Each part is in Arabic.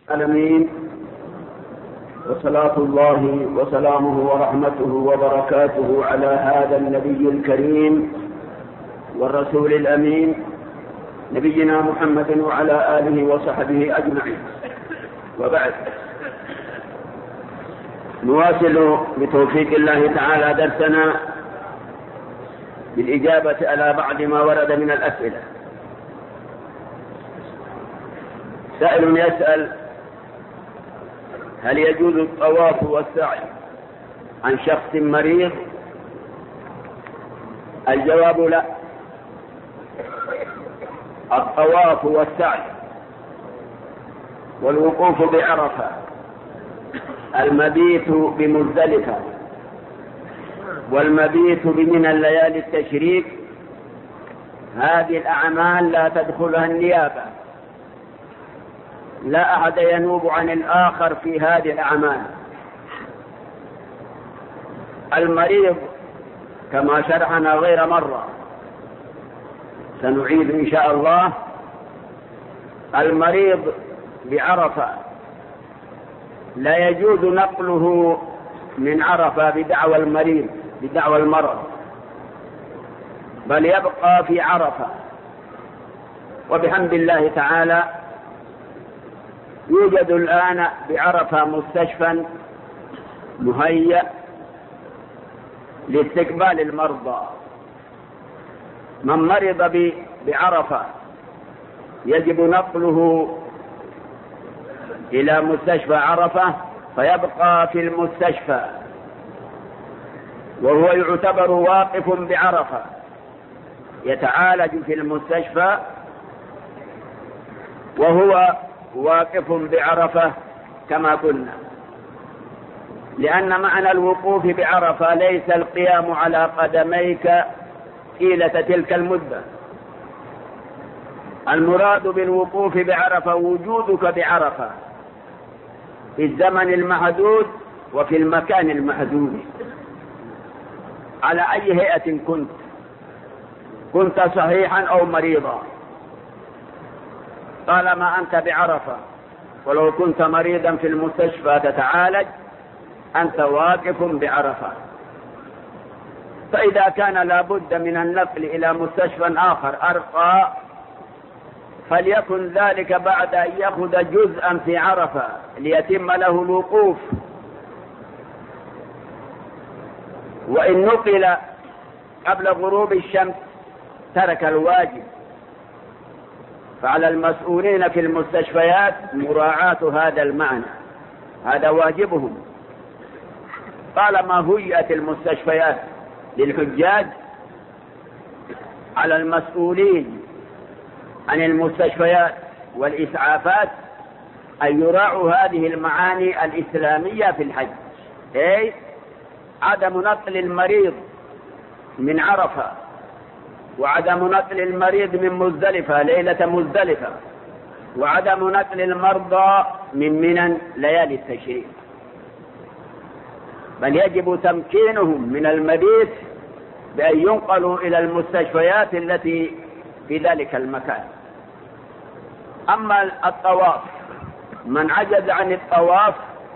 العالمين، وصلاة الله وسلامه ورحمته وبركاته على هذا النبي الكريم والرسول الأمين نبينا محمد وعلى آله وصحبه أجمعين. وبعد، نواصل بتوفيق الله تعالى درسنا بالإجابة على بعض ما ورد من الأسئلة. سائل يسأل: هل يجوز الطواف والسعي عن شخص مريض؟ الجواب: لا. الطواف والسعي والوقوف بعرفة، المبيت بمزدلفة، والمبيت بمنى الليالي التشريق، هذه الأعمال لا تدخلها النيابة، لا أحد ينوب عن الآخر في هذه الأعمال. المريض كما شرحنا غير مرة، سنعيد إن شاء الله. المريض بعرفة لا يجوز نقله من عرفة بدعوى المرض، بل يبقى في عرفة. وبحمد الله تعالى يوجد الآن بعرفة مستشفى مهيأ لاستقبال المرضى. من مرض بعرفة يجب نقله إلى مستشفى عرفة فيبقى في المستشفى، وهو يعتبر واقف بعرفة، يتعالج في المستشفى وهو واقف بعرفة كما قلنا، لأن معنى الوقوف بعرفة ليس القيام على قدميك طيلة تلك المدة. المراد بالوقوف بعرفة وجودك بعرفة في الزمن المحدود وفي المكان المحدود، على أي هيئة كنت صحيحا أو مريضا، طالما أنت بعرفة. ولو كنت مريضا في المستشفى تتعالج، أنت واقف بعرفة. فإذا كان لابد من النقل إلى مستشفى آخر أرقى، فليكن ذلك بعد أن يأخذ جزءا في عرفة ليتم له الوقوف. وإن نقل قبل غروب الشمس ترك الواجب. فعلى المسؤولين في المستشفيات مراعاة هذا المعنى، هذا واجبهم. طالما هيئت المستشفيات للحجاج، على المسؤولين عن المستشفيات والإسعافات أن يراعوا هذه المعاني الإسلامية في الحج، أي عدم نقل المريض من عرفة، وعدم نقل المريض من مزدلفة ليلة مزدلفة، وعدم نقل المرضى من منى ليالي التشريق، بل يجب تمكينهم من المبيت بأن ينقلوا إلى المستشفيات التي في ذلك المكان. أما الطواف، من عجز عن الطواف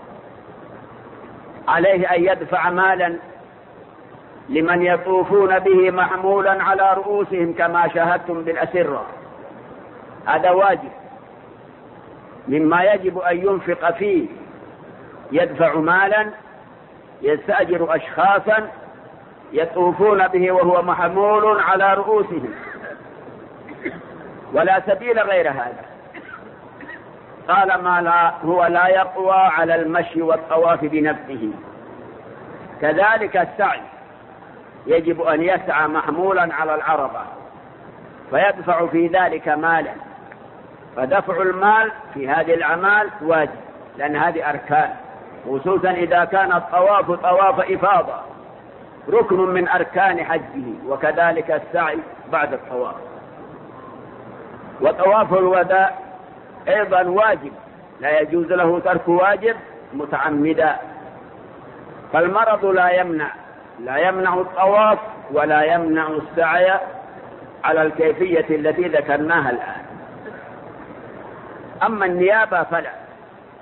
عليه أن يدفع مالا لمن يطوفون به محمولا على رؤوسهم كما شاهدتم بالأسرة، هذا واجب مما يجب أن ينفق فيه. يدفع مالا، يستأجر أشخاصا يطوفون به وهو محمول على رؤوسهم، ولا سبيل غير هذا، طالما هو لا يقوى على المشي والطواف بنفسه. كذلك السعي، يجب أن يسعى محمولا على العربة فيدفع في ذلك مالا. فدفع المال في هذه الأعمال واجب، لأن هذه أركان، خصوصا إذا كان الطواف طواف إفاضة، ركن من أركان حجه، وكذلك السعي بعد الطواف. وطواف الوداع أيضا واجب، لا يجوز له ترك واجب متعمدا. فالمرض لا يمنع الطواف ولا يمنع السعي على الكيفية التي ذكرناها الآن. أما النيابة فلا،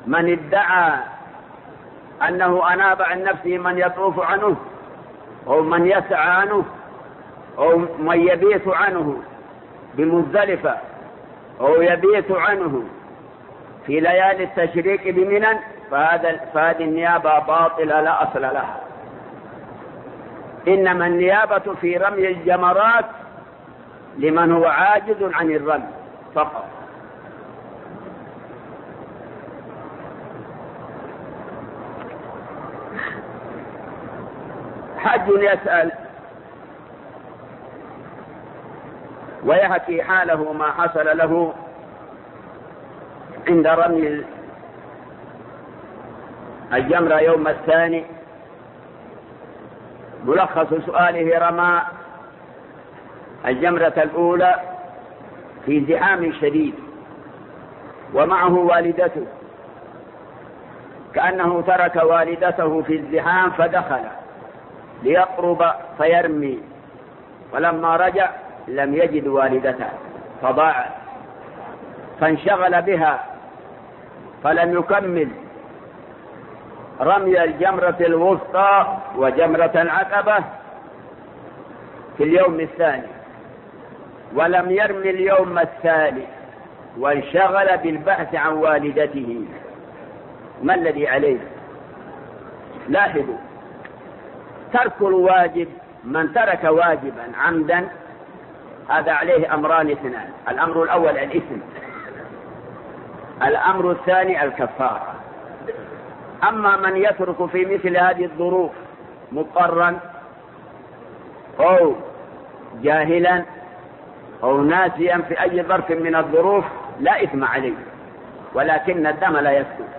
من ادعى أنه أناب عن نفسه من يطوف عنه أو من يسعى عنه أو من يبيت عنه بمزدلفة أو يبيت عنه في ليالي التشريق بمنى، فهذه النيابة باطلة لا أصل لها. إنما النيابة في رمي الجمرات لمن هو عاجز عن الرمي فقط. حج يسأل ويحكي حاله ما حصل له عند رمي الجمرة يوم الثاني. ملخص سؤاله: رمى الجمرة الأولى في زحام شديد ومعه والدته، كأنه ترك والدته في الزحام فدخل ليقرب فيرمي، ولما رجع لم يجد والدته فضاعت، فانشغل بها فلم يكمل رمي الجمرة الوسطى وجمرة العقبة في اليوم الثاني، ولم يرمي اليوم الثالث، وانشغل بالبحث عن والدته. ما الذي عليه؟ لاحظوا، ترك الواجب، من ترك واجبا عمدا هذا عليه أمران اثنان: الأمر الأول الإثم، الأمر الثاني الكفارة. أما من يترك في مثل هذه الظروف مضطرا أو جاهلا أو ناسيا في أي ظرف من الظروف لا إثم عليه، ولكن الدم لا يسكت،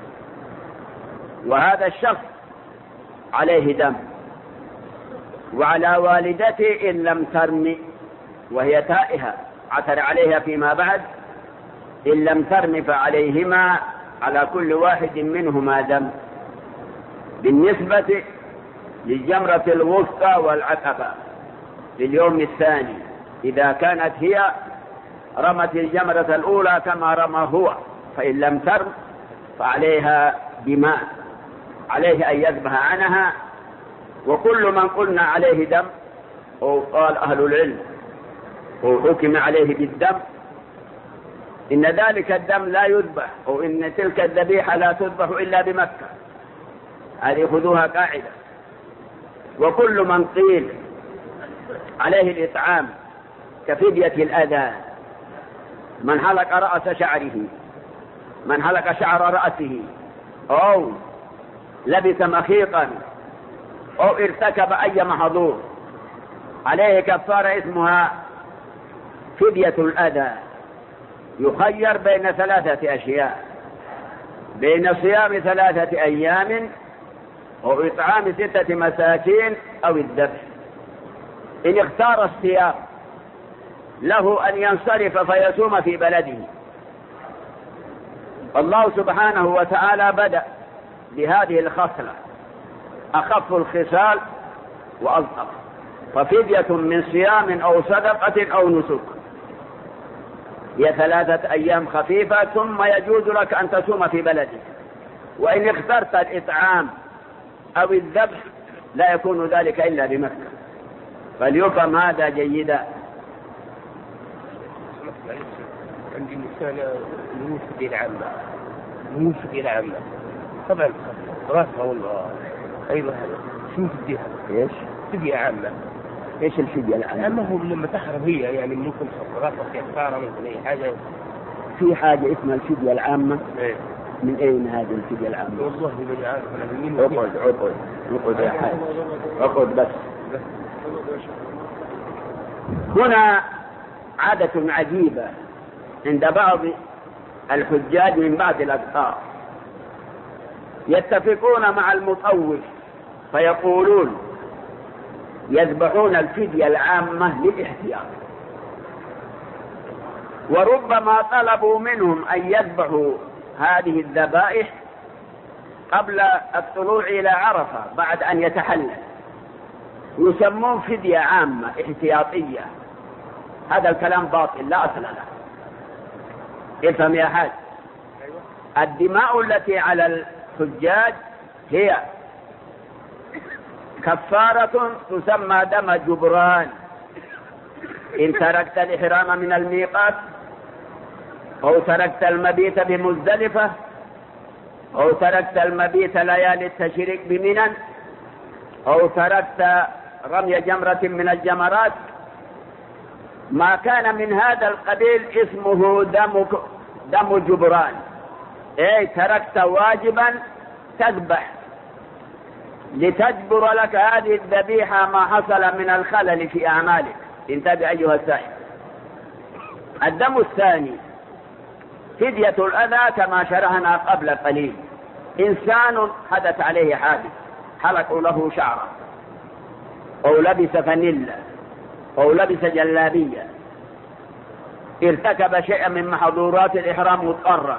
وهذا الشخص عليه دم. وعلى والدته إن لم ترمي وهي تائهة عثر عليها فيما بعد، إن لم ترمي فعليهما على كل واحد منهما دم. بالنسبة للجمرة الوسطى والعقبة في اليوم الثاني، إذا كانت هي رمت الجمرة الأولى كما رمى هو، فإن لم ترم فعليها دماء، عليه أن يذبح عنها. وكل من قلنا عليه دم أو قال أهل العلم أو حكم عليه بالدم، إن ذلك الدم لا يذبح، أو إن تلك الذبيحة لا تذبح إلا بمكة. هذه خذوها قاعدة. وكل من قيل عليه الإطعام كفدية الأذى، من حلق رأس شعره، من حلق شعر رأسه، أو لبس مخيطا، أو ارتكب أي محظور، عليه كفارة اسمها فدية الأذى. يخير بين ثلاثة أشياء: بين صيام 3 أيام، أو إطعام 6 مساكين، أو الذبح. إن اختار الصيام له أن ينصرف فيصوم في بلده. الله سبحانه وتعالى بدأ بهذه الخصلة، أخف الخصال وأضعف، ففدية من صيام أو صدقة أو نسك، هي 3 أيام خفيفة، ثم يجوز لك أن تصوم في بلدك. وإن اخترت الإطعام أو الذبح لا يكون ذلك إلا بمكة، فليفهم هذا جيدا. عندي مثال الموسيقى العامة، الموسيقى العامة طبعا راسها والله. أيوة هذا شو تديها؟ إيش؟ فدية عامة. إيش الفدية العامة؟ أما هو لما تحرم هي يعني ممكن راسها كفارة، ممكن أي حاجة. في حاجة اسمها الفدية العامة. إيه؟ من أين هذه الفدية العامة؟ والله ما عارف أنا منين. اقعد يا حاج، اقعد بس. هنا عادة عجيبة عند بعض الحجاج من بعض الأقطار، يتفقون مع المطوف فيقولون يذبحون الفدية العامة للاحتياط، وربما طلبوا منهم أن يذبحوا هذه الذبائح قبل الطلوع إلى عرفة بعد أن يتحلل، يسمون فدية عامة احتياطية. هذا الكلام باطل لا أصل له. افهم يا حاج، الدماء التي على الحجاج هي كفارة تسمى دم جبران إن تركت الإحرام من الميقات، أو تركت المبيت بمزدلفة، أو تركت المبيت ليالي التشريق بمنى، أو تركت رمي جمرة من الجمرات. ما كان من هذا القبيل اسمه دم جبران، أي تركت واجبا تذبح لتجبر لك هذه الذبيحة ما حصل من الخلل في أعمالك. انتبه أيها السائل. الدم الثاني فدية الأذى كما شرحنا قبل قليل. إنسان حدث عليه حادث، حلقوا له شعره، أو لبس فانيلا، أو لبس جلابية، ارتكب شيئا من محظورات الإحرام مضطرا،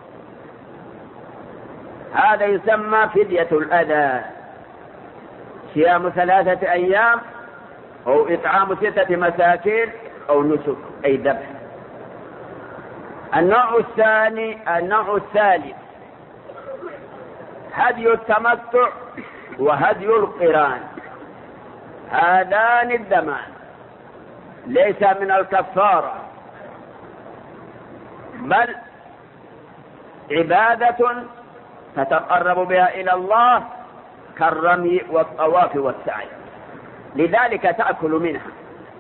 هذا يسمى فدية الأذى، صيام 3 أيام أو إطعام 6 مساكين أو نسك أي ذبح. النوع الثالث هدي التمتع وهدي القران. هذان الدمان ليس من الكفارة، بل عبادة تتقرب بها إلى الله كالرمي والطواف والسعي، لذلك تأكل منها.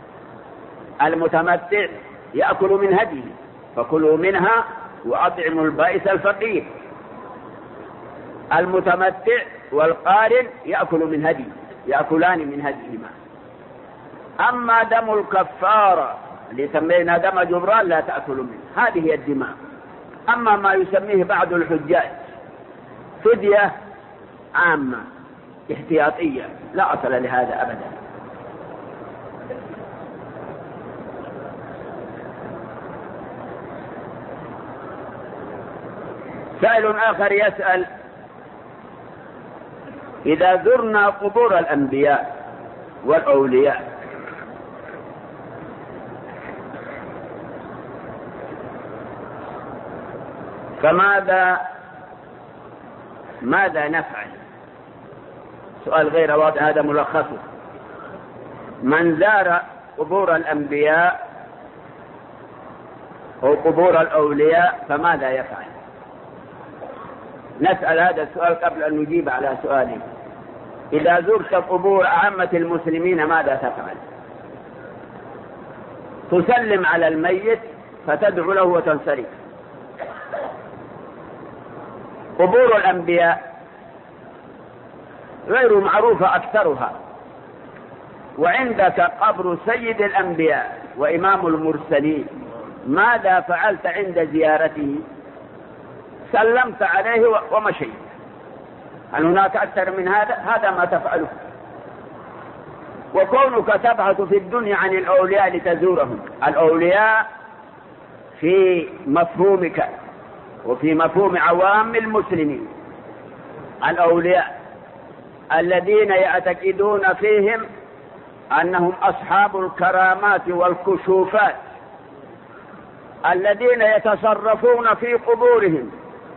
المتمتع يأكل من هديه، فكلوا منها وأطعموا البائس الفقير. المتمتع والقارن يأكلان من هديهما. أما دم الكفارة اللي سمينا دم جبران لا تأكل منه، هذه هي الدماء. أما ما يسميه بعض الحجاج فدية عامة احتياطية لا أصل لهذا أبدا. سائل آخر يسأل: إذا زرنا قبور الأنبياء والأولياء ماذا نفعل؟ سؤال غير واضح، هذا ملخصه. من زار قبور الأنبياء أو قبور الأولياء فماذا يفعل؟ نسأل هذا السؤال قبل أن نجيب على سؤاله. إذا زرت قبور عامة المسلمين ماذا تفعل؟ تسلم على الميت فتدعو له وتنصرف. قبور الأنبياء غير معروفة أكثرها، وعندك قبر سيد الأنبياء وإمام المرسلين، ماذا فعلت عند زيارته؟ سلمت عليه ومشيت. هل هناك أكثر من هذا؟ هذا ما تفعله. وكونك تبحث في الدنيا عن الأولياء لتزورهم، الأولياء في مفهومك وفي مفهوم عوام المسلمين، الأولياء الذين يعتقدون فيهم أنهم أصحاب الكرامات والكشوفات، الذين يتصرفون في قبورهم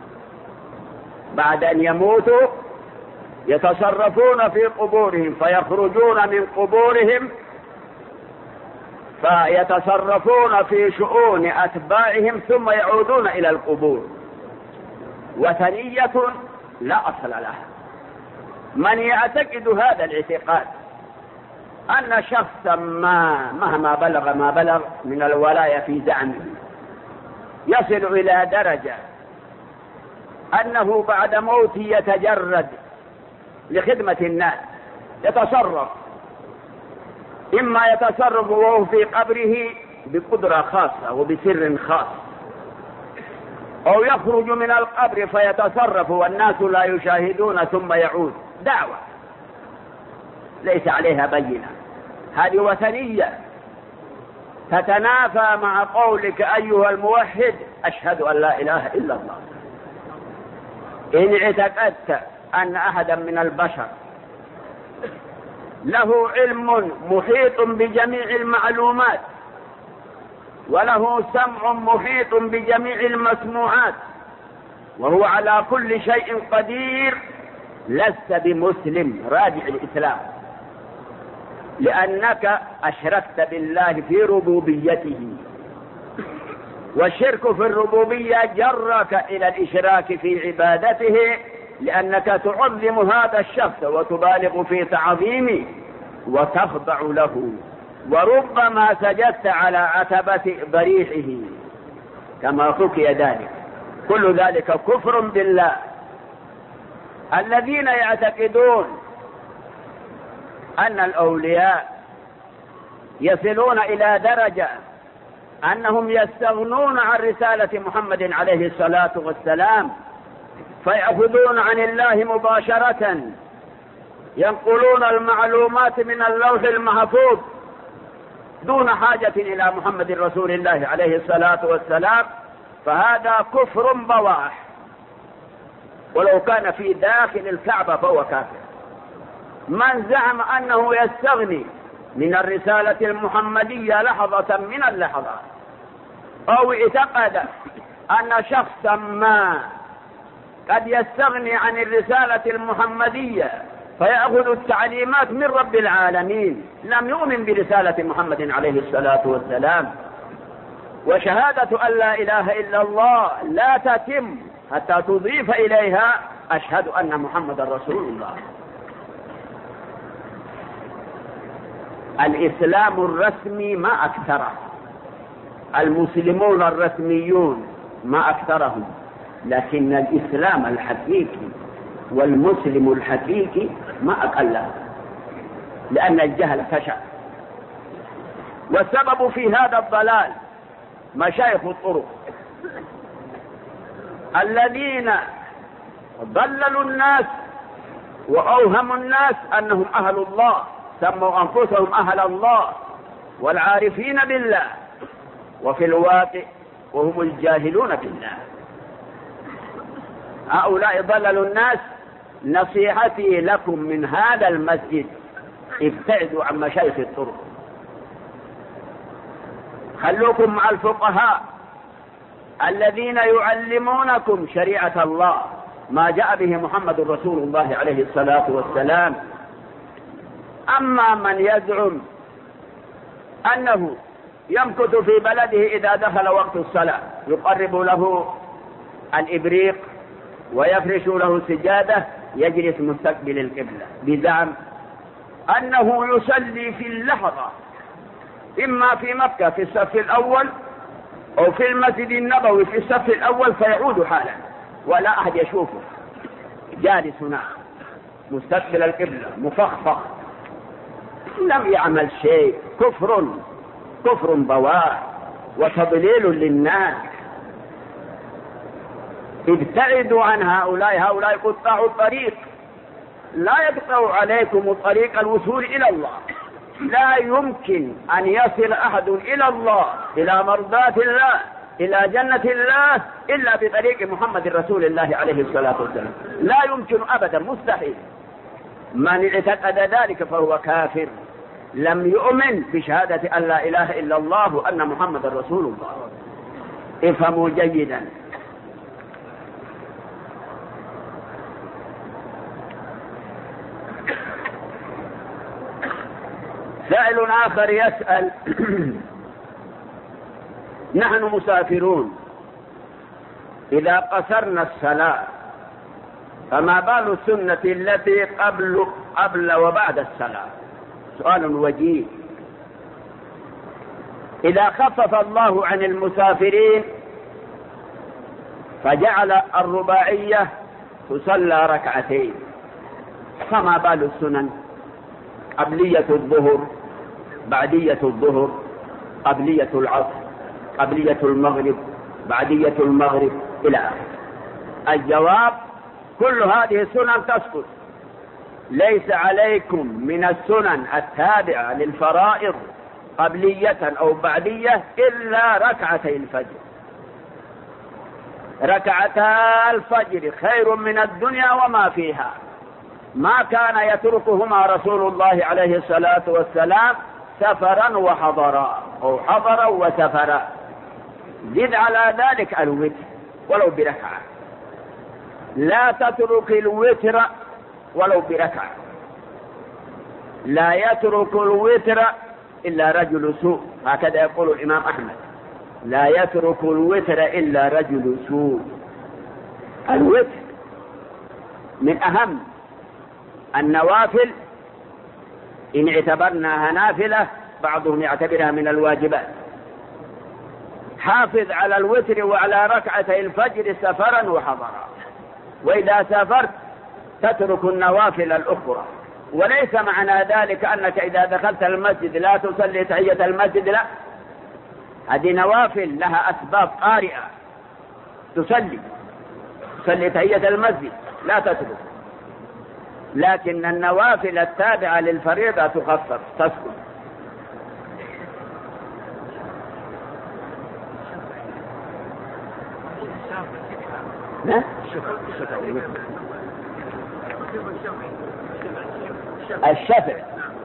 بعد أن يموتوا، يتصرفون في قبورهم فيخرجون من قبورهم فيتصرفون في شؤون أتباعهم ثم يعودون إلى القبور. وثنية لا أصل لها. من يعتقد هذا الاعتقاد أن شخصا مهما بلغ ما بلغ من الولاية في زعمه يصل إلى درجة أنه بعد موته يتجرد لخدمة الناس، يتصرف، إما يتصرف وهو في قبره بقدرة خاصة وبسر خاص، أو يخرج من القبر فيتصرف والناس لا يشاهدون ثم يعود. دعوة ليس عليها بينة، هذه وثنية تتنافى مع قولك أيها الموحد أشهد أن لا إله إلا الله. إن اعتقدت أن أحدا من البشر له علم محيط بجميع المعلومات وله سمع محيط بجميع المسموعات وهو على كل شيء قدير لست بمسلم، راجع الإسلام، لأنك أشركت بالله في ربوبيته، والشرك في الربوبية جرك إلى الإشراك في عبادته، لأنك تعظم هذا الشخص وتبالغ في تعظيمه وتخضع له، وربما سجدت على عتبة ضريحه كما حكي ذلك. كل ذلك كفر بالله. الذين يعتقدون أن الأولياء يصلون إلى درجة أنهم يستغنون عن رسالة محمد عليه الصلاة والسلام، فيأخذون عن الله مباشرة، ينقلون المعلومات من اللوح المحفوظ دون حاجة إلى محمد رسول الله عليه الصلاة والسلام، فهذا كفر بواح، ولو كان في داخل الكعبة فهو كافر. من زعم أنه يستغني من الرسالة المحمدية لحظة من اللحظات، أو اعتقد أن شخصا ما قد يستغني عن الرسالة المحمدية فيأخذ التعليمات من رب العالمين، لم يؤمن برسالة محمد عليه الصلاة والسلام. وشهادة أن لا إله إلا الله لا تتم حتى تضيف إليها أشهد أن محمد رسول الله. الإسلام الرسمي ما أكثره، المسلمون الرسميون ما أكثرهم، لكن الإسلام الحقيقي والمسلم الحقيقي ما أقله، لأن الجهل فشع. والسبب في هذا الضلال مشايخ الطرق الذين ضللوا الناس وأوهموا الناس أنهم أهل الله، سموا أنفسهم أهل الله والعارفين بالله، وفي الواقع وهم الجاهلون بالله. هؤلاء ضللوا الناس. نصيحتي لكم من هذا المسجد ابتعدوا عن مشايخ الطرق، خلوكم مع الفقهاء الذين يعلمونكم شريعة الله، ما جاء به محمد رسول الله عليه الصلاة والسلام. أما من يزعم أنه يمكث في بلده إذا دخل وقت الصلاة يقرب له الإبريق ويفرش له سجادة يجلس مستقبل القبلة بزعم أنه يصلي في اللحظة، إما في مكة في الصف الأول أو في المسجد النبوي في الصف الأول، فيعود حالا ولا أحد يشوفه، جالس هنا مستقبل القبلة مفخفخ، لم يعمل شيء. كفر بواح وتضليل للناس. ابتعدوا عن هؤلاء قطاع الطريق، لا يقطع عليكم طريق الوصول إلى الله. لا يمكن أن يصل أحد إلى الله، إلى مرضاة الله، إلى جنة الله، إلا بطريق محمد رسول الله عليه الصلاة والسلام. لا يمكن أبدا، مستحيل. من اعتقد ذلك فهو كافر، لم يؤمن بشهادة أن لا إله إلا الله وأن محمد رسول الله. افهموا جيدا. سائل آخر يسأل: نحن مسافرون، إذا قصرنا الصلاة فما بال السنة التي قبل وبعد الصلاة؟ سؤال وجيه. إذا خفف الله عن المسافرين فجعل الرباعية تصلى ركعتين، فما بال السنن؟ قبلية الظهر، بعدية الظهر، قبلية العصر، قبلية المغرب، بعدية المغرب، إلى آخره. الجواب: كل هذه السنن تسقط. ليس عليكم من السنن التابعة للفرائض قبلية أو بعدية إلا ركعتي الفجر. ركعتا الفجر خير من الدنيا وما فيها. ما كان يتركهما رسول الله عليه الصلاة والسلام سفرا وحضرا، أو حضرا وسفرا. زد على ذلك الوتر ولو بركعة. لا تترك الوتر ولو بركعة. لا يترك الوتر إلا رجل سوء، هكذا يقول الإمام أحمد. لا يترك الوتر إلا رجل سوء. الوتر من أهم النوافل إن اعتبرناها نافلة، بعضهم يعتبرها من الواجبات. حافظ على الوتر وعلى ركعتي الفجر سفرا وحضرا، وإذا سافرت تترك النوافل الأخرى. وليس معنى ذلك أنك إذا دخلت المسجد لا تصلي تحية المسجد، لا، هذه نوافل لها أسباب قارئة، تصلي تحية المسجد لا تترك. لكن النوافل التابعة للفريضة تخفف تسكت. الشفع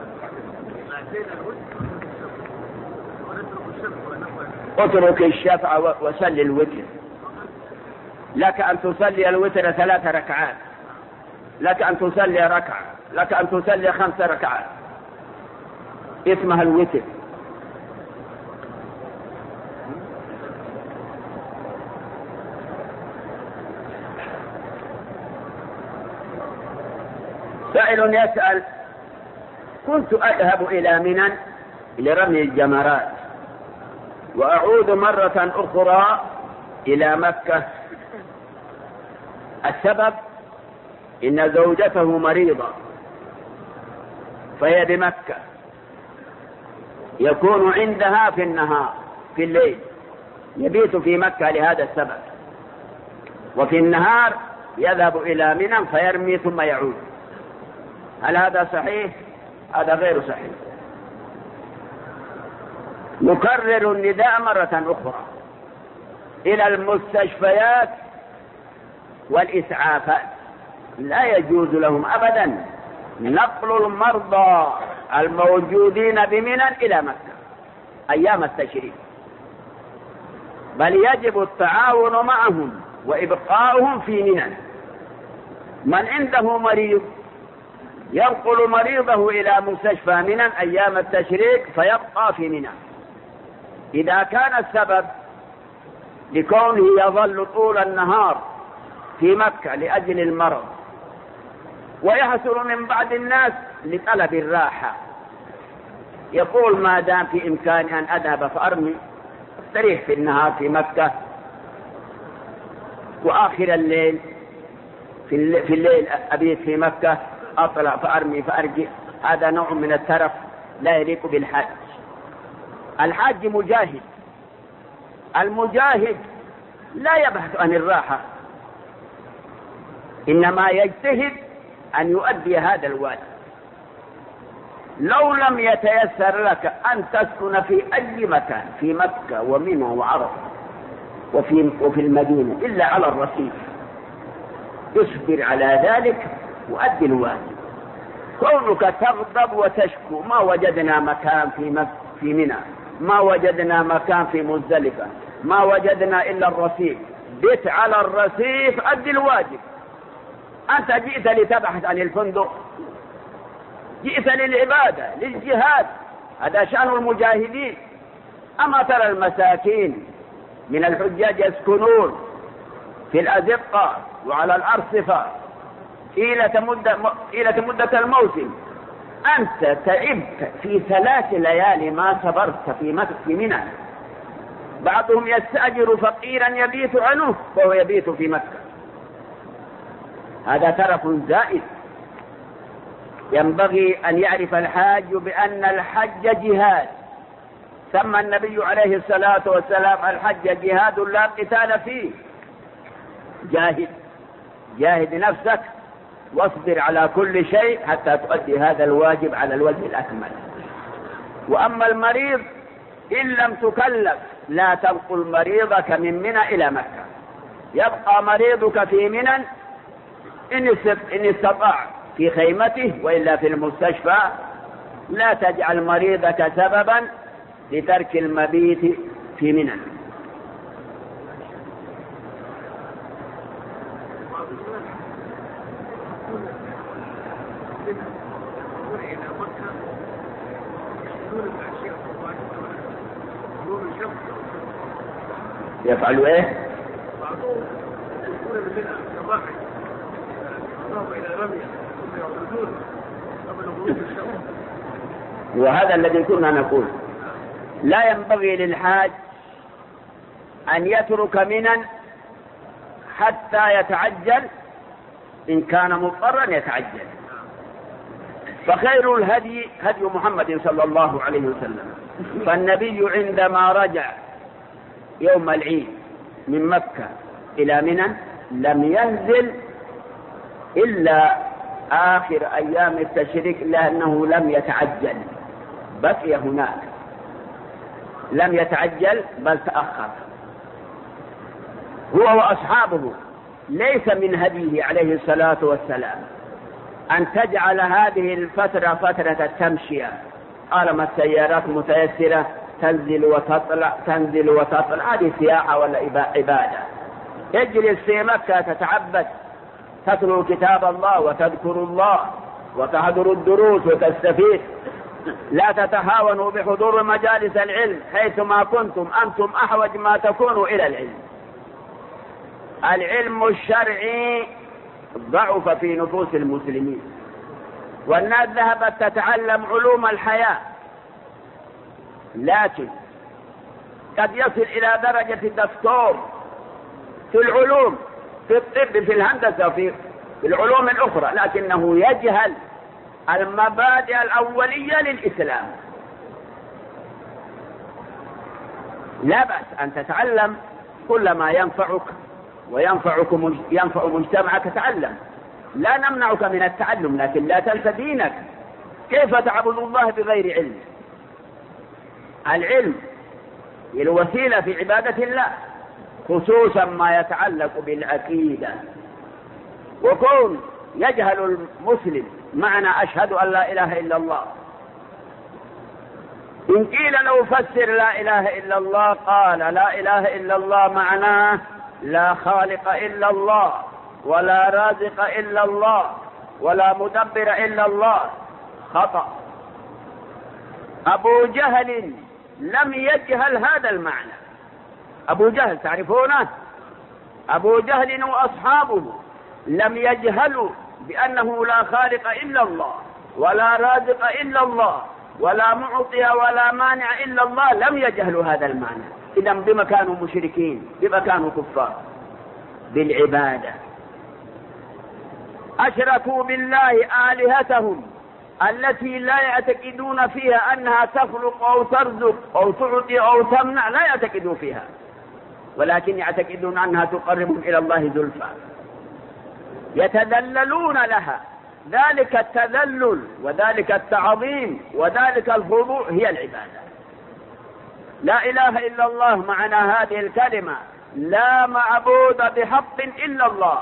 اترك الشفع وصلي الوتر. لك أن تصلي الوتر 3 ركعات، لك أن تصلي ركعة، لك أن تصلي 5 ركعات، اسمها الوتر. سائل يسأل: كنت أذهب إلى منى لرمي الجمرات وأعود مرة أخرى إلى مكة، السبب إن زوجته مريضة فهي بمكة، يكون عندها في النهار، في الليل يبيت في مكة لهذا السبب، وفي النهار يذهب إلى منى فيرمي ثم يعود. هل هذا صحيح؟ هذا غير صحيح. نكرر النداء مرة أخرى إلى المستشفيات والإسعافات، لا يجوز لهم أبدا نقل المرضى الموجودين بمنى إلى مكة أيام التشريق، بل يجب التعاون معهم وإبقاؤهم في منى. من عنده مريض ينقل مريضه إلى مستشفى منى أيام التشريق فيبقى في منى. إذا كان السبب لكونه يظل طول النهار في مكة لأجل المرض، ويحصل من بعض الناس لطلب الراحة، يقول ما دام في إمكاني أن أذهب فأرمي، استريح في النهار في مكة، وآخر الليل في الليل أبيت في مكة، أطلع فأرمي فأرجع. هذا نوع من الترف لا يليق بالحاج. الحاج مجاهد، المجاهد لا يبحث عن الراحة، إنما يجتهد أن يؤدي هذا الواجب. لو لم يتيسر لك أن تسكن في أي مكان في مكة ومنى وعرفة وفي المدينة إلا على الرصيف، اصبر على ذلك وأدي الواجب. كونك تغضب وتشكو ما وجدنا مكان في منى، ما وجدنا مكان في مزدلفة، ما وجدنا إلا الرصيف، بت على الرصيف، أدي الواجب. أنت جئت لتبحث عن الفندق، جئت للعبادة للجهاد، هذا شأن المجاهدين. أما ترى المساكين من الحجاج يسكنون في الأزقة وعلى الأرصفة طيلة مدة الموسم، أنت تعبت في 3 ليالي ما صبرت في منى. بعضهم يستأجر فقيرا يبيت عنه وهو يبيت في مكة، هذا ترف زائد. ينبغي أن يعرف الحاج بأن الحج جهاد، سمى النبي عليه الصلاة والسلام الحج جهاد لا قتال فيه. جاهد نفسك واصبر على كل شيء حتى تؤدي هذا الواجب على الوجه الأكمل. وأما المريض إن لم تكلف لا تنقل مريضك من منى إلى مكة، يبقى مريضك في منى إن استطاع في خيمته وإلا في المستشفى. لا تجعل مريضك سببا لترك المبيت في منى. يفعلوا ايه؟ بعضهم يقول بالبدع كواحد يضاف الى رميه ثم يعرضون قبل غروب الشمس. وهذا الذي كنا نقول لا ينبغي للحاج أن يترك منا حتى يتعجل، إن كان مضطرا يتعجل. فخير الهدي هدي محمد صلى الله عليه وسلم. فالنبي عندما رجع يوم العيد من مكة إلى منى لم ينزل إلا آخر أيام التشريق، لأنه لم يتعجل، بقي هناك، لم يتعجل بل تأخر هو وأصحابه. ليس من هديه عليه الصلاة والسلام أن تجعل هذه الفترة فترة التمشية، طالما السيارات متيسرة تنزل وتطلع تنزل وتطلع، هذه سياحة ولا عبادة. اجلس في مكة تتعبد، تتلو كتاب الله وتذكر الله وتحضر الدروس وتستفيد. لا تتهاونوا بحضور مجالس العلم، حيثما كنتم أنتم أحوج ما تكونوا إلى العلم. العلم الشرعي ضعف في نفوس المسلمين، والناس ذهبت تتعلم علوم الحياة، لكن قد يصل إلى درجة الدكتور في العلوم، في الطب، في الهندسة، في العلوم الأخرى، لكنه يجهل المبادئ الأولية للإسلام. لا بأس أن تتعلم كل ما ينفعك ينفع مجتمعك، تعلم، لا نمنعك من التعلم، لكن لا تنسى دينك. كيف تعبد الله بغير علم؟ العلم الوسيلة في عبادة الله، خصوصا ما يتعلق بالعقيدة. وكون يجهل المسلم معنى أشهد أن لا إله إلا الله، إن قيل له فسر لا إله إلا الله قال لا إله إلا الله معناه لا خالق إلا الله، ولا رازق إلا الله، ولا مدبر إلا الله. خطأ. أبو جهل لم يجهل هذا المعنى. أبو جهل تعرفونه؟ أبو جهل وأصحابه لم يجهلوا بأنه لا خالق إلا الله، ولا رازق إلا الله، ولا معطي ولا مانع إلا الله، لم يجهلوا هذا المعنى. إذن بما كانوا مشركين، بما كانوا كفار؟ بالعبادة. أشركوا بالله آلهتهم التي لا يعتقدون فيها أنها تخلق أو ترزق أو تعطي أو تمنع، لا يعتقدون فيها، ولكن يعتقدون أنها تقربهم إلى الله زلفى، يتذللون لها. ذلك التذلل وذلك التعظيم وذلك الخضوع هي العبادة. لا إله إلا الله معنى هذه الكلمة لا معبود بحق إلا الله.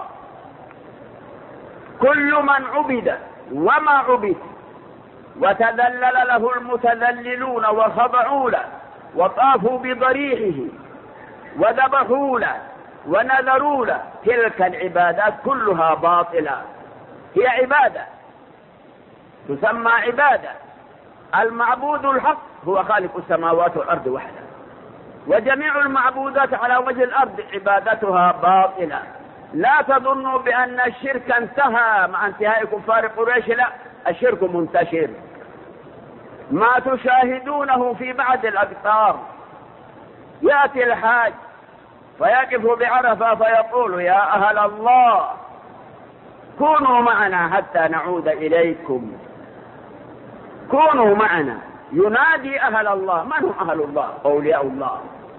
كل من عبد وما عبد وتذلل له المتذللون وخضعوا له وطافوا بضريحه وذبحوا له ونذروا له، تلك العبادات كلها باطلة. هي عبادة تسمى عبادة. المعبود الحق هو خالق السماوات والأرض وحده، وجميع المعبودات على وجه الأرض عبادتها باطلة. لا تظنوا بأن الشرك انتهى مع انتهاء كفار قريش، لا، الشرك منتشر. ما تشاهدونه في بعض الأقطار، يأتي الحاج فيقف بعرفة فيقول يا أهل الله كونوا معنا حتى نعود إليكم، كونوا معنا. ينادي أهل الله. من هم أهل الله؟ أولياء الله.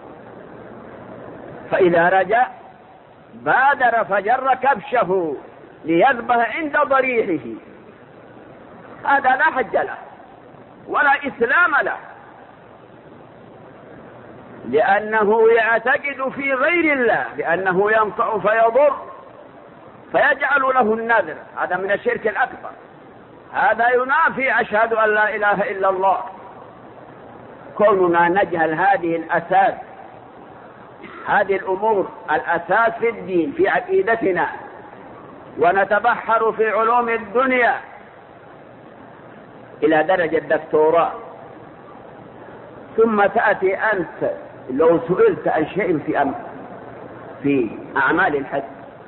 فإذا رجع بادر فجر كبشه ليذبح عند ضريحه. هذا لا حج له ولا إسلام له، لأنه يعتقد في غير الله بأنه ينفع فيضر، فيجعل له النذر. هذا من الشرك الأكبر. هذا ينافي أشهد أن لا إله إلا الله. كوننا نجهل هذه الأساس، هذه الأمور الأساس في الدين، في عقيدتنا، ونتبحر في علوم الدنيا إلى درجة دكتوراه، ثم تأتي أنت لو سئلت عن شيء في أعمال الحج،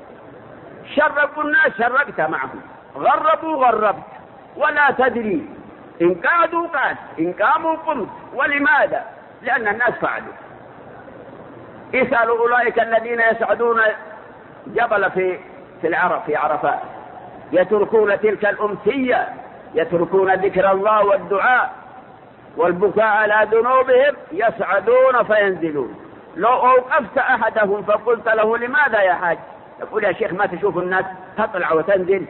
شربوا الناس شربت معهم، غربوا غربت، ولا تدري إن قعدوا قعد، إن قاموا قمت. ولماذا؟ لأن الناس فعلوا. اسألوا أولئك الذين يسعدون جبل في عرفات، يتركون تلك الأمسية، يتركون ذكر الله والدعاء والبكاء على ذنوبهم، يسعدون فينزلون. لو أوقفت أحدهم فقلت له لماذا يا حاج؟ يقول يا شيخ ما تشوف الناس تطلع وتنزل؟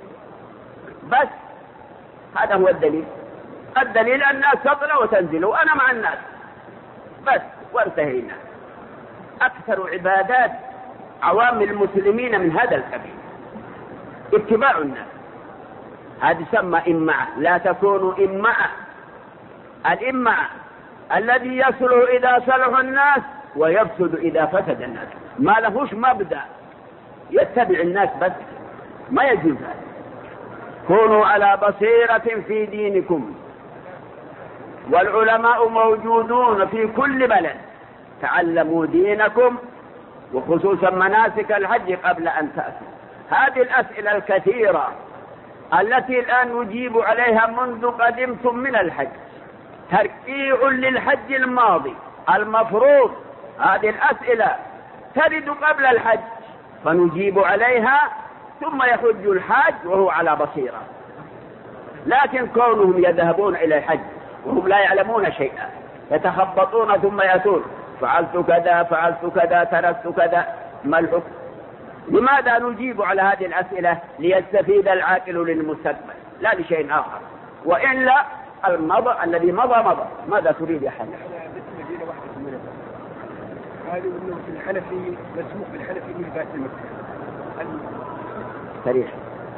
بس هذا هو الدليل. الدليل أن الناس تطلع وتنزل وأنا مع الناس بس، وانتهينا. أكثر عبادات عوام المسلمين من هذا القبيل اتباع الناس. هذا يسمى إمعة. لا تكونوا إمعة. الإمعة الذي يصلح إذا صلح الناس ويفسد إذا فسد الناس، ما لهوش مبدأ، يتبع الناس بس، ما يجوز هذا. كونوا على بصيرة في دينكم، والعلماء موجودون في كل بلد، تعلموا دينكم وخصوصا مناسك الحج قبل أن تأتوا. هذه الأسئلة الكثيرة التي الآن نجيب عليها منذ قدمتم من الحج ترقيع للحج الماضي المفروض. هذه الأسئلة ترد قبل الحج فنجيب عليها، ثم يحج الحاج وهو على بصيرة. لكن كونهم يذهبون إلى الحج وهم لا يعلمون شيئا، يتخبطون ثم يأتون فعلت كذا فعلت كذا تركت كذا، ما الحكم؟ لماذا نجيب على هذه الأسئلة؟ ليستفيد العاقل للمستقبل لا لشيء آخر، وإلا الذي مضى. ماذا تريد يا حنفي؟ هذه انه في الحنفي مسموح بالحنفي من بات المكة. صريح.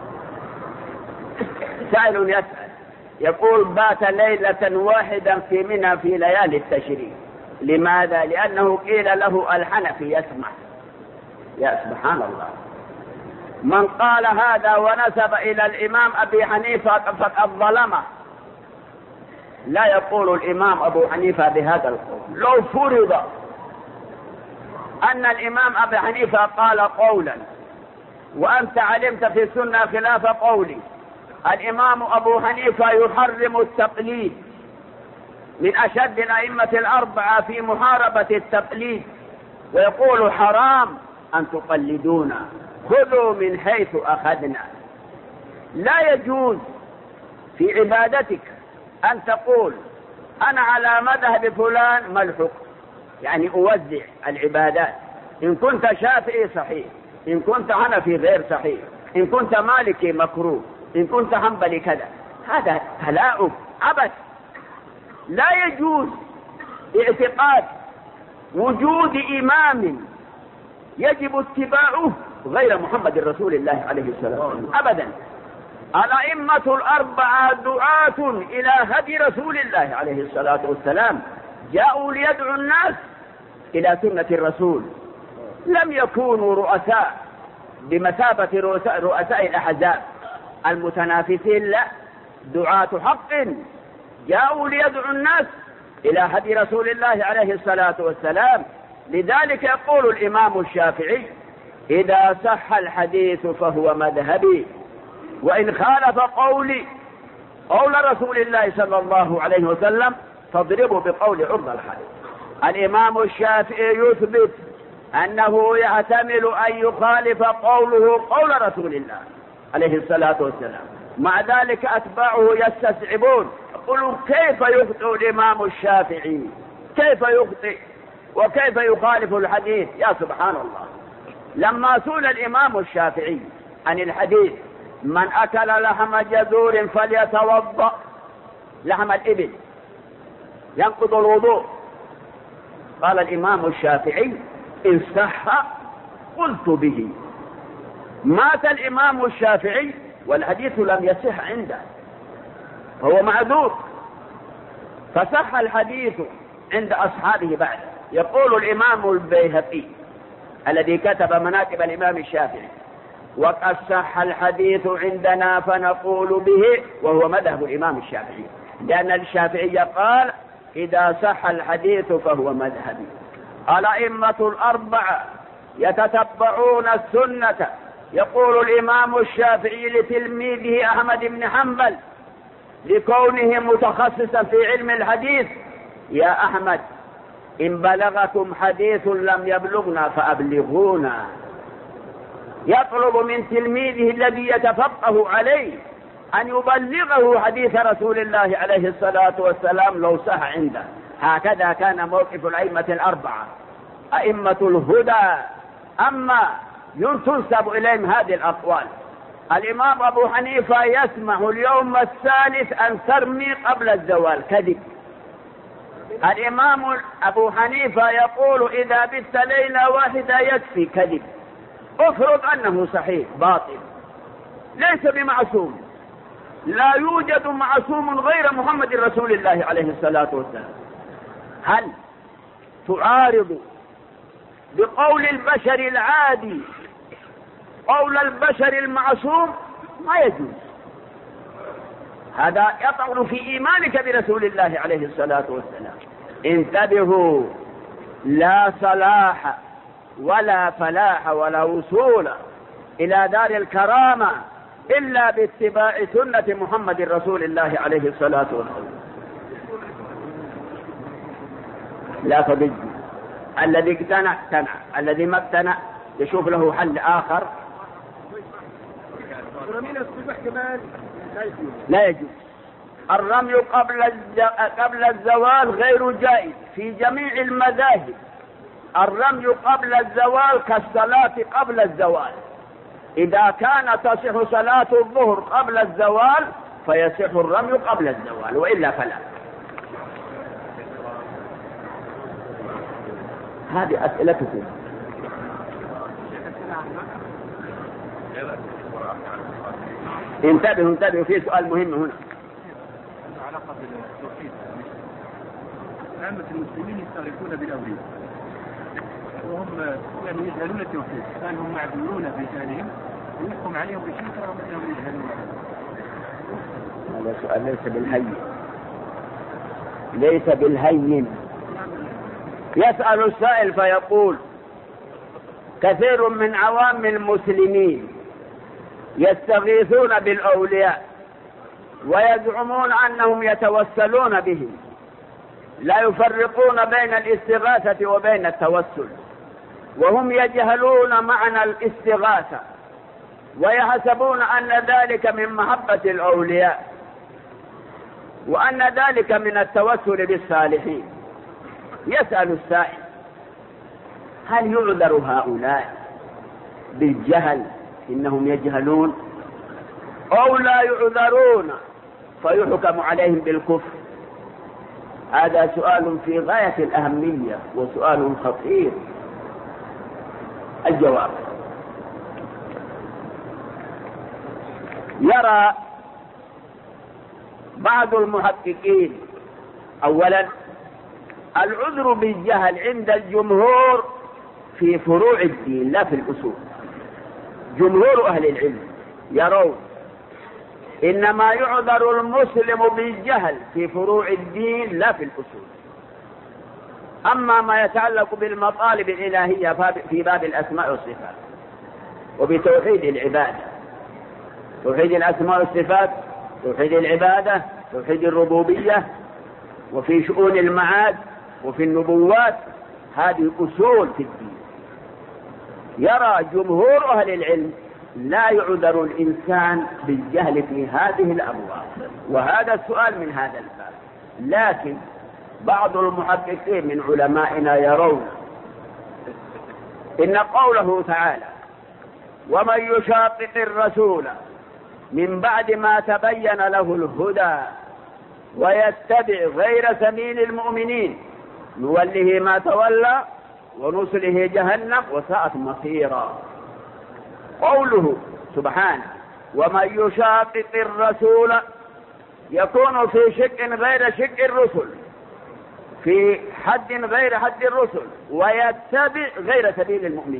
سائل يسأل يقول بات ليلة واحدة في منى في ليالي التشريق، لماذا؟ لأنه قيل له الحنفي يسمح. يا سبحان الله، من قال هذا ونسب إلى الإمام أبي حنيفة فقد ظلمه. لا يقول الإمام أبو حنيفة بهذا القول. لو فرض أن الإمام أبي حنيفة قال قولا وأنت علمت في السنة خلاف قولي، الإمام أبو حنيفة يحرم التقليد، من أشد الأئمة الأربعة في محاربة التقليد، ويقول حرام أن تقلدونا، خذوا من حيث أخذنا. لا يجوز في عبادتك أن تقول أنا على مذهب فلان، ما الحكم؟ يعني أوزع العبادات، إن كنت شافعي صحيح، إن كنت حنفي غير صحيح، إن كنت مالكي مكروه، إن كنت حنبلي كذا. هذا تلاعب عبث. لا يجوز اعتقاد وجود إمام يجب اتباعه غير محمد رسول الله عليه السلام أبدا. الأئمة الأربعة دعاة إلى هدي رسول الله عليه الصلاة والسلام، جاءوا ليدعوا الناس إلى سنة الرسول، لم يكونوا رؤساء بمثابة رؤساء الأحزاب المتنافسين، لا، دعاة حق جاءوا ليدعوا الناس إلى هدي رسول الله عليه الصلاة والسلام. لذلك يقول الإمام الشافعي إذا صح الحديث فهو مذهبي، وإن خالف قولي قول رسول الله صلى الله عليه وسلم فاضربوا بقول عرض الحديث. الإمام الشافعي يثبت أنه يحتمل أن يخالف قوله قول رسول الله عليه الصلاة والسلام، مع ذلك أتباعه يستسعبون، يقولون كيف يخطئ الإمام الشافعي، كيف يخطئ وكيف يخالف الحديث؟ يا سبحان الله. لما سئل الإمام الشافعي عن الحديث من أكل لحم جزور فليتوضأ، لحم الإبل ينقض الوضوء، قال الإمام الشافعي إن صح قلت به. مات الإمام الشافعي والحديث لم يصح عنده، هو معذور، فصح الحديث عند أصحابه بعد. يقول الإمام البيهقي الذي كتب مناقب الإمام الشافعي وقد صح الحديث عندنا فنقول به، وهو مذهب الإمام الشافعي، لأن الشافعي قال إذا صح الحديث فهو مذهبي. الأئمة الأربعة يتتبعون السنة. يقول الإمام الشافعي لتلميذه أحمد بن حنبل لكونه متخصصا في علم الحديث: يا أحمد، إن بلغكم حديث لم يبلغنا فأبلغونا. يطلب من تلميذه الذي يتفقه عليه أن يبلغه حديث رسول الله عليه الصلاة والسلام لو صح عنده. هكذا كان موقف الأئمة الأربعة، أئمة الهدى. أما تنسب إليهم هذه الأقوال. الإمام أبو حنيفة يسمح اليوم الثالث أن ترمي قبل الزوال، كذب. الإمام أبو حنيفة يقول إذا بت ليلة واحدة يكفي، كذب. افرض أنه صحيح، باطل، ليس بمعصوم. لا يوجد معصوم غير محمد رسول الله عليه الصلاة والسلام. هل تعارض بقول البشر العادي قول البشر المعصوم؟ ما يجوز. هذا يطعن في إيمانك برسول الله عليه الصلاة والسلام. انتبهوا، لا صلاح ولا فلاح ولا وصول إلى دار الكرامة إلا باتباع سنة محمد رسول الله عليه الصلاة والسلام. لا تضج. الذي اقتنع اقتنع، الذي ما اقتنع يشوف له حل آخر. لا يجوز. الرمي قبل الزوال غير جائز في جميع المذاهب. الرمي قبل الزوال كالصلاة قبل الزوال. إذا كان تصح صلاة الظهر قبل الزوال فيصح الرمي قبل الزوال، وإلا فلا. هذه أسئلتكم. انتبهوا، في سؤال مهم هنا. علاقة بالتوحيد. عامة المسلمين يستغرقون بالأولياء وهم يعني يجهلون التوحيد، فهم معذورون بجهلهم ويحكم عليهم بشيء رغم أنهم يجهلون. هذا سؤال ليس بالهين. يسأل السائل فيقول: كثير من عوام المسلمين يستغيثون بالأولياء ويزعمون أنهم يتوسلون بهم، لا يفرقون بين الاستغاثة وبين التوسل، وهم يجهلون معنى الاستغاثة ويحسبون أن ذلك من محبة الأولياء وأن ذلك من التوسل بالصالحين. يسأل السائل: هل يعذر هؤلاء بالجهل إنهم يجهلون، أو لا يعذرون فيحكم عليهم بالكفر؟ هذا سؤال في غاية الأهمية وسؤال خطير. الجواب: يرى بعض المحققين أولا العذر بالجهل عند الجمهور في فروع الدين لا في الأصول. جمهور أهل العلم يرون إنما يعذر المسلم بالجهل في فروع الدين لا في الأصول. أما ما يتعلق بالمطالب الإلهية في باب الأسماء والصفات وبتوحيد العبادة، توحيد الأسماء والصفات، توحيد العبادة، توحيد الربوبية، وفي شؤون المعاد وفي النبوات، هذه أصول في الدين. يرى جمهور أهل العلم لا يعذر الإنسان بالجهل في هذه الأبواب، وهذا السؤال من هذا الباب. لكن بعض المحققين من علمائنا يرون إن قوله تعالى: ومن يشاقق الرسول من بعد ما تبين له الهدى ويتبع غير سبيل المؤمنين نوله ما تولى ونصله جهنم وساءت مصيرا. قوله سبحانه: ومن يشاقق الرسول يكون في شق غير شق الرسل، في حد غير حد الرسل، ويتبع غير سبيل المؤمنين.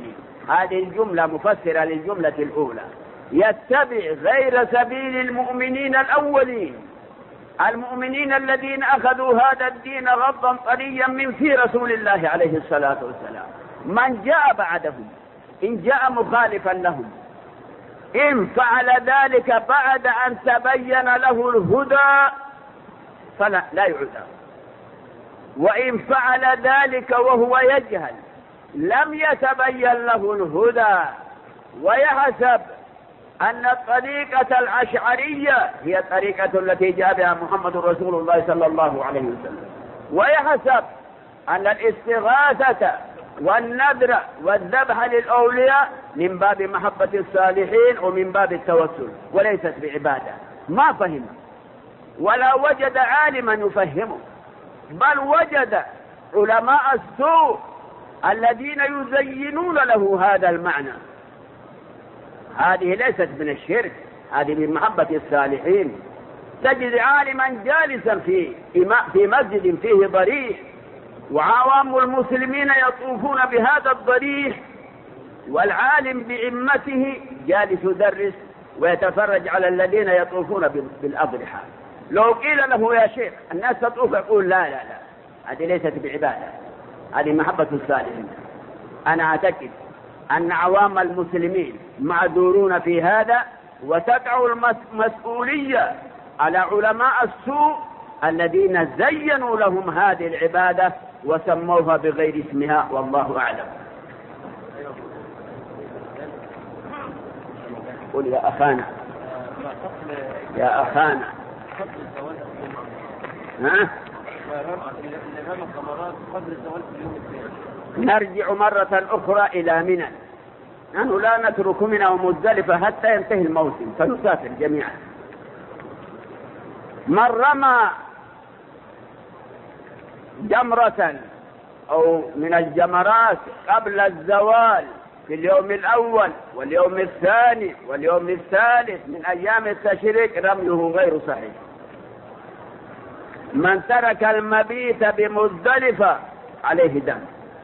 هذه الجملة مفسرة للجملة الأولى. يتبع غير سبيل المؤمنين الأولين، المؤمنين الذين أخذوا هذا الدين غضا طريا من في رسول الله عليه الصلاة والسلام. من جاء بعدهم إن جاء مخالفا لهم، إن فعل ذلك بعد أن تبين له الهدى فلا يعذر، وإن فعل ذلك وهو يجهل لم يتبين له الهدى ويحسب أن الطريقة الأشعرية هي الطريقة التي جاء بها محمد رسول الله صلى الله عليه وسلم، ويحسب أن الاستغاثة والنذر والذبح للأولياء من باب محبة الصالحين ومن باب التوسل وليست بعبادة. ما فهم ولا وجد عالما يفهمه، بل وجد علماء السوء الذين يزينون له هذا المعنى. هذه ليست من الشرك، هذه من محبة الصالحين. تجد عالما جالسا في مسجد فيه ضريح وعوام المسلمين يطوفون بهذا الضريح، والعالم بعمته جالس يدرس ويتفرج على الذين يطوفون بالأضرحة. لو قيل له يا شيخ الناس تطوف يقول لا لا لا، هذه ليست بعبادة، هذه محبة الصالحين. أنا أعتقد أن عوام المسلمين معذورون في هذا، وتقع المسؤولية على علماء السوء الذين زينوا لهم هذه العبادة وسموها بغير اسمها، والله أعلم. قل يا أخانا يا أخانا نرجع مرة أخرى إلى منى. نحن لا نترك منى ومزدلفة حتى ينتهي الموسم فنسافر جميعا. من رمى جمرة أو من الجمرات قبل الزوال في اليوم الأول واليوم الثاني واليوم الثالث من أيام التشريق رميه غير صحيح. من ترك المبيت بمزدلفة عليه دم.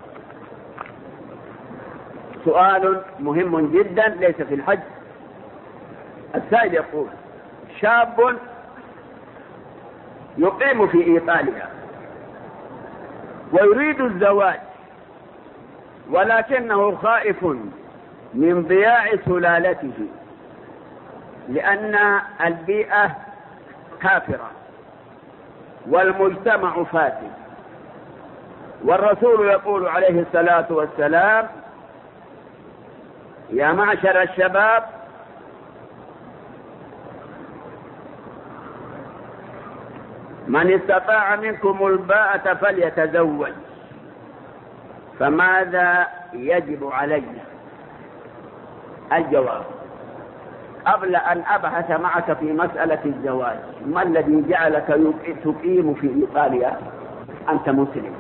سؤال مهم جدا ليس في الحج. السائل يقول: شاب يقيم في إيطاليا ويريد الزواج، ولكنه خائف من ضياع سلالته لأن البيئة كافرة والمجتمع فاسد، والرسول يقول عليه الصلاة والسلام: يا معشر الشباب من استطاع منكم الباءة فليتزوج. فماذا يجب علي؟ الجواب: قبل أن أبحث معك في مسألة الزواج، ما الذي جعلك تقيم في إيطاليا؟ أنت مسلم.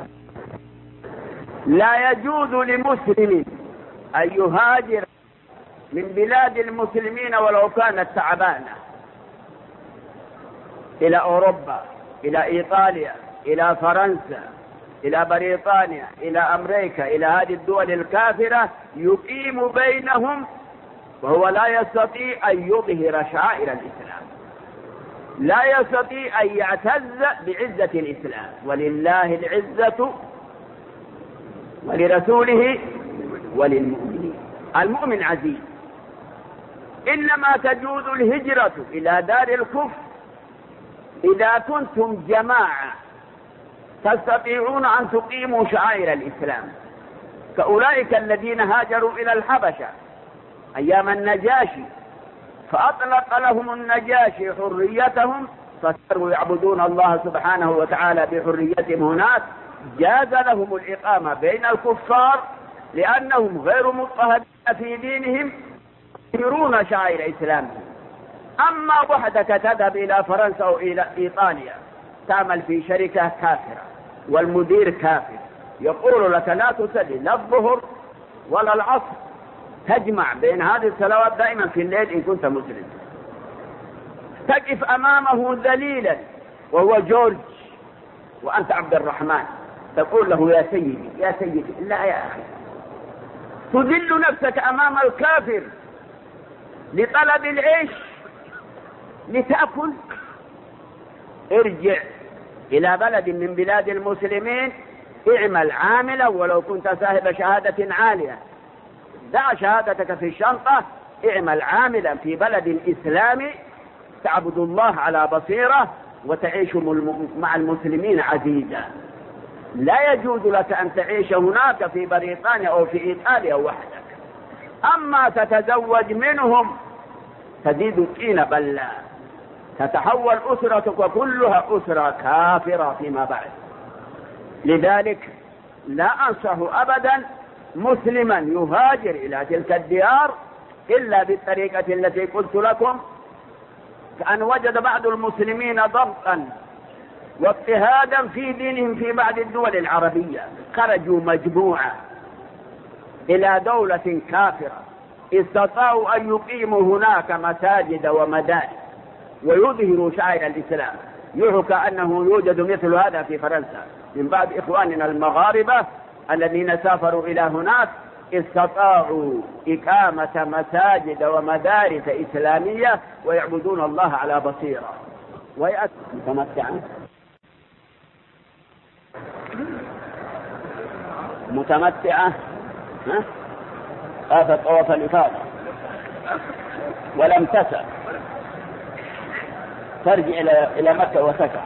لا يجوز لمسلم أن يهاجر من بلاد المسلمين ولو كانت تعبانة إلى أوروبا، إلى إيطاليا، إلى فرنسا، إلى بريطانيا، إلى أمريكا، إلى هذه الدول الكافرة، يقيم بينهم وهو لا يستطيع أن يظهر شعائر الإسلام، لا يستطيع أن يعتز بعزة الإسلام. ولله العزة ولرسوله وللمؤمنين. المؤمن عزيز. إنما تجوز الهجرة إلى دار الكفر إذا كنتم جماعة تستطيعون أن تقيموا شعائر الإسلام، كأولئك الذين هاجروا إلى الحبشة أيام النجاشي، فأطلق لهم النجاشي حريتهم فصاروا يعبدون الله سبحانه وتعالى بحريتهم هناك. جاز لهم الإقامة بين الكفار لأنهم غير مضطهدين في دينهم، يرون شعائر إسلامهم. أما وحدك تذهب إلى فرنسا أو إلى إيطاليا تعمل في شركة كافرة والمدير كافر، يقول لك لا تصلي لا الظهر ولا العصر، تجمع بين هذه الصلوات دائما في الليل إن كنت مسلم. تقف أمامه ذليلا وهو جورج وأنت عبد الرحمن، تقول له يا سيدي يا سيدي. لا يا أخي، تذل نفسك أمام الكافر لطلب العيش لتأكل؟ ارجع إلى بلد من بلاد المسلمين، اعمل عاملا ولو كنت صاحب شهادة عالية، دع شهادتك في الشنطة، اعمل عاملا في بلد إسلامي تعبد الله على بصيرة وتعيش مع المسلمين عزيزا. لا يجوز لك أن تعيش هناك في بريطانيا أو في إيطاليا وحدك. أما تتزوج منهم تزيد الطين بلا، تتحول أسرتك كلها أسرة كافرة فيما بعد. لذلك لا أنصح أبدا مسلما يهاجر إلى تلك الديار إلا بالطريقة التي قلت لكم، كأن وجد بعض المسلمين ضبطا واضطهادا في دينهم في بعض الدول العربية، خرجوا مجموعة إلى دولة كافرة، استطاعوا أن يقيموا هناك مساجد ومدارس ويظهروا شعائر الإسلام. يحكى أنه يوجد مثل هذا في فرنسا من بعض إخواننا المغاربة الذين سافروا إلى هناك، استطاعوا إقامة مساجد ومدارس إسلامية ويعبدون الله على بصيرة. ويأتي متمتعة طافت طواف الإفاضة ولم تسع، ترجع إلى مكة وسكع.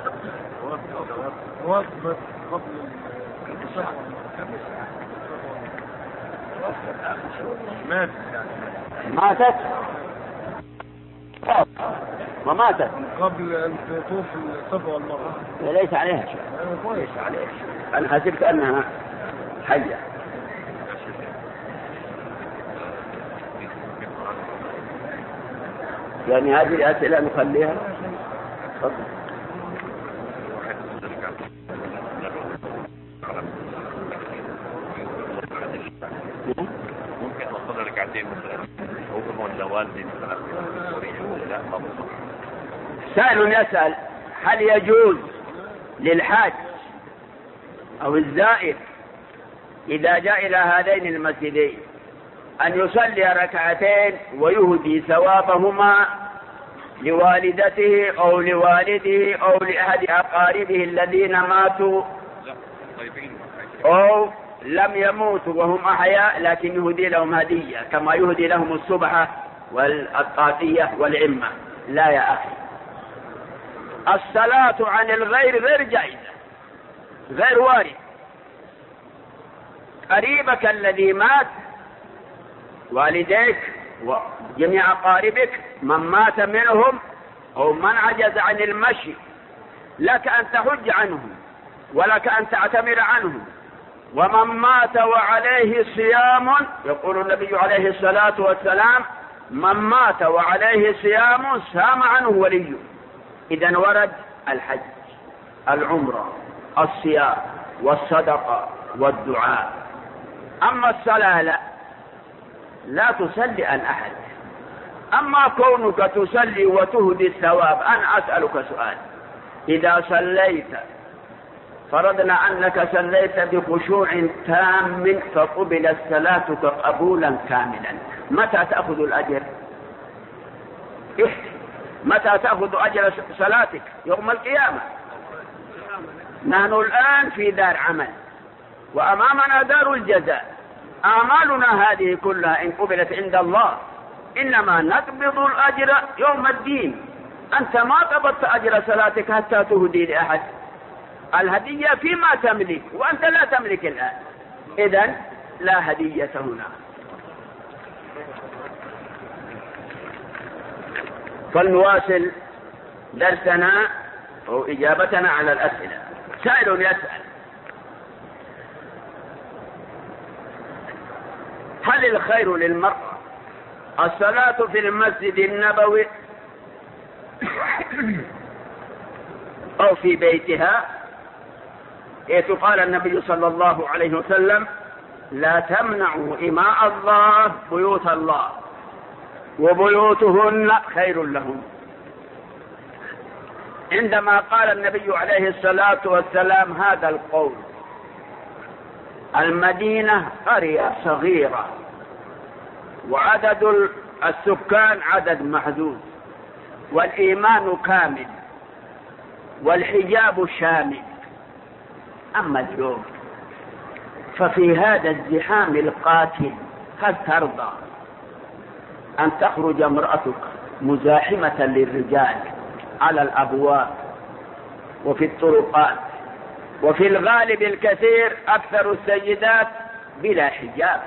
ماتت وماتت قبل أن تطوف الصفا والمروة. ليس عليها شيء. ليس عليها شيء. أنا حسبت أنها حية. يعني هذه الأسئلة نخليها. تفضل. ممكن أوصل ركعتين مثلا أو لوالدي مثلا في سوريا؟ لا ما بصح. سائل يسأل: هل يجوز للحاج أو الزائر إذا جاء إلى هذين المسجدين أن يصلي ركعتين ويهدي ثوابهما لوالدته أو لوالده أو لأحد أقاربه الذين ماتوا أو لم يموتوا وهم أحياء، لكن يهدي لهم هدية كما يهدي لهم الصبحة والقاطية والعمة؟ لا يا أخي، الصلاة عن الغير غير جائزة، غير وارد. قريبك الذي مات، والديك وجميع أقاربك من مات منهم أو من عجز عن المشي، لك أن تحج عنهم ولك أن تعتمر عنهم. ومن مات وعليه صيام، يقول النبي عليه الصلاة والسلام: من مات وعليه صيام سام عنه وليه. إذن ورد الحج، العمرة، الصيام والصدقة والدعاء. أما الصلاة لا تصلي عن أحد. أما كونك تصلي وتهدي الثواب، أنا أسألك سؤال: إذا صليت فرضنا أنك صليت بخشوع تام فقبلت صلاتك قبولا كاملا، متى تأخذ الأجر؟ متى تأخذ أجر صلاتك؟ يوم القيامة. نحن الآن في دار عمل وأمامنا دار الجزاء. أعمالنا هذه كلها إن قبلت عند الله إنما نقبض الأجر يوم الدين. أنت ما قبضت أجر صلاتك حتى تهدي لأحد. الهدية فيما تملك وأنت لا تملك الآن، إذن لا هدية هنا. فلنواصل درسنا أو إجابتنا على الأسئلة. سائل يسأل: هل الخير للمرأة الصلاة في المسجد النبوي أو في بيتها؟ حيث قال النبي صلى الله عليه وسلم: لا تمنعوا إماء الله بيوت الله وبيوتهن خير لهم. عندما قال النبي عليه الصلاة والسلام هذا القول المدينة قرية صغيرة وعدد السكان عدد محدود، والإيمان كامل والحجاب شامل. أما اليوم ففي هذا الزحام القاتل هل ترضى أن تخرج امرأتك مزاحمة للرجال على الأبواب وفي الطرقات، وفي الغالب الكثير أكثر السيدات بلا حجاب؟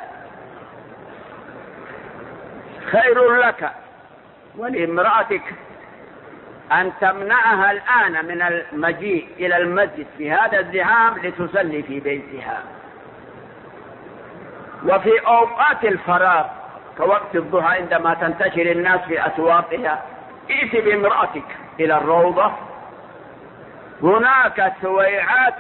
خير لك ولامرأتك أن تمنعها الآن من المجيء إلى المسجد في هذا الزحام لتصلي في بيتها. وفي أوقات الفراغ كوقت الضحى عندما تنتشر الناس في أسواقها، ائت بامرأتك إلى الروضة، هناك سويعات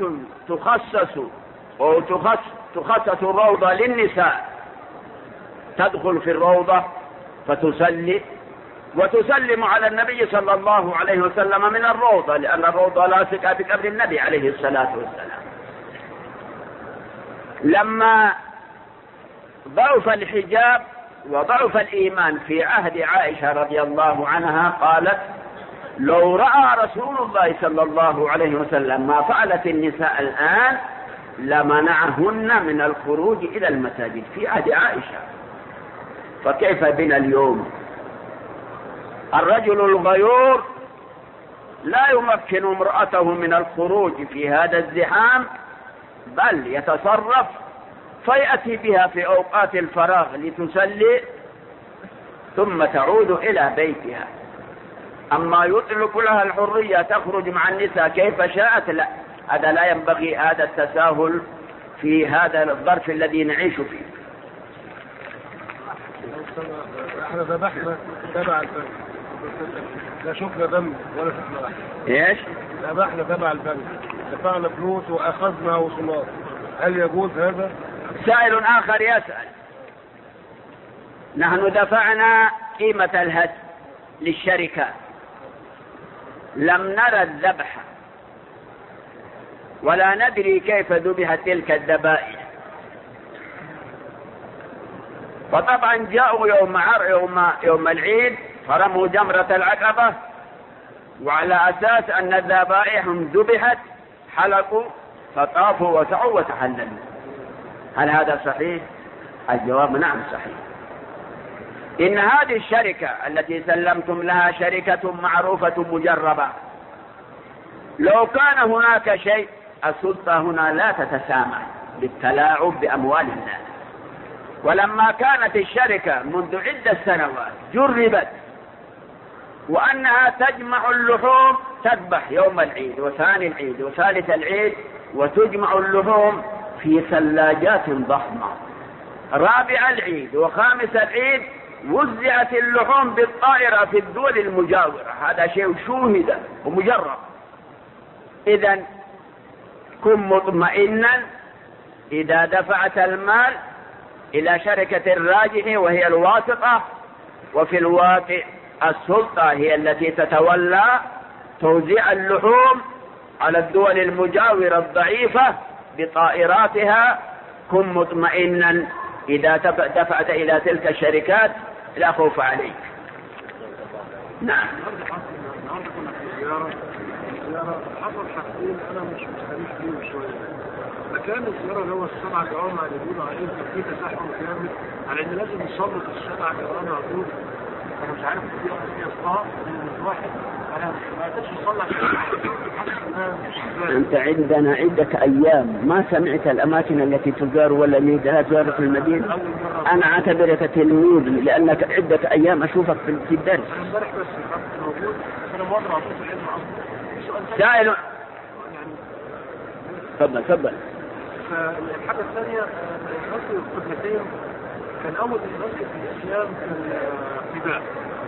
تخصص الروضة للنساء، تدخل في الروضة فتصلي وتسلم على النبي صلى الله عليه وسلم من الروضة، لأن الروضة لاصقة بقبر النبي عليه الصلاة والسلام. لما ضعف الحجاب وضعف الإيمان في عهد عائشة رضي الله عنها قالت: لو رأى رسول الله صلى الله عليه وسلم ما فعلت النساء الآن لمنعهن من الخروج إلى المساجد في عهد عائشة. فكيف بنا اليوم؟ الرجل الغيور لا يمكن امرأته من الخروج في هذا الزحام، بل يتصرف فيأتي بها في أوقات الفراغ لتسلي ثم تعود إلى بيتها. أما يطلق لها الحرية تخرج مع النساء كيف شاءت، لا، هذا لا ينبغي هذا التساهل في هذا الظرف الذي نعيش فيه. احنا ذبحنا تبع البنك، لا شفنا دم ولا شفنا لحم. ايش؟ ذبحنا تبع البنك، دفعنا فلوس واخذنا وصلات، هل يجوز هذا؟ سائل آخر يسأل: نحن دفعنا قيمة الهدي للشركة، لم نرى الذبح ولا ندري كيف ذبحت تلك الذبائح، فطبعا جاءوا يوم العيد فرموا جمرة العقبة، وعلى أساس أن الذبائح ذبحت حلقوا فطافوا وسعوا وتحللوا. هل هذا صحيح؟ الجواب: نعم صحيح. إن هذه الشركة التي سلمتم لها شركة معروفة مجربة، لو كان هناك شيء السلطة هنا لا تتسامح بالتلاعب بأموال الناس. ولما كانت الشركة منذ عدة سنوات جربت وأنها تجمع اللحوم، تذبح يوم العيد وثاني العيد وثالث العيد، وتجمع اللحوم في ثلاجات ضخمة، رابع العيد وخامس العيد وزعت اللحوم بالطائرة في الدول المجاورة. هذا شيء شوهد ومجرب. إذن كن مطمئنا إذا دفعت المال إلى شركة الراجح وهي الواسطة، وفي الواقع السلطة هي التي تتولى توزيع اللحوم على الدول المجاورة الضعيفة بطائراتها. كن مطمئنا إذا دفعت إلى تلك الشركات لا خوف عليك. نعم. النهارده كنا في زيارة حصل حاجتين أنا مش مستريح فيهم شوية. مكان الزيارة اللي هو السبع جوامع اللي بيقولوا عليه في تزاحم جامد على إن لازم نسلط السبع جوامع دول. أنا مش عارف في أصلاح من واحد أنا ما قدرتش أصلح. أنت عندك أيام ما سمعت الأماكن التي تزار ولا لا تزار في المدينة. أنا أعتبرك تلميذ لأنك عندك أيام أشوفك في الدرس. أنا امبارح بس موجود، أنا مرة أعطيت العلم أصلا. سائل. تفضل. فالحاجة الثانية مسجد القبلتين كان أول مسجد في الإسلام كان قباء.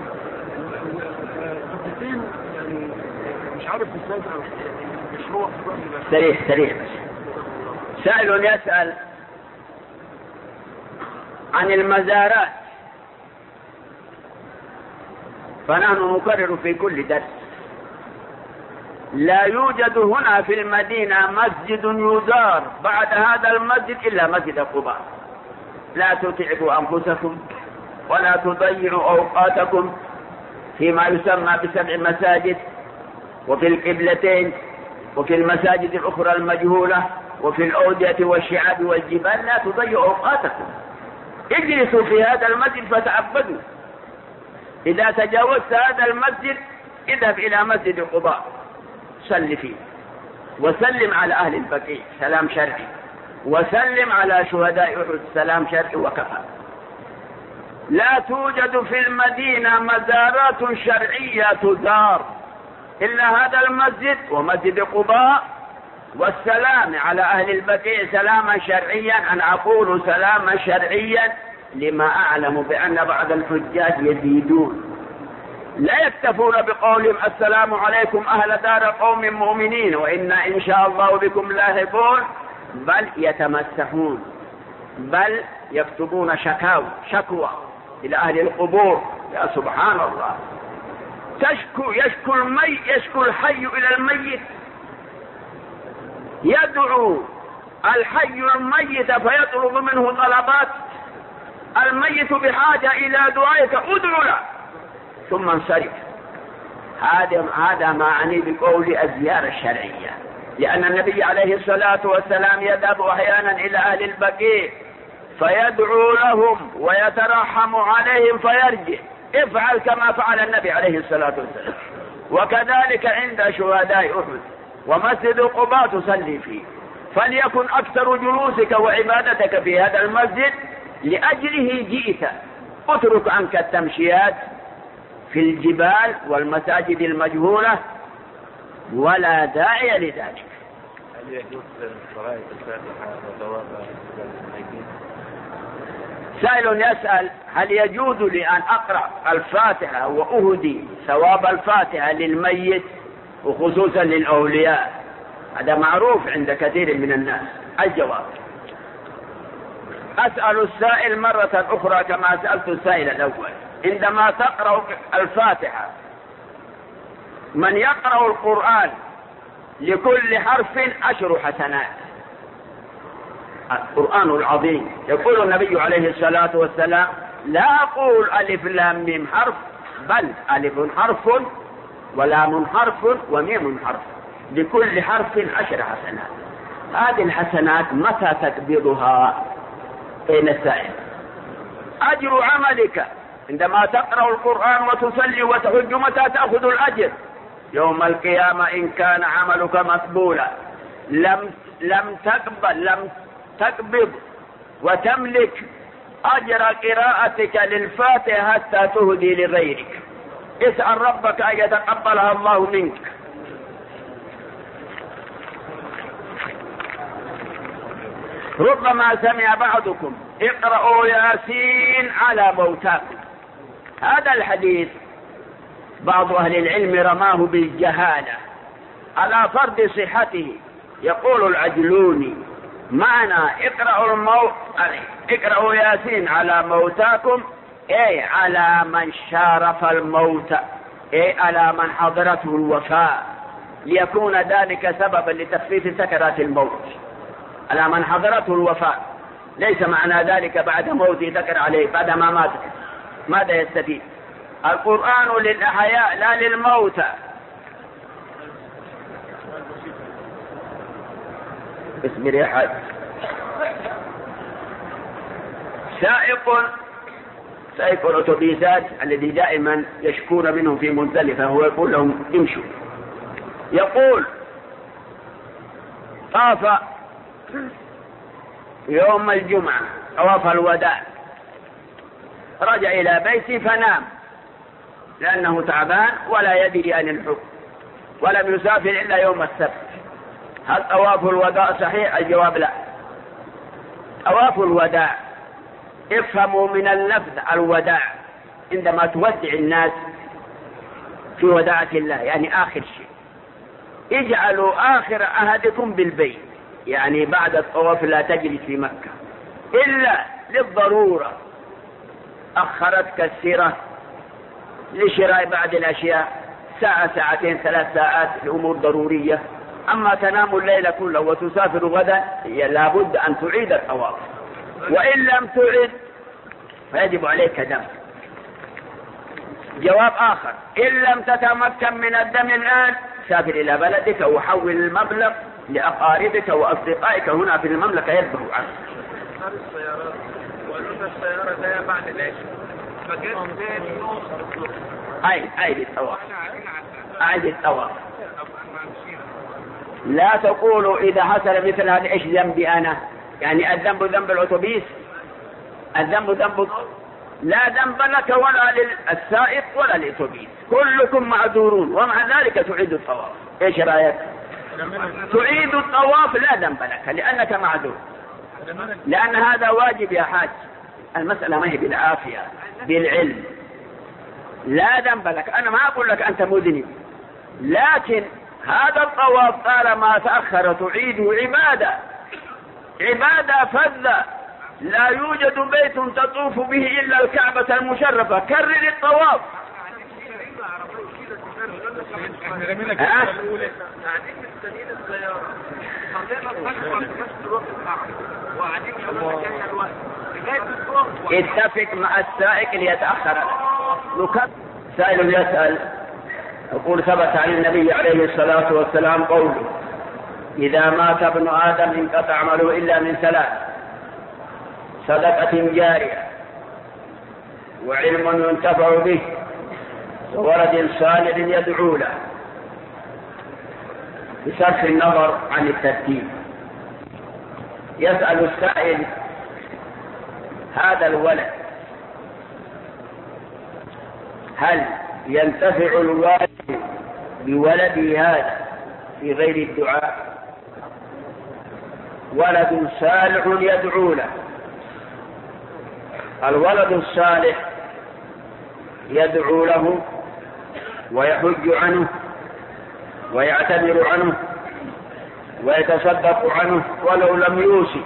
القبلتين يعني مش عارف ازاي مشروع سريع. سائل يسأل عن المزارات، فنحن نكرر في كل درس لا يوجد هنا في المدينة مسجد يزار بعد هذا المسجد إلا مسجد قباء. لا تتعبوا أنفسكم ولا تضيعوا أوقاتكم فيما يسمى ب7 مساجد، وفي القبلتين، وفي المساجد الأخرى المجهولة، وفي الأودية والشعاب والجبال. لا تضيعوا أوقاتكم، اجلسوا في هذا المسجد فتعبدوا. إذا تجاوزت هذا المسجد اذهب إلى مسجد قباء صل فيه، وسلم على أهل البقيع سلام شرعي، وسلم على شهداء أحد سلام شرعي وكفى. لا توجد في المدينة مزارات شرعية تزار إلا هذا المسجد ومسجد قباء، والسلام على أهل البقيع سلاما شرعيا. أنا أقول سلاما شرعيا لما أعلم بأن بعض الحجاج يزيدون، لا يكتفون بقولهم السلام عليكم أهل دار قوم مؤمنين وإنا إن شاء الله بكم لاحقون، بل يتمسحون، بل يكتبون شكوى إلى أهل القبور. يا سبحان الله، يشكو الحي إلى الميت، يدعو الحي الميت فيطلب منه طلبات. الميت بحاجة إلى دعائك ادعو له ثم انصرف. هذا ما أعني بقول الزيارة الشرعية، لأن النبي عليه الصلاة والسلام يذهب أحيانا إلى أهل البقيع فيدعو لهم ويترحم عليهم فيرجع. افعل كما فعل النبي عليه الصلاة والسلام. وكذلك عند شهداء أحد ومسجد قباء تصلي فيه، فليكن أكثر جلوسك وعبادتك في هذا المسجد لأجله جئت. اترك عنك التمشيات في الجبال والمساجد المجهولة، ولا داعي لذلك. هل يجوز قراءة الفاتحة وثوابها للميتين؟ سائل يسأل هل يجوز لي أن أقرأ الفاتحة وأهدي ثواب الفاتحة للميت وخصوصا للأولياء؟ هذا معروف عند كثير من الناس. الجواب: أسأل السائل مرة أخرى كما سألت السائل الأول. عندما تقرأ الفاتحة، من يقرأ القرآن لكل حرف 10 حسنات. القرآن العظيم يقول النبي عليه الصلاة والسلام: لا أقول ألف لام ميم حرف، بل ألف حرف ولام حرف وميم حرف، لكل حرف 10 حسنات. هذه الحسنات متى تقبضها؟ أين السائل؟ أجر عملك عندما تقرأ القرآن وتصلي وتحج متى تأخذ الأجر؟ يوم القيامة إن كان عملك مقبولا لم تقبض وتملك أجر قراءتك للفاتحة حتى تهدي لغيرك. اسأل ربك أن يتقبلها الله منك. ربما سمع بعضكم: اقرأوا ياسين على موتاكم. هذا الحديث بعض أهل العلم رماه بالجهالة على فرض صحته. يقول العجلوني: معنى اقرأوا ياسين على موتاكم أي على من شارف الموت، أي على من حضرته الوفاة، ليكون ذلك سببا لتخفيف سكرات الموت. على من حضرته الوفاة، ليس معنى ذلك بعد موته تقرأ عليه بعد ما مات. ماذا يستفيد؟ القرآن للأحياء لا للموتى. اسم ريحة سائق الأتوبيسات الذي دائما يشكون منهم في مزدلفة، هو يقول لهم: امشوا. يقول: طاف يوم الجمعة طواف الوداع، رجع إلى بيته فنام لأنه تعبان ولا يدري عن الحكم، ولم يسافر إلا يوم السبت. هل طواف الوداع صحيح؟ الجواب: لا. طواف الوداع افهموا من اللفظ الوداع، عندما تودع الناس في وداعة الله، يعني آخر شيء. اجعلوا آخر عهدكم بالبيت، يعني بعد الطواف لا تجلس في مكة إلا للضرورة، أخرتك السيرة لشراء بعض الأشياء، ساعة ساعتين 3 ساعات لأمور ضرورية. أما تنام الليل كله وتسافر غدا لابد أن تعيد الطواف، وإن لم تعد فيجب عليك دم. جواب آخر: إن لم تتمكن من الدم الآن سافر إلى بلدك وحول المبلغ لأقاربك وأصدقائك هنا في المملكة يذبحوا عنك. السيارات وأنت السيارة جاية بعد العشاء فجأة تاني نوصل أعيد الطواف. أعيد الطواف. لا تقولوا إذا حصل مثل هذا إيش ذنبي أنا، يعني الذنب ذنب الأتوبيس، الذنب ذنب، لا ذنب لك ولا للسائق ولا للأتوبيس، كلكم معذورون، ومع ذلك تعيد الطواف. إيش رأيك؟ تعيد الطواف لا ذنب لك لأنك معذور، لأن هذا واجب يا حاج. المسألة ما هي بالعافية، بالعلم. لا ذنب لك، أنا ما أقول لك أنت مذنب، لكن هذا الطواف طالما تأخر تعيده عبادة فذة، لا يوجد بيت تطوف به إلا الكعبة المشرفة، كرر الطواف. اتفق مع السائق ليتأخر. سائل يسأل يقول: ثبت عن النبي عليه الصلاة والسلام قوله: إذا مات ابن آدم انقطع عمله إلا من 3: صدقة جارية، وعلم ينتفع به، وولد صالح يدعو له. بصرف النظر عن الترتيب، يسأل السائل: هذا الولد هل ينتفع الوالد بولده هذا في غير الدعاء؟ ولد صالح يدعو له. الولد الصالح يدعو له ويحج عنه ويعتذر عنه ويتصدق عنه ولو لم يوصي.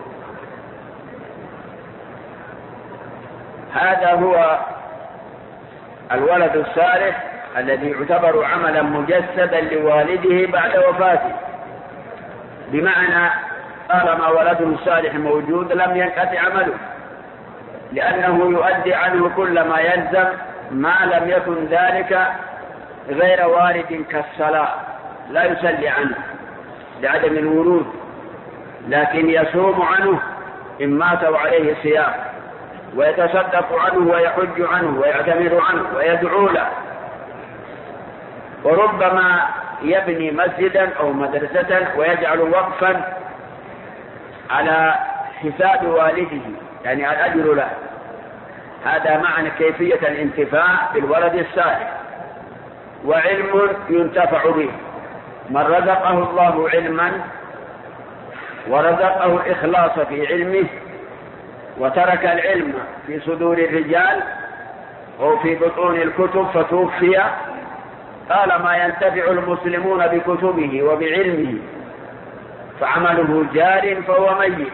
هذا هو الولد الصالح الذي يعتبر عملا مجسدا لوالده بعد وفاته، بمعنى طالما ولد صالح موجود لم ينقطع عمله، لأنه يؤدي عنه كل ما يلزم، ما لم يكن ذلك غير وارد كالصلاة، لا يصلي عنه لعدم الورود، لكن يصوم عنه إن مات وعليه صيام، ويتصدق عنه ويحج عنه ويعتمر عنه ويدعو له، وربما يبني مسجدا أو مدرسة ويجعل وقفا على حساب والده، يعني الأجر له. هذا معنى كيفية الانتفاع بالولد الصالح. وعلم ينتفع به، من رزقه الله علما ورزقه الإخلاص في علمه وترك العلم في صدور الرجال أو في بطون الكتب فتوفي، طالما ينتفع المسلمون بكتبه وبعلمه فعمله جار فهو ميت.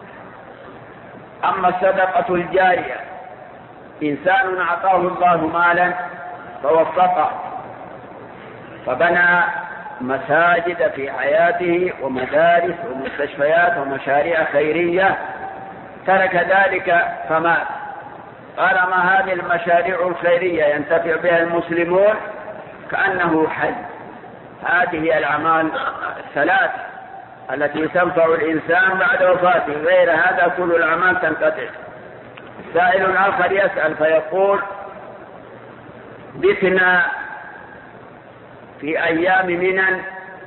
أما الصدقة الجارية، إنسان أعطاه الله مالا فوفقه فبنى مساجد في حياته ومدارس ومستشفيات ومشاريع خيرية، ترك ذلك فمات، طالما هذه المشاريع الخيرية ينتفع بها المسلمون كأنه حي. هذه الأعمال الثلاث التي تنفع الإنسان بعد وفاته، غير هذا كل الأعمال تنقطع. سائل آخر يسأل فيقول: بتنا في أيام منى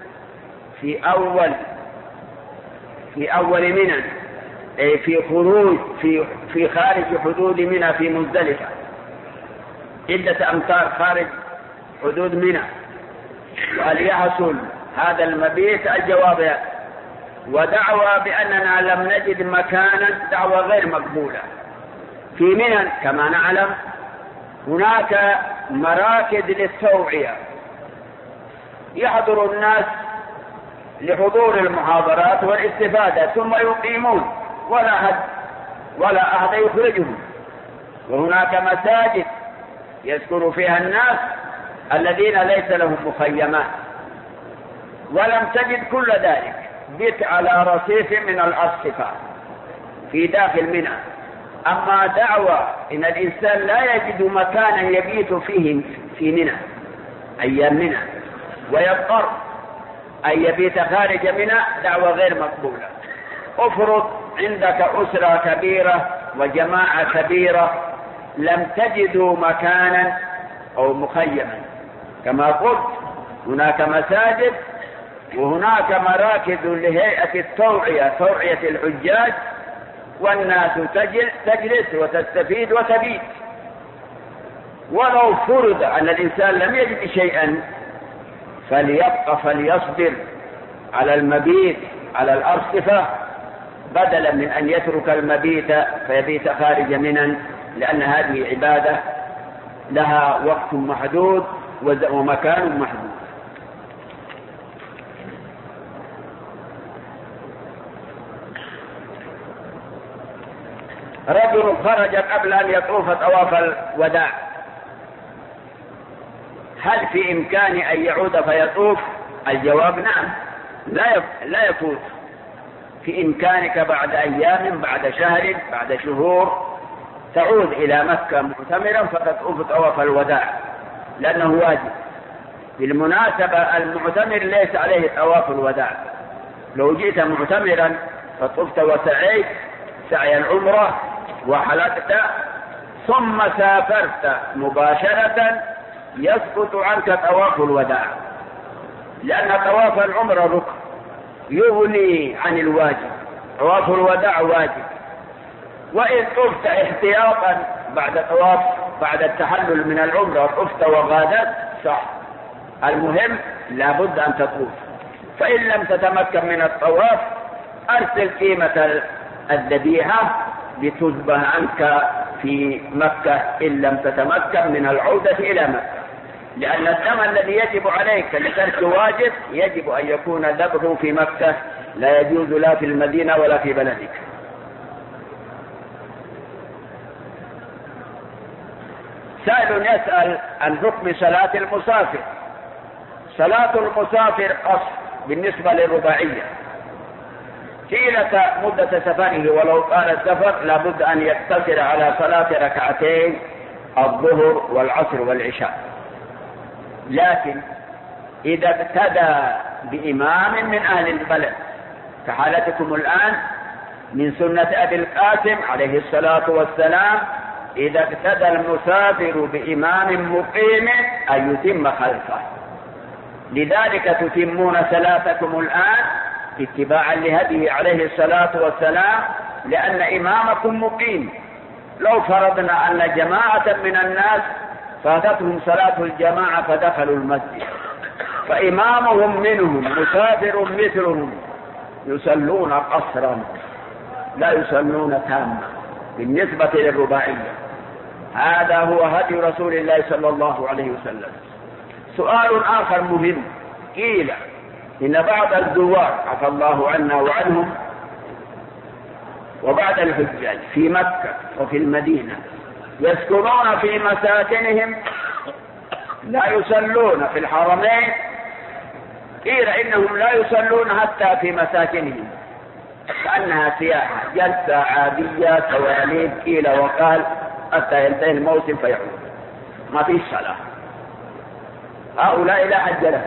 في أول منى، أي في خارج حدود منى في مزدلفة، عدة أمتار خارج حدود منى، وهل يحصل هذا المبيت؟ الجواب: ودعوى بأننا لم نجد مكانا دعوى غير مقبولة. في منى كما نعلم هناك مراكز للتوعية، يحضر الناس لحضور المحاضرات والاستفادة ثم يقيمون ولا أحد يخرجهم. وهناك مساجد يذكر فيها الناس الذين ليس لهم مخيمات، ولم تجد كل ذلك، بت على رصيف من الأرصفة في داخل منى. أما دعوى إن الإنسان لا يجد مكانا يبيت فيه في منى أيام منى ويضطر أن يبيت خارج منى، دعوى غير مقبولة. افرض عندك أسرة كبيرة وجماعة كبيرة لم تجدوا مكانا أو مخيما، كما قلت هناك مساجد وهناك مراكز لهيئة التوعية، توعية الحجاج، والناس تجلس وتستفيد وتبيت. ولو فرض أن الإنسان لم يجد شيئا فليبقى فليصبر على المبيت على الأرصفة بدلا من أن يترك المبيت فيبيت خارج منى، لأن هذه عبادة لها وقت محدود ومكان محدود. رجل خرج قبل أن يطوف طواف الوداع، هل في إمكانه أن يعود فيطوف؟ الجواب نعم، لا يفوت. في إمكانك بعد أيام، بعد شهر، بعد شهور تعود إلى مكة معتمرا فتطوف طواف الوداع، لأنه واجب. بالمناسبة المعتمر ليس عليه طواف الوداع. لو جئت معتمرا فطفت وسعيت سعي العمرة وحلقت ثم سافرت مباشرة يسقط عنك طواف الوداع، لأن طواف العمرة ركن يغني عن الواجب، طواف الوداع واجب. وإن طفت احتياطا بعد التحلل من العمرة طفت وغادرت صح، المهم لابد أن تطوف. فإن لم تتمكن من الطواف أرسل قيمة الذبيحة لتذبح عنك في مكة إن لم تتمكن من العودة إلى مكة، لأن الدم الذي يجب عليك لترك واجب يجب أن يكون ذبحه في مكة، لا يجوز لا في المدينة ولا في بلدك. سائل يسأل عن حكم صلاة المسافر. صلاة المسافر قصر بالنسبة للرباعية طيلة مدة سفره، ولو طال السفر لابد أن يقتصر على صلاة ركعتين الظهر والعصر والعشاء. لكن إذا اقتدى بإمام من أهل البلد كحالتكم الآن من سنة أبي القاسم عليه الصلاة والسلام، إذا اقتدى المسافر بإمام مقيم أن يتم خلفه. لذلك تتمون صلاتكم الآن اتباعا لهديه عليه الصلاة والسلام، لأن إمامكم مقيم. لو فرضنا أن جماعة من الناس فاتتهم صلاة الجماعة فدخلوا المسجد فإمامهم منهم مسافر مثلهم يصلون قصرا لا يصلون تاما بالنسبة للرباعية. هذا هو هدي رسول الله صلى الله عليه وسلم. سؤال آخر مهم، قيل إن بعض الزوار عفى الله عنا وعنهم وبعض الحجاج في مكة وفي المدينة يسكنون في مساكنهم لا يصلون في الحرمين، قيل إنهم لا يصلون حتى في مساكنهم كأنها سياحة جلسة عادية تواليد، قيل وقال حتى ينتهي الموسم فيعود، ما فيش صلاة. هؤلاء لا حج لهم.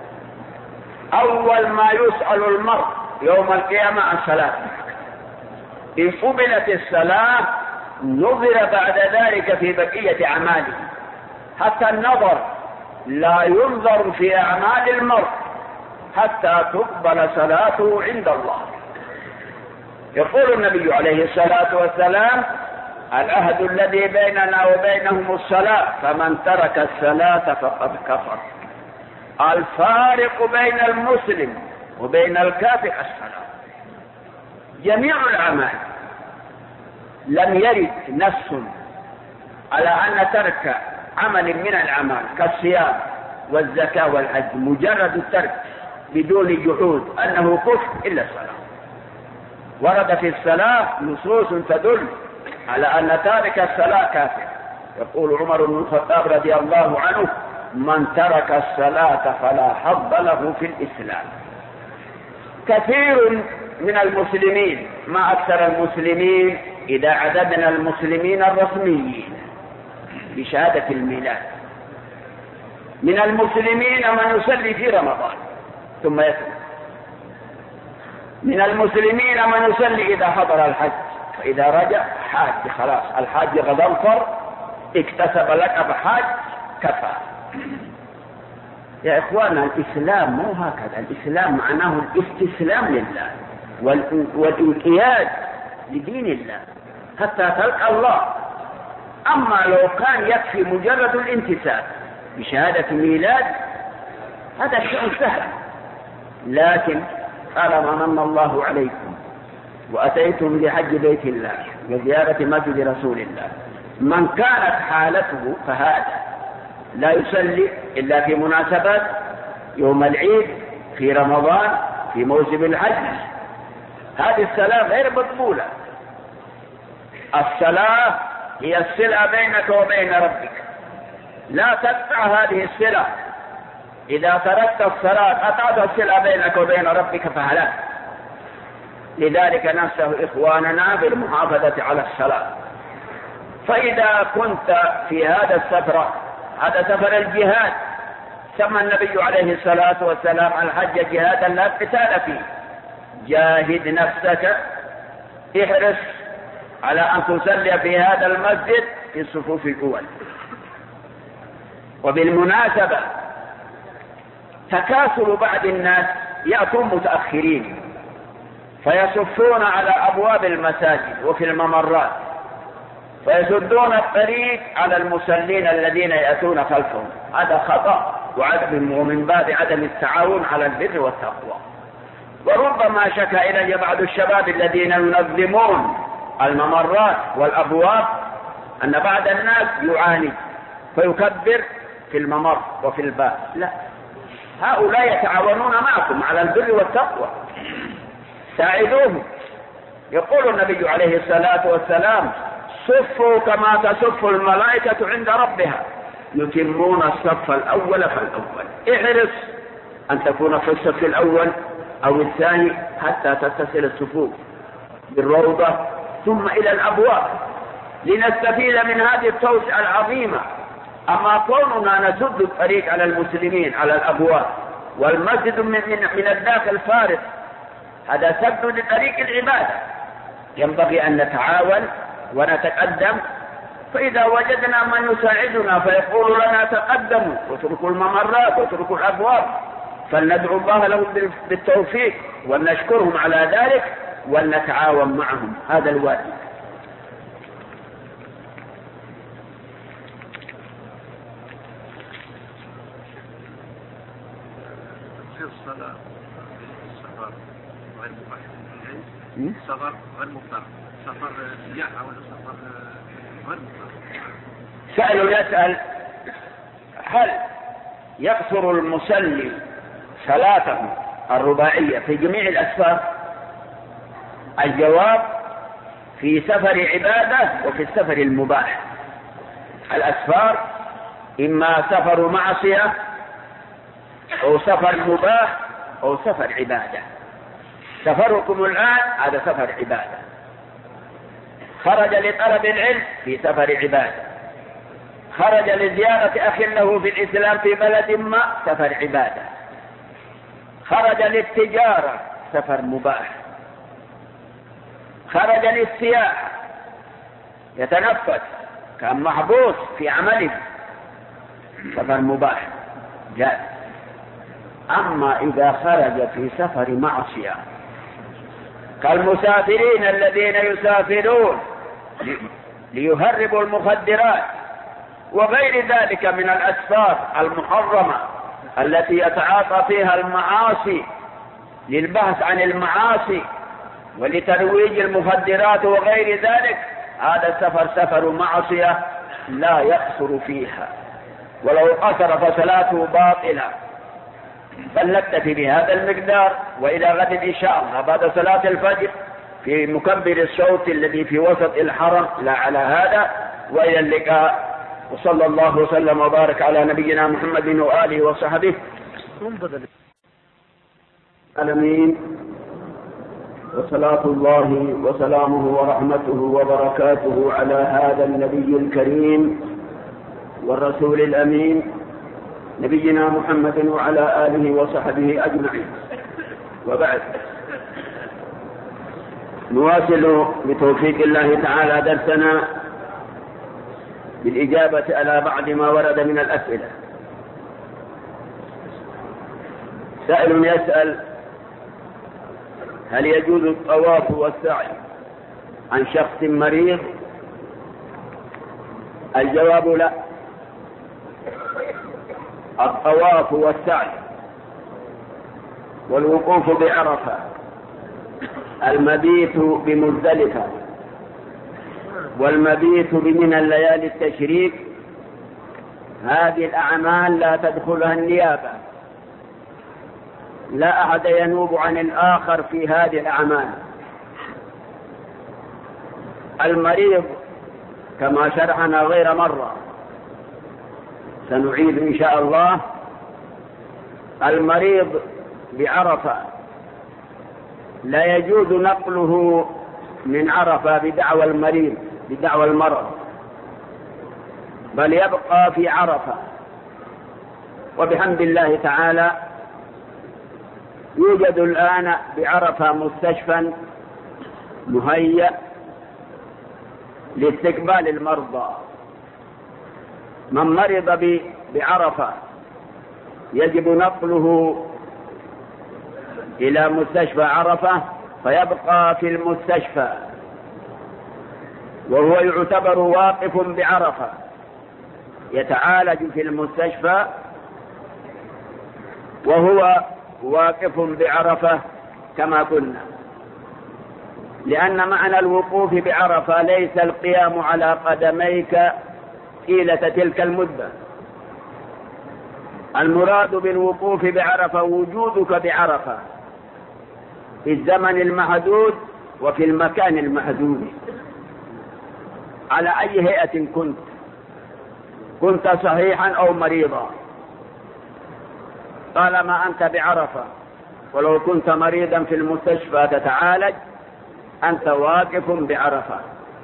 أول ما يسأل المرء يوم القيامة عن صلاة، إن قبلت الصلاة نظر بعد ذلك في بقية أعماله، حتى النظر لا ينظر في أعمال المرء حتى تقبل صلاته عند الله. يقول النبي عليه الصلاة والسلام: العهد الذي بيننا وبينهم الصلاة، فمن ترك الصلاة فقد كفر. الفارق بين المسلم وبين الكافر الصلاة. جميع الأعمال لم يرد نص على أن ترك عمل من الأعمال كالصيام والزكاة والحج مجرد الترك بدون جحود أنه كفر إلا الصلاة. ورد في الصلاة نصوص تدل على أن تارك الصلاة كافر. يقول عمر بن الخطاب رضي الله عنه: من ترك الصلاة فلا حظ له في الإسلام. كثير من المسلمين، ما أكثر المسلمين إذا عددنا المسلمين الرسميين بشهادة الميلاد، من المسلمين من يصلي في رمضان ثم يترك، من المسلمين من يصلي إذا حضر الحج، فإذا رجع حاج خلاص، الحاج غضنفر اكتسب لقب حاج كفى. يا إخوانا الإسلام مو هكذا، الإسلام معناه الاستسلام لله والانقياد لدين الله حتى تلقى الله. أما لو كان يكفي مجرد الانتساب بشهادة ميلاد هذا شيء سهل، لكن طالما من الله عليكم وأتيتم لحج بيت الله وزيارة مسجد رسول الله، من كانت حالته فهذا لا يصلي إلا في مناسبات يوم العيد، في رمضان، في موسم الحج، هذه الصلاة غير مقبولة. الصلاة هي الصلة بينك وبين ربك، لا تقطع هذه الصلة. إذا تركت الصلاة قطعت الصلة بينك وبين ربك فهلك. لذلك ننصح إخواننا بالمحافظة على الصلاة. فإذا كنت في هذا السفر، هذا سفر الجهاد، سمى النبي عليه الصلاة والسلام الحج جهادا لا قتال فيه. جاهد نفسك، احرص على أن تصلي في هذا المسجد في الصفوف الأول. وبالمناسبة تكاسل بعض الناس، يأتون متأخرين فيصفون على أبواب المساجد وفي الممرات ويسدون الطريق على المصلين الذين يأتون خلفهم. هذا خطأ ومن باب عدم التعاون على البر والتقوى. وربما شكى إلي بعض الشباب الذين ينظمون الممرات والأبواب أن بعض الناس يعاني فيكبر في الممر وفي الباب. لا، هؤلاء يتعاونون معكم على البر والتقوى، ساعدوهم. يقول النبي عليه الصلاة والسلام: صفوا كما تصف الملائكة عند ربها، يتمون الصف الأول فالأول. احرص أن تكون في الصف الأول أو الثاني حتى تتصل الصفوف بالروضة ثم إلى الأبواب لنستفيد من هذه التوسعة العظيمة. أما كوننا نسد الطريق على المسلمين على الأبواب والمسجد من الداخل فارغ، هذا سد لطريق العبادة. ينبغي أن نتعاون ونتقدم، فإذا وجدنا من يساعدنا فيقول لنا تقدموا واتركوا الممرات واتركوا الأبواب، فلندعو الله لهم بالتوفيق ونشكرهم على ذلك ونتعاون معهم. هذا الواجب. في الصلاة السفر غير مباح، سفر غير مباح، سفر سياحة ولا سفر غير مباح. سأل يسأل: هل يقصر المصلي صلاته الرباعية في جميع الأسفار؟ الجواب: في سفر عبادة وفي السفر المباح. الأسفار إما سفر معصية أو سفر مباح أو سفر عبادة. سفركم الآن هذا سفر عبادة، خرج لطلب العلم في سفر عبادة، خرج لزيارة أخ له في الإسلام في بلد ما سفر عبادة، خرج للتجارة سفر مباح، خرج للسياحة يتنفس كان محبوس في عمله سفر مباح جائز. أما إذا خرج في سفر معصية كالمسافرين الذين يسافرون ليهربوا المخدرات وغير ذلك من الأسفار المحرمة التي يتعاطى فيها المعاصي للبحث عن المعاصي ولترويج المخدرات وغير ذلك، هذا السفر سفر معصية لا يقصر فيها، ولو قصر فصلاته باطلة. بل نكتفي بهذا المقدار، وإلى غد إن شاء الله بعد صلاة الفجر في مكبر الصوت الذي في وسط الحرم لا على هذا، وإلى اللقاء وصلى الله وسلم وبارك على نبينا محمد وآله وصحبه العالمين، وصلاة الله وسلامه ورحمته وبركاته على هذا النبي الكريم والرسول الأمين نبينا محمد وعلى آله وصحبه أجمعين. وبعد، نواصل بتوفيق الله تعالى درسنا بالإجابة على بعض ما ورد من الأسئلة. سائل يسأل: هل يجوز الطواف والسعي عن شخص مريض؟ الجواب: لا. الطواف والسعي والوقوف بعرفة، المبيت بمزدلفة، والمبيت بمنى الليالي التشريك، هذه الأعمال لا تدخلها النيابة، لا أحد ينوب عن الآخر في هذه الأعمال. المريض كما شرحنا غير مرة، سنعيد إن شاء الله. المريض بعرفة لا يجوز نقله من عرفة بدعوى المرض، بل يبقى في عرفة. وبحمد الله تعالى يوجد الآن بعرفة مستشفى مهيأ لاستقبال المرضى. من مرض بعرفة يجب نقله إلى مستشفى عرفة، فيبقى في المستشفى وهو يعتبر واقف بعرفة، يتعالج في المستشفى وهو واقف بعرفة كما قلنا، لأن معنى الوقوف بعرفة ليس القيام على قدميك طيلة تلك المدة. المراد بالوقوف بعرفة وجودك بعرفة في الزمن المحدود وفي المكان المحدود، على أي هيئة كنت صحيحا أو مريضا، طالما أنت بعرفة. ولو كنت مريضا في المستشفى تتعالج، أنت واقف بعرفة.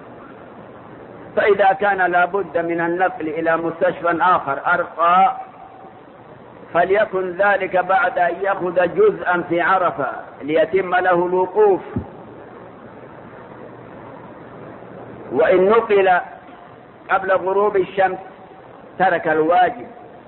فإذا كان لابد من النقل إلى مستشفى آخر أرقى، فليكن ذلك بعد أن يأخذ جزءا في عرفة ليتم له الوقوف. وإن نقل قبل غروب الشمس ترك الواجب.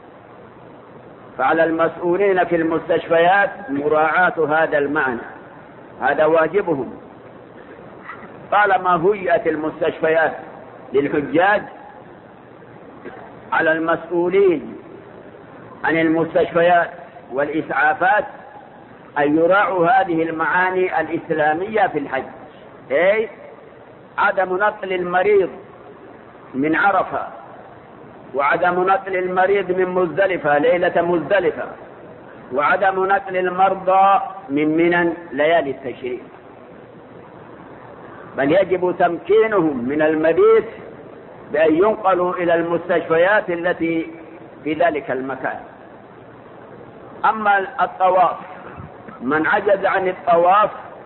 فعلى المسؤولين في المستشفيات مراعاة هذا المعنى، هذا واجبهم. طالما هيئت المستشفيات للحجاج، على المسؤولين عن المستشفيات والإسعافات أن يراعوا هذه المعاني الإسلامية في الحج، أي عدم نقل المريض من عرفة، وعدم نقل المريض من مزدلفة ليلة مزدلفة، وعدم نقل المرضى من منى ليالي التشريق، بل يجب تمكينهم من المبيت بأن ينقلوا إلى المستشفيات التي في ذلك المكان. أما الطواف، من عجز عن الطواف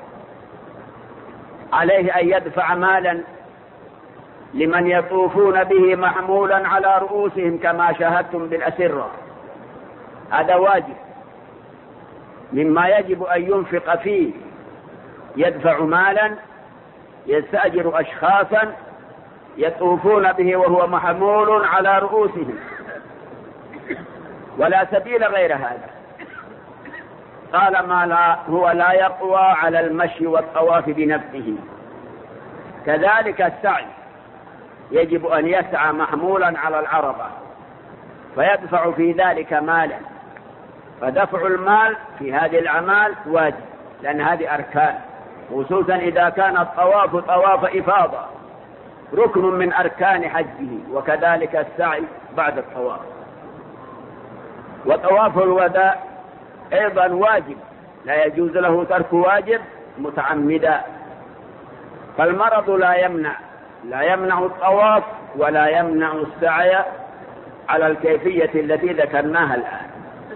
عليه أن يدفع مالا لمن يطوفون به محمولا على رؤوسهم كما شاهدتم بالأسرة. هذا واجب مما يجب أن ينفق فيه، يدفع مالا، يستأجر أشخاصا يطوفون به وهو محمول على رؤوسهم، ولا سبيل غير هذا، طالما هو لا يقوى على المشي والطواف بنفسه. كذلك السعي، يجب أن يسعى محمولا على العربة فيدفع في ذلك مالا، فدفع المال في هذه الأعمال واجب، لأن هذه أركان، خصوصا إذا كان الطواف طواف إفاضة ركن من أركان حجه، وكذلك السعي بعد الطواف. وطواف الوداع أيضا واجب، لا يجوز له ترك واجب متعمدا. فالمرض لا يمنع الطواف ولا يمنع السعي على الكيفية التي ذكرناها الآن.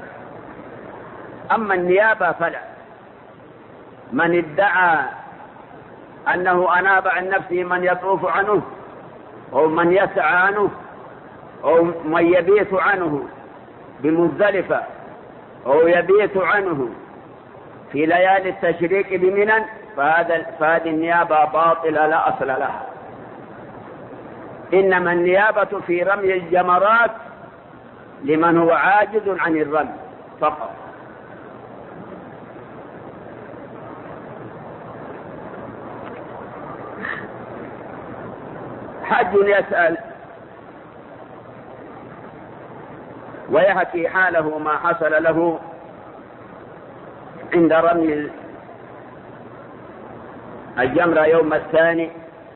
أما النيابة فلا، من ادعى أنه أناب عن نفسه من يطوف عنه أو من يسعى عنه أو من يبيت عنه بمزدلفة أو يبيت عنه في ليالي التشريق بمنى، فهذه النيابة باطلة لا أصل لها. إنما النيابة في رمي الجمرات لمن هو عاجز عن الرمي فقط. حج يسأل ويحكي حاله ما حصل له عند رمي الجمرة يوم الثاني.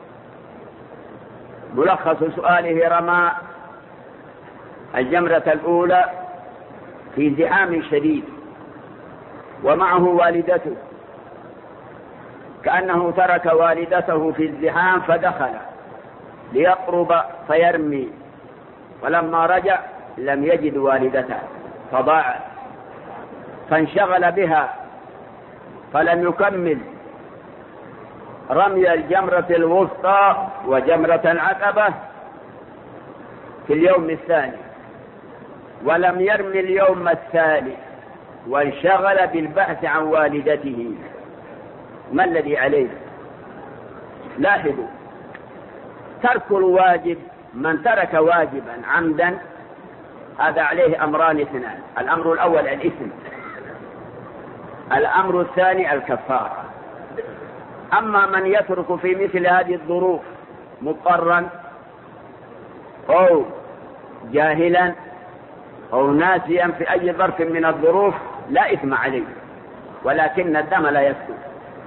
ملخص سؤاله: رمى الجمرة الأولى في زحام شديد ومعه والدته، كأنه ترك والدته في الزحام فدخل ليقرب فيرمي، ولما رجع لم يجد والدته فضاعت، فانشغل بها فلم يكمل رمي الجمرة الوسطى وجمرة العقبة في اليوم الثاني، ولم يرمي اليوم الثالث، وانشغل بالبحث عن والدته. ما الذي عليه؟ لاحظوا، ترك الواجب، من ترك واجبا عمدا هذا عليه أمران اثنان: الأمر الأول الإثم، الأمر الثاني الكفارة. أما من يترك في مثل هذه الظروف مضطرا أو جاهلا أو ناسيا في أي ظرف من الظروف لا إثم عليه، ولكن الدم لا يسكت،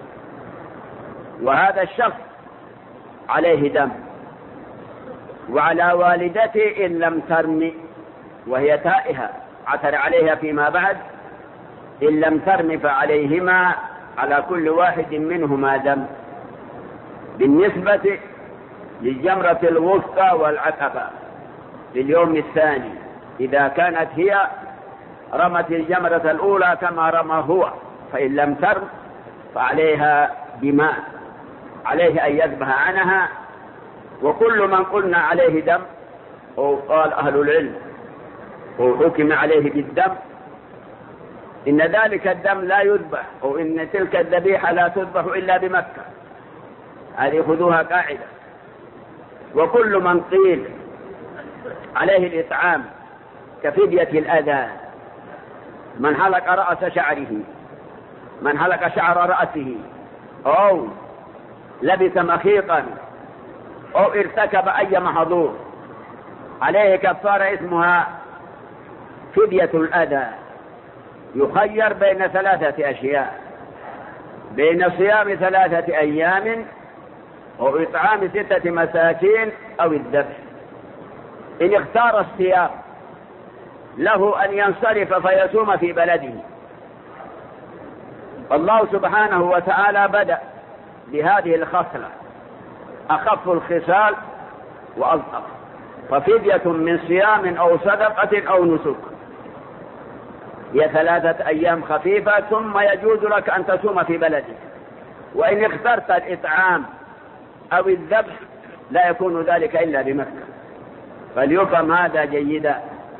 وهذا الشخص عليه دم. وعلى والدته إن لم ترمي وهي تائهة عثر عليها فيما بعد، إن لم ترمي فعليهما على كل واحد منهما دم. بالنسبة للجمرة الوسطى والعقبة في اليوم الثاني، إذا كانت هي رمت الجمرة الأولى كما رمى هو، فإن لم ترم فعليها دماء، عليه أن يذبح عنها. وكل من قلنا عليه دم أو قال أهل العلم أو حكم عليه بالدم، إن ذلك الدم لا يذبح، أو إن تلك الذبيحة لا تذبح إلا بمكة. هذه خذوها قاعدة. وكل من قيل عليه الإطعام كفدية الأذى، من حلق رأس شعره، من حلق شعر رأسه، أو لبس مخيطا، أو ارتكب أي محظور، عليه كفارة اسمها فدية الأذى. يخير بين ثلاثة أشياء: بين صيام 3 أيام أو إطعام 6 مساكين أو الذبح. إن اختار الصيام له أن ينصرف فيصوم في بلده. الله سبحانه وتعالى بدأ بهذه الخصلة، أخف الخصال وأضعف، ففدية من صيام أو صدقة أو نسك، هي 3 أيام خفيفة، ثم يجوز لك أن تصوم في بلدك. وإن اخترت الإطعام أو الذبح لا يكون ذلك إلا بمكة، فليفهم هذا جيدا.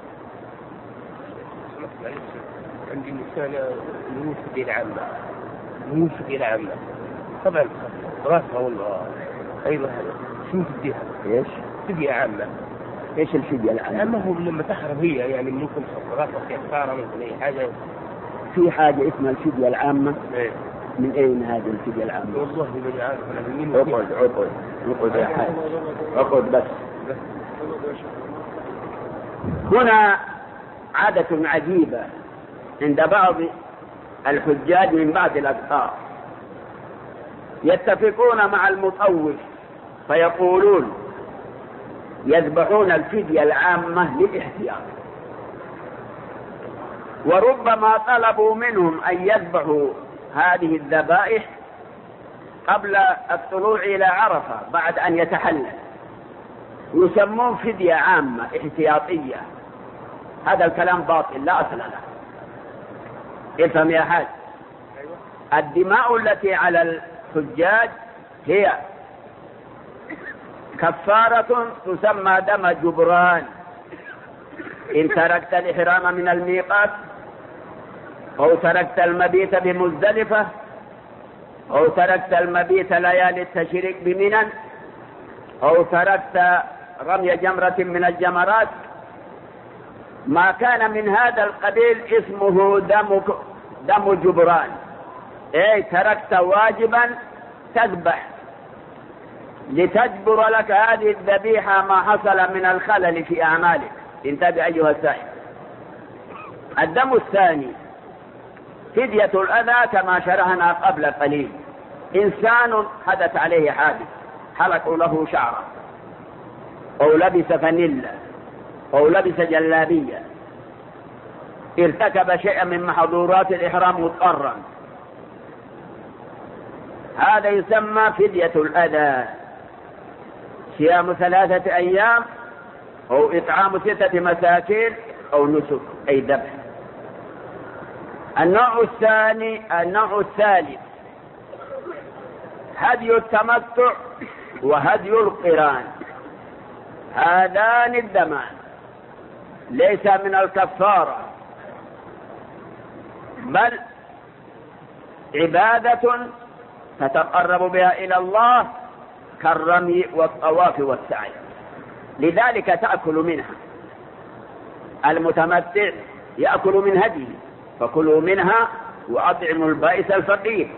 عندي مثال الفدية العامة، الفدية العامة طبعا راسها والله أيضا شو فديها؟ إيش؟ فدية عامة. إيش الفدية العامة؟ أما هو لما تحرم هي يعني ممكن راسها كفارة من أي حاجة. في حاجة اسمها الفدية العامة. إيه؟ من أين هذه الفدية العامة؟ والله ما عارف أنا من اقعد يا حاج، اقعد بس. هنا عادة عجيبة عند بعض الحجاج من بعض الأقطار، يتفقون مع المطوف فيقولون يذبحون الفدية العامة للاحتياط، وربما طلبوا منهم أن يذبحوا هذه الذبائح قبل الطلوع إلى عرفة بعد أن يتحلل، يسمون فدية عامة احتياطية هذا الكلام باطل لا أصل له. افهم يا حاج، الدماء التي على الحجاج هي كفارة تسمى دم جبران. إن تركت الإحرام من الميقات، أو تركت المبيت بمزدلفة، أو تركت المبيت ليالي التشريق بمنى، أو تركت رمي جمرة من الجمرات، ما كان من هذا القبيل اسمه دم جبران. أي تركت واجبا تذبح لتجبر لك هذه الذبيحة ما حصل من الخلل في أعمالك. انتبه أيها السائل. الدم الثاني فدية الأذى كما شرحنا قبل قليل. إنسان حدث عليه حادث، حلقوا له شعره، أو لبس فانيلا، أو لبس جلابية، ارتكب شيئا من محظورات الإحرام مضطرا، هذا يسمى فدية الأذى. صيام 3 أيام، أو إطعام 6 مساكين، أو نسك أي ذبح. النوع الثالث هدي التمتع وهدي القران. هذان الدمان ليس من الكفارة، بل عبادة تتقرب بها إلى الله كالرمي والطواف والسعي، لذلك تأكل منها. المتمتع يأكل من هديه، فكلوا منها وأطعموا البائس الفقير.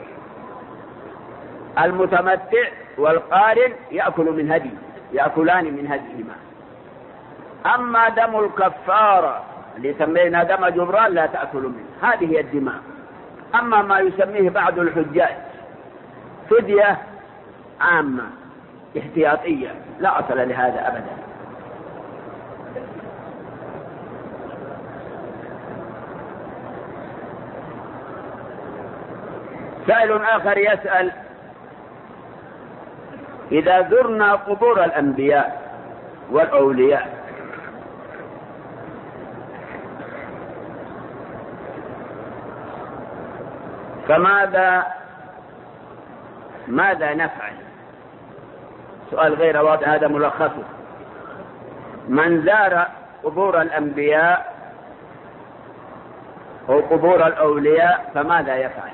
المتمتع والقارن يأكل من هدي، يأكلان من هديهما. أما دم الكفارة اللي سمينا دم جبران لا تأكل منه، هذه هي الدماء. أما ما يسميه بعض الحجاج فدية عامة احتياطية لا أصل لهذا أبدا. سائل آخر يسأل: إذا زرنا قبور الأنبياء والأولياء ماذا نفعل؟ سؤال غير واضح، هذا ملخصه. من زار قبور الأنبياء أو قبور الأولياء فماذا يفعل؟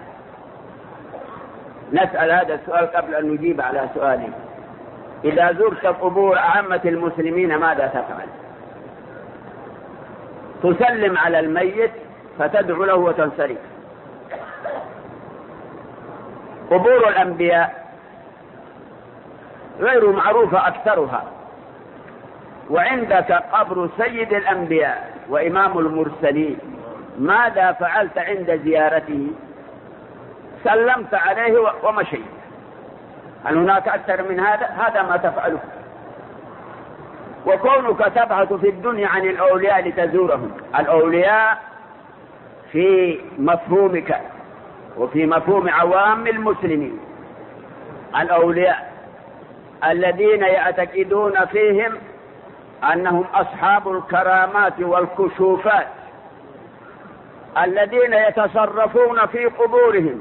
نسأل هذا السؤال قبل أن نجيب على سؤالي. إذا زرت قبور عامة المسلمين ماذا تفعل؟ تسلم على الميت فتدعو له وتنصرف. قبور الأنبياء غير معروفة أكثرها، وعندك قبر سيد الأنبياء وإمام المرسلين، ماذا فعلت عند زيارته؟ سلمت عليه ومشيت. هل هناك أكثر من هذا؟ هذا ما تفعله. وكونك تبحث في الدنيا عن الأولياء لتزورهم، الأولياء في مفهومك وفي مفهوم عوام المسلمين، الأولياء الذين يعتقدون فيهم أنهم أصحاب الكرامات والكشوفات، الذين يتصرفون في قبورهم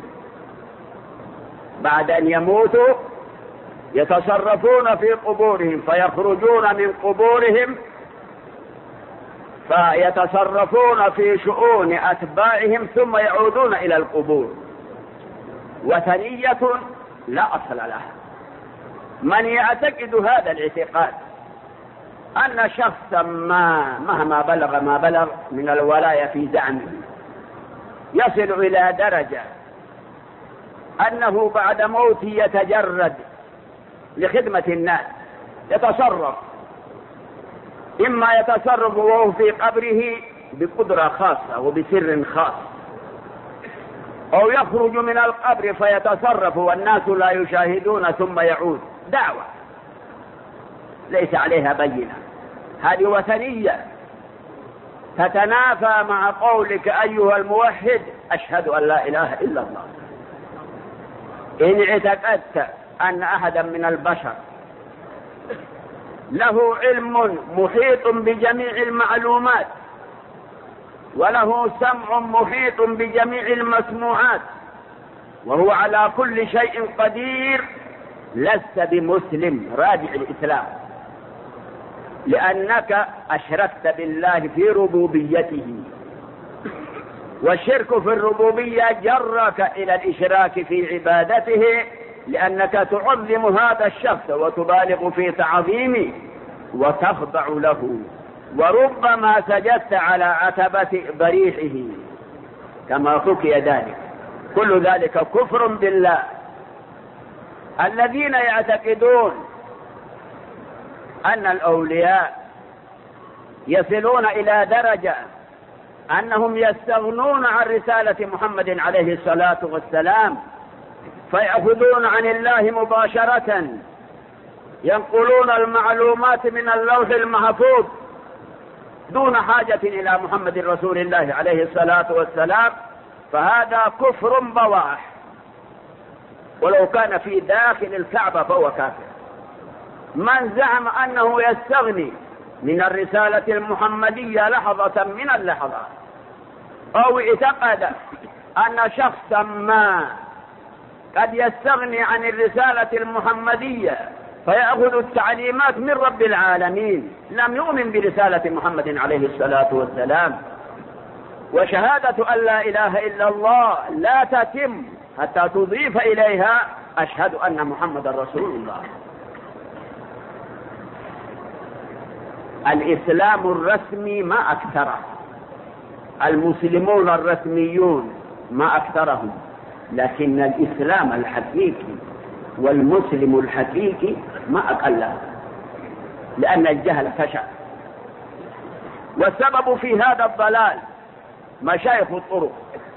بعد أن يموتوا، يتصرفون في قبورهم فيخرجون من قبورهم فيتصرفون في شؤون أتباعهم ثم يعودون إلى القبور. وثنية لا أصل لها. من يعتقد هذا الاعتقاد أن شخصا مهما بلغ ما بلغ من الولاية في زعمه يصل إلى درجة أنه بعد موته يتجرد لخدمة الناس، يتصرف، إما يتصرف وهو في قبره بقدرة خاصة وبسر خاص، أو يخرج من القبر فيتصرف والناس لا يشاهدون ثم يعود. دعوة ليس عليها بينة، هذه وثنية تتنافى مع قولك أيها الموحد أشهد أن لا إله إلا الله. إن اعتقدت أن أحدا من البشر له علم محيط بجميع المعلومات وله سمع محيط بجميع المسموعات، وهو على كل شيء قدير، لست بمسلم. راجع الإسلام، لأنك أشركت بالله في ربوبيته، والشرك في الربوبية جرك إلى الإشراك في عبادته، لأنك تعظم هذا الشخص وتبالغ في تعظيمه وتخضع له، وربما سجدت على عتبة ضريحه كما حكي ذلك. كل ذلك كفر بالله. الذين يعتقدون أن الأولياء يصلون إلى درجة أنهم يستغنون عن رسالة محمد عليه الصلاة والسلام، فيأخذون عن الله مباشرة، ينقلون المعلومات من اللوح المحفوظ دون حاجة إلى محمد رسول الله عليه الصلاة والسلام، فهذا كفر بواح، ولو كان في داخل الكعبة فهو كافر. من زعم أنه يستغني من الرسالة المحمدية لحظة من اللحظات، أو اعتقد أن شخصا ما قد يستغني عن الرسالة المحمدية فيأخذ التعليمات من رب العالمين، لم يؤمن برسالة محمد عليه الصلاة والسلام. وشهادة أن لا إله إلا الله لا تتم حتى تضيف إليها أشهد أن محمد رسول الله. الإسلام الرسمي ما أكثره، المسلمون الرسميون ما أكثرهم، لكن الإسلام الحقيقي والمسلم الحقيقي ما أقله، لأن الجهل فشل. والسبب في هذا الضلال مشايخ الطرق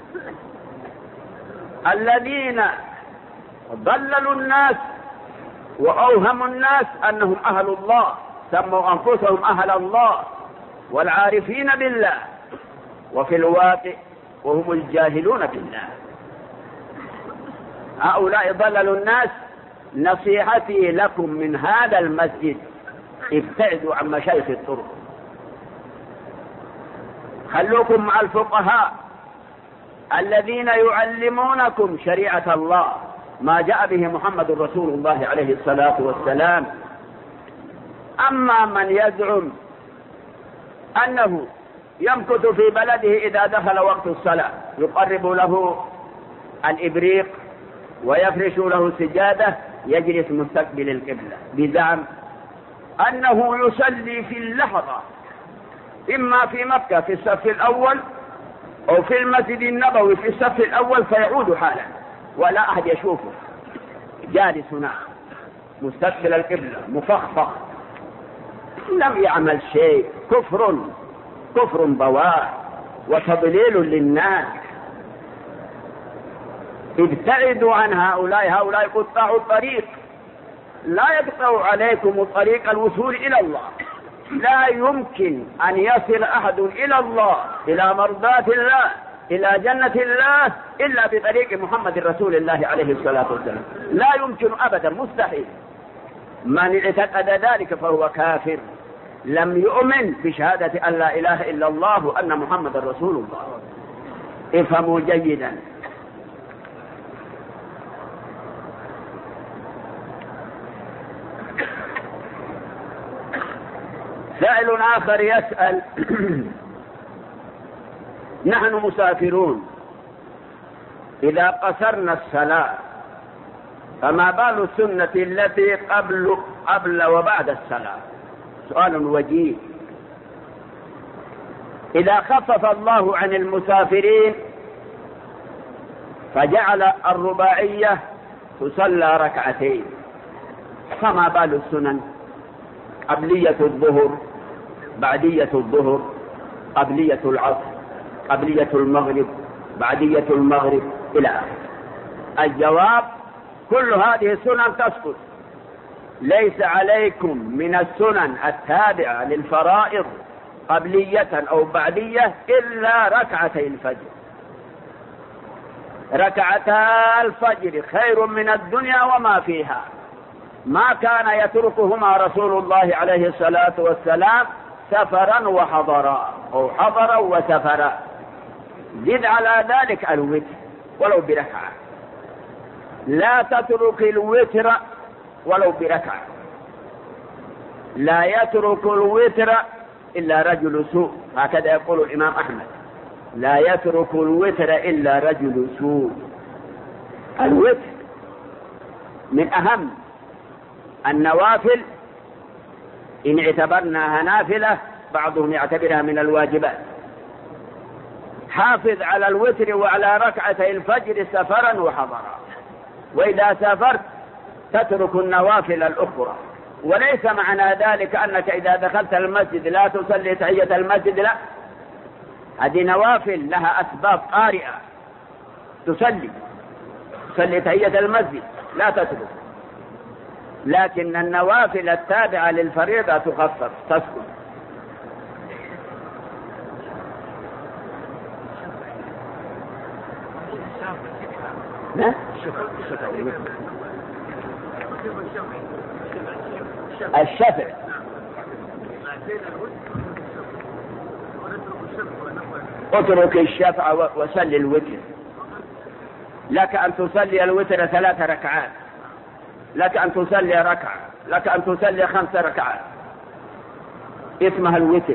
الذين ضللوا الناس وأوهموا الناس أنهم أهل الله، سموا أنفسهم أهل الله والعارفين بالله، وفي الواقع وهم الجاهلون بالله. هؤلاء ضللوا الناس. نصيحتي لكم من هذا المسجد ابتعدوا عن مشايخ الطرق، خلوكم مع الفقهاء الذين يعلمونكم شريعة الله، ما جاء به محمد رسول الله عليه الصلاة والسلام. أما من يزعم أنه يمكث في بلده إذا دخل وقت الصلاة يقرب له الإبريق ويفرش له سجادة يجلس مستقبل القبلة، بزعم أنه يصلي في اللحظة، إما في مكة في الصف الأول أو في المسجد النبوي في الصف الأول، فيعود حالا ولا أحد يشوفه، جالس هنا مستقبل القبلة مفخفخ، لم يعمل شيء. كفر بواح وتضليل للناس. ابتعدوا عن هؤلاء قطاع الطريق، لا يقطع عليكم طريق الوصول إلى الله. لا يمكن أن يصل أحد إلى الله، إلى مرضاة الله، إلى جنة الله، إلا بطريق محمد رسول الله عليه الصلاة والسلام. لا يمكن أبدا، مستحيل. من اعتقد ذلك فهو كافر، لم يؤمن بشهادة أن لا إله إلا الله وأن محمد رسول الله. افهموا جيدا. سائل آخر يسأل: نحن مسافرون، إذا قصرنا الصلاة فما بال السنة التي قبل وبعد الصلاة؟ سؤال وجيه. إذا خفف الله عن المسافرين فجعل الرباعية تصلى ركعتين، فما بال السنن؟ قبلية الظهر، بعدية الظهر، قبلية العصر، قبلية المغرب، بعدية المغرب، إلى آخره. الجواب: كل هذه السنن تسقط. ليس عليكم من السنن التابعة للفرائض قبلية أو بعدية إلا ركعتي الفجر. ركعتا الفجر خير من الدنيا وما فيها، ما كان يتركهما رسول الله عليه الصلاة والسلام سفرا وحضرا أو حضرا وسفرا. زد على ذلك الوتر ولو بركعة، لا تترك الوتر ولو بركعة. لا يترك الوتر إلا رجل سوء، هكذا يقول الإمام أحمد، لا يترك الوتر إلا رجل سوء. الوتر من أهم النوافل إن اعتبرناها نافلة، بعضهم يعتبرها من الواجبات. حافظ على الوتر وعلى ركعتي الفجر سفرا وحضرا، وإذا سافرت تترك النوافل الأخرى. وليس معنى ذلك أنك إذا دخلت المسجد لا تصلي تحية المسجد، لا، هذه نوافل لها أسباب قارئة، تصلي تحية المسجد لا تترك، لكن النوافل التابعة للفريضة تخفف تسكت. الشفع اترك الشفع وصلي الوتر. لك أن تصلي الوتر 3 ركعات، لك أن تصلي ركعة، لك أن تصلي 5 ركعات، اسمها الوتر.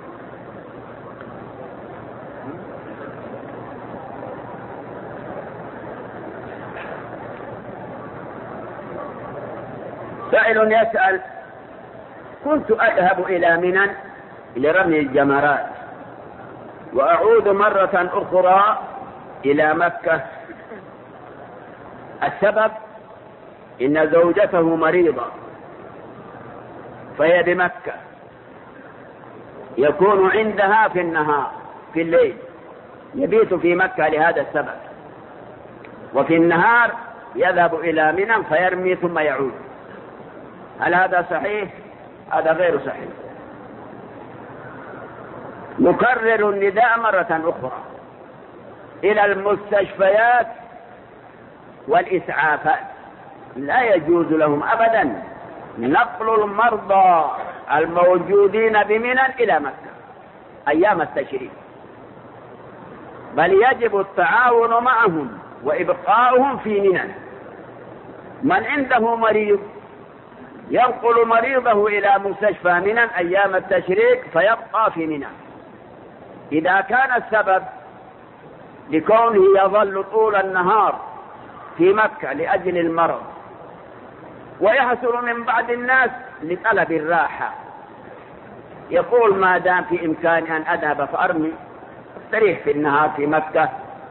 سائل يسأل: كنت أذهب إلى منى لرمي الجمرات وأعود مرة أخرى إلى مكة، السبب إن زوجته مريضة فهي بمكة، يكون عندها في النهار، في الليل يبيت في مكة لهذا السبب، وفي النهار يذهب إلى منى فيرمي ثم يعود. هل هذا صحيح؟ هذا غير صحيح. نكرر النداء مرة أخرى إلى المستشفيات والإسعافات، لا يجوز لهم أبدا نقل المرضى الموجودين بمنى إلى مكة أيام التشريق، بل يجب التعاون معهم وإبقاؤهم في منى. من عنده مريض ينقل مريضه إلى مستشفى منى أيام التشريق فيبقى في منى. إذا كان السبب لكونه يظل طول النهار في مكة لأجل المرض، ويحصل من بعض الناس لطلب الراحة، يقول ما دام في إمكاني أن أذهب فأرمي، استريح في النهار في مكة،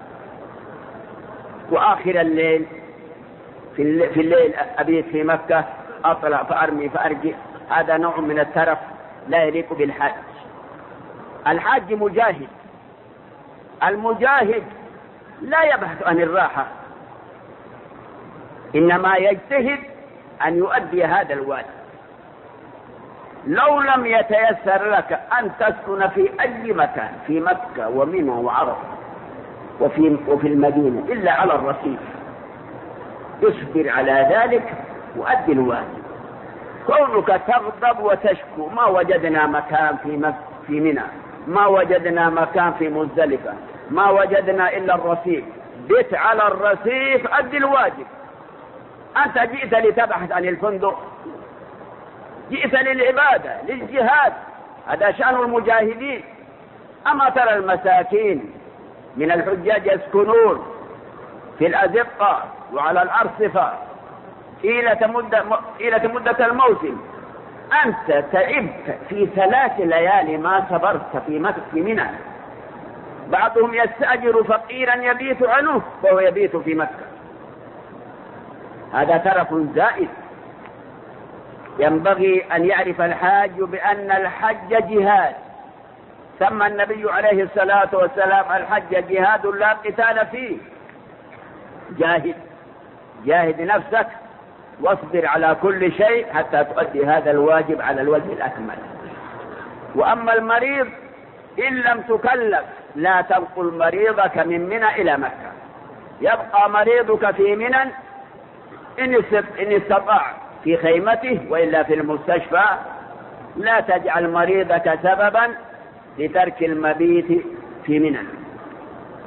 وآخر الليل في الليل أبيت في مكة، أطلع فأرمي فأرجع. هذا نوع من الترف لا يليق بالحاج. الحاج مجاهد، المجاهد لا يبحث عن الراحة، إنما يجتهد أن يؤدي هذا الواجب. لو لم يتيسر لك أن تسكن في أي مكان في مكة ومنى وعرفة وفي المدينة إلا على الرصيف، اصبر على ذلك وأدي الواجب. كونك تغضب وتشكو ما وجدنا مكان في منى، ما وجدنا مكان في مزدلفة، ما وجدنا إلا الرصيف، بت على الرصيف، أدي الواجب. أنت جئت لتبحث عن الفندق، جئت للعبادة للجهاد، هذا شأن المجاهدين. أما ترى المساكين من الحجاج يسكنون في الأزقة وعلى الأرصفة إلى مدة الموسم، أنت تعبت في 3 ليالي ما صبرت في منى. بعضهم يستأجر فقيرا يبيت عنه وهو يبيت في مكة، هذا ترف زائد. ينبغي أن يعرف الحاج بأن الحج جهاد، سمى النبي عليه الصلاة والسلام الحج جهاد لا قتال فيه. جاهد نفسك واصبر على كل شيء حتى تؤدي هذا الواجب على الوجه الأكمل. وأما المريض إن لم تكلف لا تنقل مريضك من منى إلى مكة، يبقى مريضك في منى إن استطاع في خيمته وإلا في المستشفى. لا تجعل مريضك سببا لترك المبيت في منى.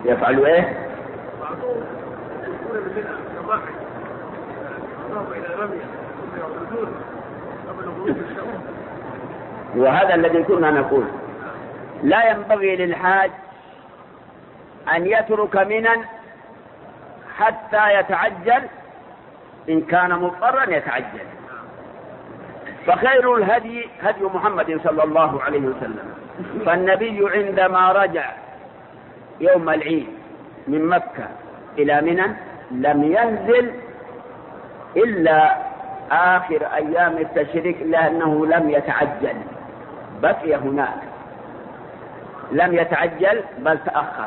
يفعلوا ايه؟ بعضهم يكون مننا كواحد ذهب الى رميه ثم يعودون قبل غروب الشمس. وهذا الذي كنا نقول لا ينبغي للحاج أن يترك منا حتى يتعجل، إن كان مضطرا يتعجل. فخير الهدي هدي محمد صلى الله عليه وسلم. فالنبي عندما رجع يوم العيد من مكة إلى منى لم ينزل إلا آخر أيام التشريق، لأنه لم يتعجل، بقي هناك، لم يتعجل بل تأخر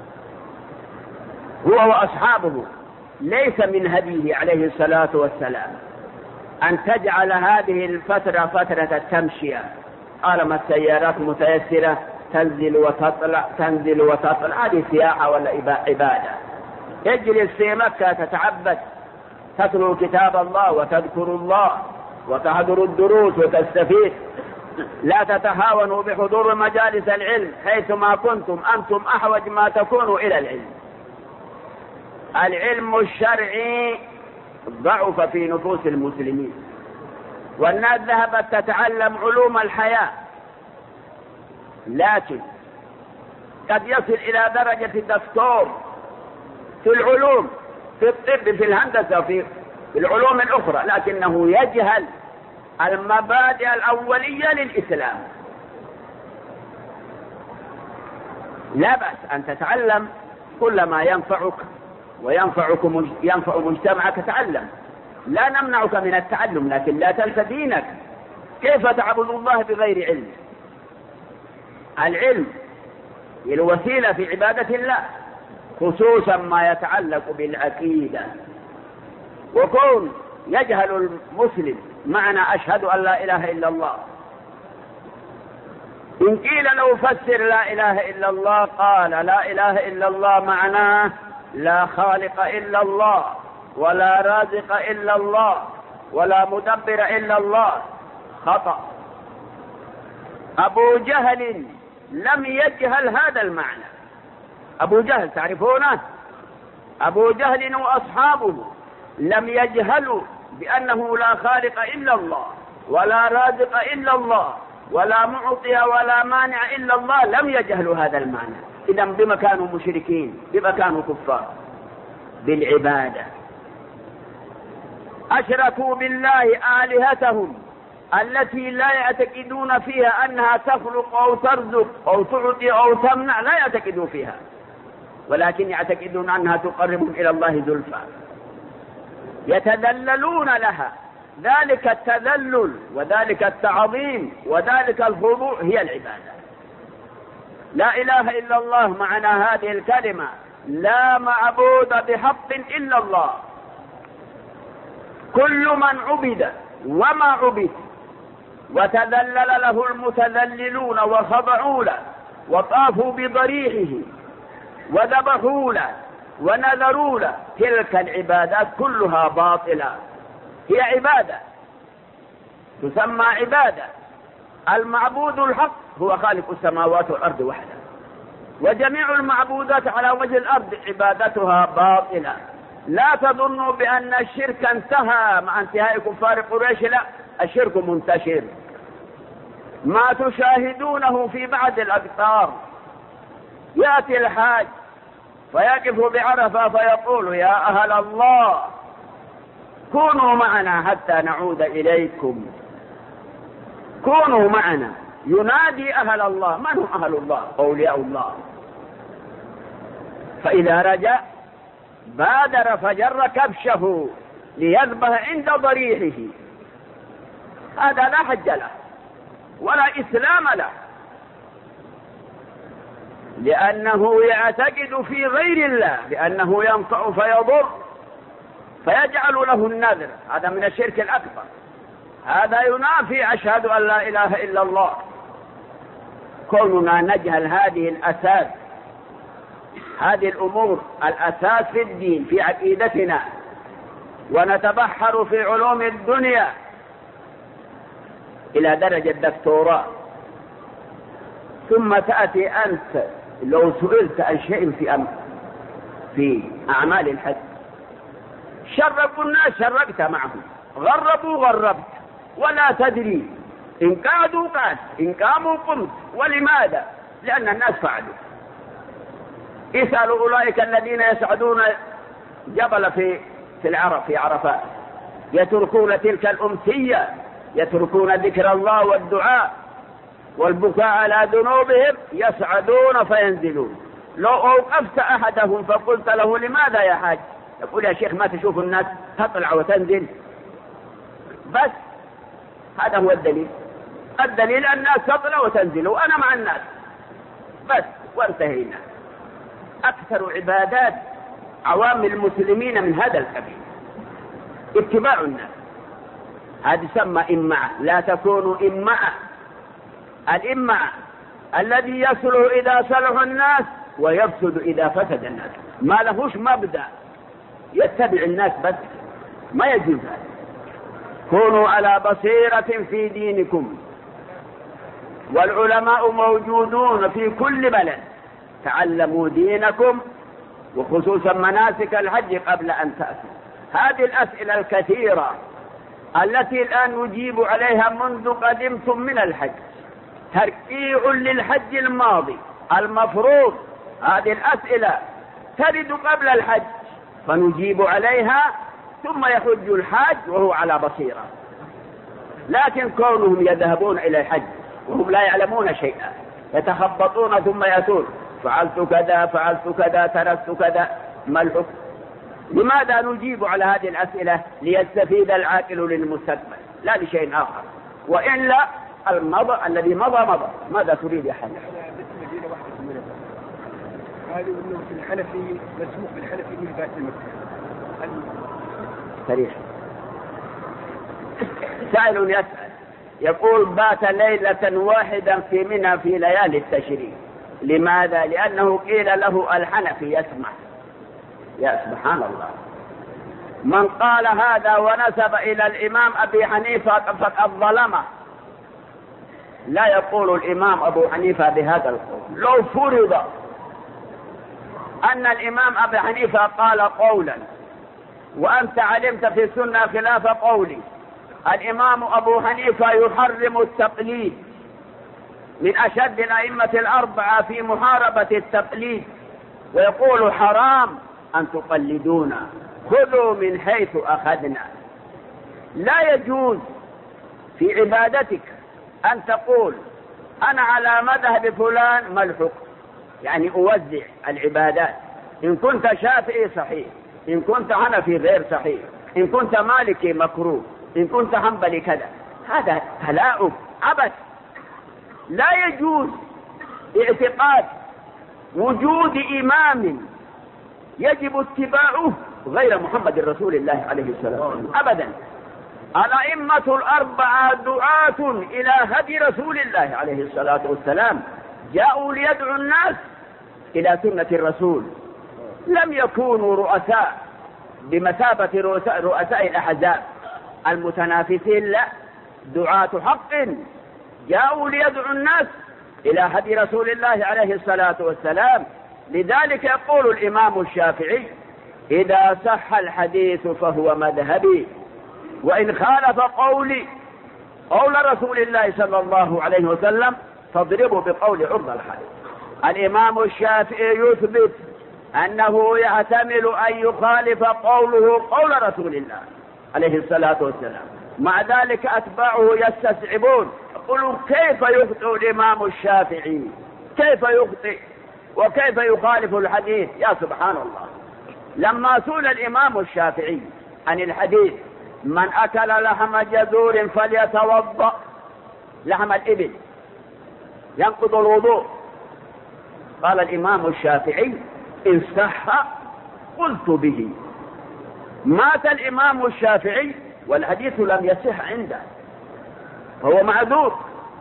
هو وأصحابه. ليس من هديه عليه الصلاة والسلام أن تجعل هذه الفترة فترة التمشية، طالما السيارات متيسرة تنزل وتطلع تنزل وتطلع، هذه سياحة ولا عبادة. اجلس في مكة تتعبد، تتلو كتاب الله وتذكر الله وتحضر الدروس وتستفيد. لا تتهاونوا بحضور مجالس العلم، حيثما كنتم أنتم أحوج ما تكونوا إلى العلم. العلم الشرعي ضعف في نفوس المسلمين، والناس ذهبت تتعلم علوم الحياة، لكن قد يصل إلى درجة الدكتور في العلوم، في الطب، في الهندسة، في العلوم الأخرى، لكنه يجهل المبادئ الأولية للإسلام. لا بأس أن تتعلم كل ما ينفعك ينفع مجتمعك، تعلم، لا نمنعك من التعلم، لكن لا تنسى دينك. كيف تعبد الله بغير علم؟ العلم هي الوسيلة في عبادة الله، خصوصا ما يتعلق بالعقيدة. وكون يجهل المسلم معنى أشهد أن لا إله إلا الله، إن قيل لو فسر لا إله إلا الله قال لا إله إلا الله معناه لا خالق إلا الله، ولا رازق إلا الله، ولا مدبر إلا الله، خطأ. أبو جهل لم يجهل هذا المعنى. أبو جهل تعرفونه؟ أبو جهل وأصحابه لم يجهلوا بأنه لا خالق إلا الله، ولا رازق إلا الله، ولا معطي ولا مانع إلا الله، لم يجهلوا هذا المعنى. إذا بما كانوا مشركين، بما كانوا كفار؟ بالعبادة. أشركوا بالله آلهتهم التي لا يعتقدون فيها أنها تخلق أو ترزق أو تعطي أو تمنع، لا يعتقدون فيها، ولكن يعتقدون أنها تقربهم إلى الله زلفى، يتذللون لها. ذلك التذلل وذلك التعظيم وذلك الخضوع هي العبادة. لا إله إلا الله معنى هذه الكلمة لا معبود بحق إلا الله. كل من عبد وما عبد وتذلل له المتذللون وخضعوا له وطافوا بضريحه وذبحوا له ونذروا له، تلك العبادات كلها باطلة. هي عبادة تسمى عبادة. المعبود الحق هو خالق السماوات والأرض وحده، وجميع المعبودات على وجه الأرض عبادتها باطلة. لا تظنوا بأن الشرك انتهى مع انتهاء كفار قريش، لا، الشرك منتشر. ما تشاهدونه في بعض الأقطار، يأتي الحاج فيقف بعرفة فيقول يا أهل الله كونوا معنا حتى نعود إليكم، كونوا معنا. ينادي أهل الله. من هم أهل الله؟ أولياء الله. فإذا رجع بادر فجر كبشه ليذبح عند ضريحه. هذا لا حج له ولا إسلام له، لأنه يعتقد في غير الله بأنه ينفع فيضر، فيجعل له النذر. هذا من الشرك الأكبر. هذا ينافي أشهد أن لا إله إلا الله. كوننا نجهل هذه الأساس، هذه الأمور الأساس في الدين في عقيدتنا، ونتبحر في علوم الدنيا إلى درجة دكتوراه، ثم تأتي أنت لو سئلت عن شيء في أعمال الحج. شربوا الناس شربت معهم، غربوا غربت، ولا تدري إن قعدوا قعدت، إن قاموا قمت. ولماذا؟ لأن الناس فعلوا. اسألوا أولئك الذين يسعدون جبل في عرفات، يتركون تلك الأمسية، يتركون ذكر الله والدعاء والبكاء على ذنوبهم، يسعدون فينزلون. لو أوقفت أحدهم فقلت له لماذا يا حاج؟ يقول يا شيخ ما تشوف الناس تطلع وتنزل؟ بس هذا هو الدليل. الدليل أن الناس تطلع وتنزل وأنا مع الناس بس، وانتهينا. أكثر عبادات عوام المسلمين من هذا القبيل اتباع الناس. هذه سمى إمعة. لا تكونوا إمعة. الإمعة الذي يصلح إذا صلح الناس ويفسد إذا فسد الناس، ما لهوش مبدأ، يتبع الناس بس، ما يجوز هذا. كونوا على بصيرة في دينكم، والعلماء موجودون في كل بلد. تعلموا دينكم وخصوصا مناسك الحج قبل أن تأتوا. هذه الأسئلة الكثيرة التي الآن نجيب عليها منذ قدمتم من الحج ترقيع للحج الماضي المفروض. هذه الأسئلة ترد قبل الحج فنجيب عليها، ثم يحج الحاج وهو على بصيرة. لكن كونهم يذهبون إلى الحج وهم لا يعلمون شيئا، يتخبطون ثم يأتون فعلت كذا فعلت كذا تركت كذا، ما الحكم؟ لماذا نجيب على هذه الأسئلة؟ ليستفيد العاقل للمستقبل لا لشيء آخر. وإلا الذي مضى. ماذا تريد يا حاج؟ قالوا انه في الحنفي مسموح بالحنفي من بات المكة. صريح. سائل يسأل يقول بات ليلة واحدة في منى في ليالي التشريق، لماذا؟ لأنه قيل له الحنفي يسمع. يا سبحان الله، من قال هذا ونسب إلى الإمام أبي حنيفة فقد ظلمه. لا يقول الإمام أبو حنيفة بهذا القول. لو فرض أن الإمام أبي حنيفة قال قولا وأنت علمت في السنة خلاف قولي، الإمام أبو حنيفة يحرم التقليد، من أشد الأئمة الأربعة في محاربة التقليد، ويقول حرام أن تقلدونا، خذوا من حيث أخذنا. لا يجوز في عبادتك أن تقول أنا على مذهب فلان، ما الحكم؟ يعني أوزع العبادات. إن كنت شافعي صحيح، إن كنت حنفي غير صحيح، إن كنت مالكي مكروه، إن كنت حنبلي كذا. هذا تلاعب عبث. لا يجوز اعتقاد وجود إمام يجب اتباعه غير محمد رسول الله عليه السلام أبدا. الأئمة الأربعة دعاة إلى هدي رسول الله عليه الصلاة والسلام، جاءوا ليدعوا الناس إلى سنة الرسول. لم يكونوا رؤساء بمثابة رؤساء الأحزاب المتنافسين، لا، دعاة حق جاءوا ليدعوا الناس إلى هدي رسول الله عليه الصلاة والسلام. لذلك يقول الإمام الشافعي إذا صح الحديث فهو مذهبي، وإن خالف قولي قول رسول الله صلى الله عليه وسلم فاضربوا بقول عرض الحديث. الإمام الشافعي يثبت أنه يحتمل أن يخالف قوله قول رسول الله عليه الصلاة والسلام، مع ذلك أتباعه يستصعبون، يقولوا كيف يخطئ الإمام الشافعي، كيف يخطئ وكيف يخالف الحديث؟ يا سبحان الله. لما سئل الإمام الشافعي عن الحديث من أكل لحم جزور فليتوضأ، لحم الإبل ينقض الوضوء، قال الإمام الشافعي إن صح قلت به. مات الإمام الشافعي والحديث لم يصح عنده، فهو معذور.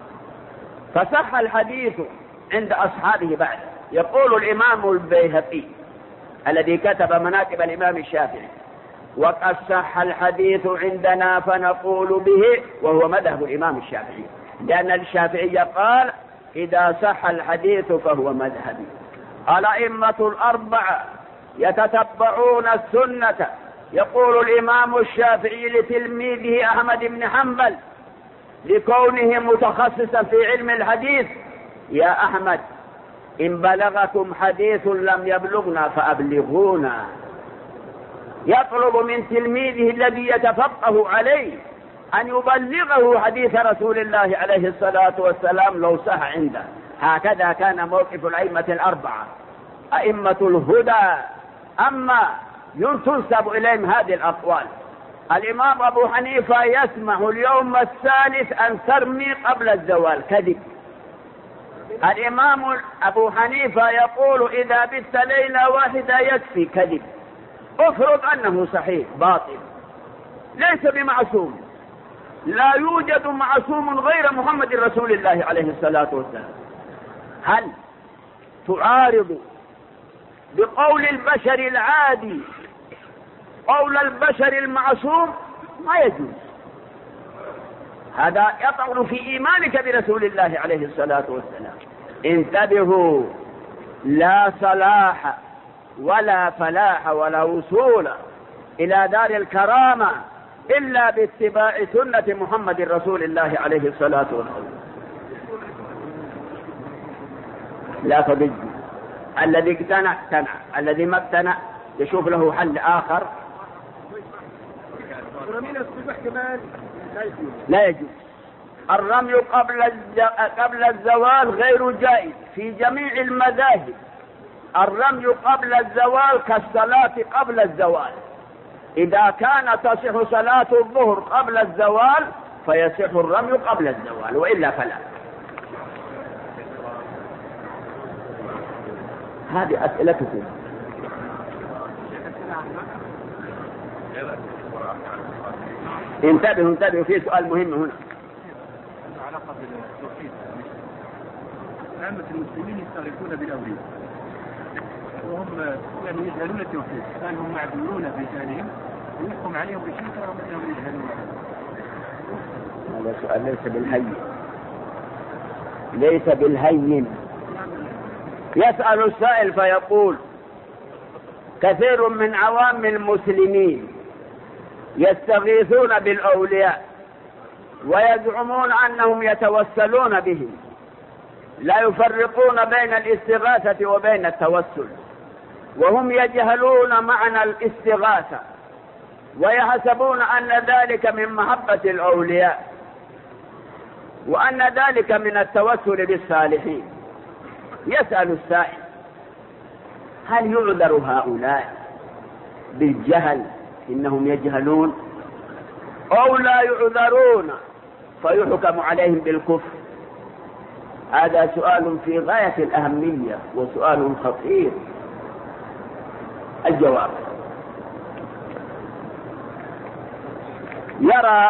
فصح الحديث عند أصحابه بعد. يقول الإمام البيهقي الذي كتب مناقب الإمام الشافعي وقد صح الحديث عندنا فنقول به، وهو مذهب الإمام الشافعي، لأن الشافعي قال إذا صح الحديث فهو مذهبي. الأئمة الأربعة يتتبعون السنة. يقول الإمام الشافعي لتلميذه أحمد بن حنبل لكونه متخصصا في علم الحديث: يا أحمد، إن بلغكم حديث لم يبلغنا فأبلغونا. يطلب من تلميذه الذي يتفقه عليه أن يبلغه حديث رسول الله عليه الصلاة والسلام لو صح عنده. هكذا كان موقف الأئمة الأربعة أئمة الهدى. أما تنسب إليهم هذه الأقوال. الإمام أبو حنيفة يسمح اليوم الثالث أن ترمي قبل الزوال، كذب. الإمام أبو حنيفة يقول إذا بت ليلة واحدة يكفي، كذب. افرض أنه صحيح، باطل، ليس بمعصوم. لا يوجد معصوم غير محمد رسول الله عليه الصلاة والسلام. هل تعارض بقول البشر العادي قول البشر المعصوم؟ ما يجوز. هذا يطعن في إيمانك برسول الله عليه الصلاة والسلام. انتبهوا، لا صلاح ولا فلاح ولا وصول إلى دار الكرامة إلا باتباع سنة محمد رسول الله عليه الصلاة والسلام. لا تضج. الذي اقتنع اقتنع، الذي ما اقتنع يشوف له حل آخر. لا يجوز. الرمي قبل الزوال غير جائز في جميع المذاهب. الرمي قبل الزوال كالصلاة قبل الزوال. إذا كان تصح صلاة الظهر قبل الزوال فيصح الرمي قبل الزوال، وإلا فلا. هذه أسئلتكم. انتبهوا في سؤال مهم هنا. علاقة بالتوحيد. عامة المسلمين يستغرقون بالأولياء وهم يعني يجهلون التوحيد، فهم معذورون بجهلهم ويحكم عليهم بالشرك رغم أنهم يجهلون. هذا سؤال ليس بالهين. يسأل السائل فيقول: كثير من عوام المسلمين يستغيثون بالأولياء ويزعمون أنهم يتوسلون بهم، لا يفرقون بين الاستغاثة وبين التوسل، وهم يجهلون معنى الاستغاثة ويحسبون أن ذلك من محبة الأولياء وأن ذلك من التوسل بالصالحين. يسأل السائل: هل يعذر هؤلاء بالجهل إنهم يجهلون، أو لا يعذرون فيحكم عليهم بالكفر؟ هذا سؤال في غاية الأهمية وسؤال خطير. الجواب: يرى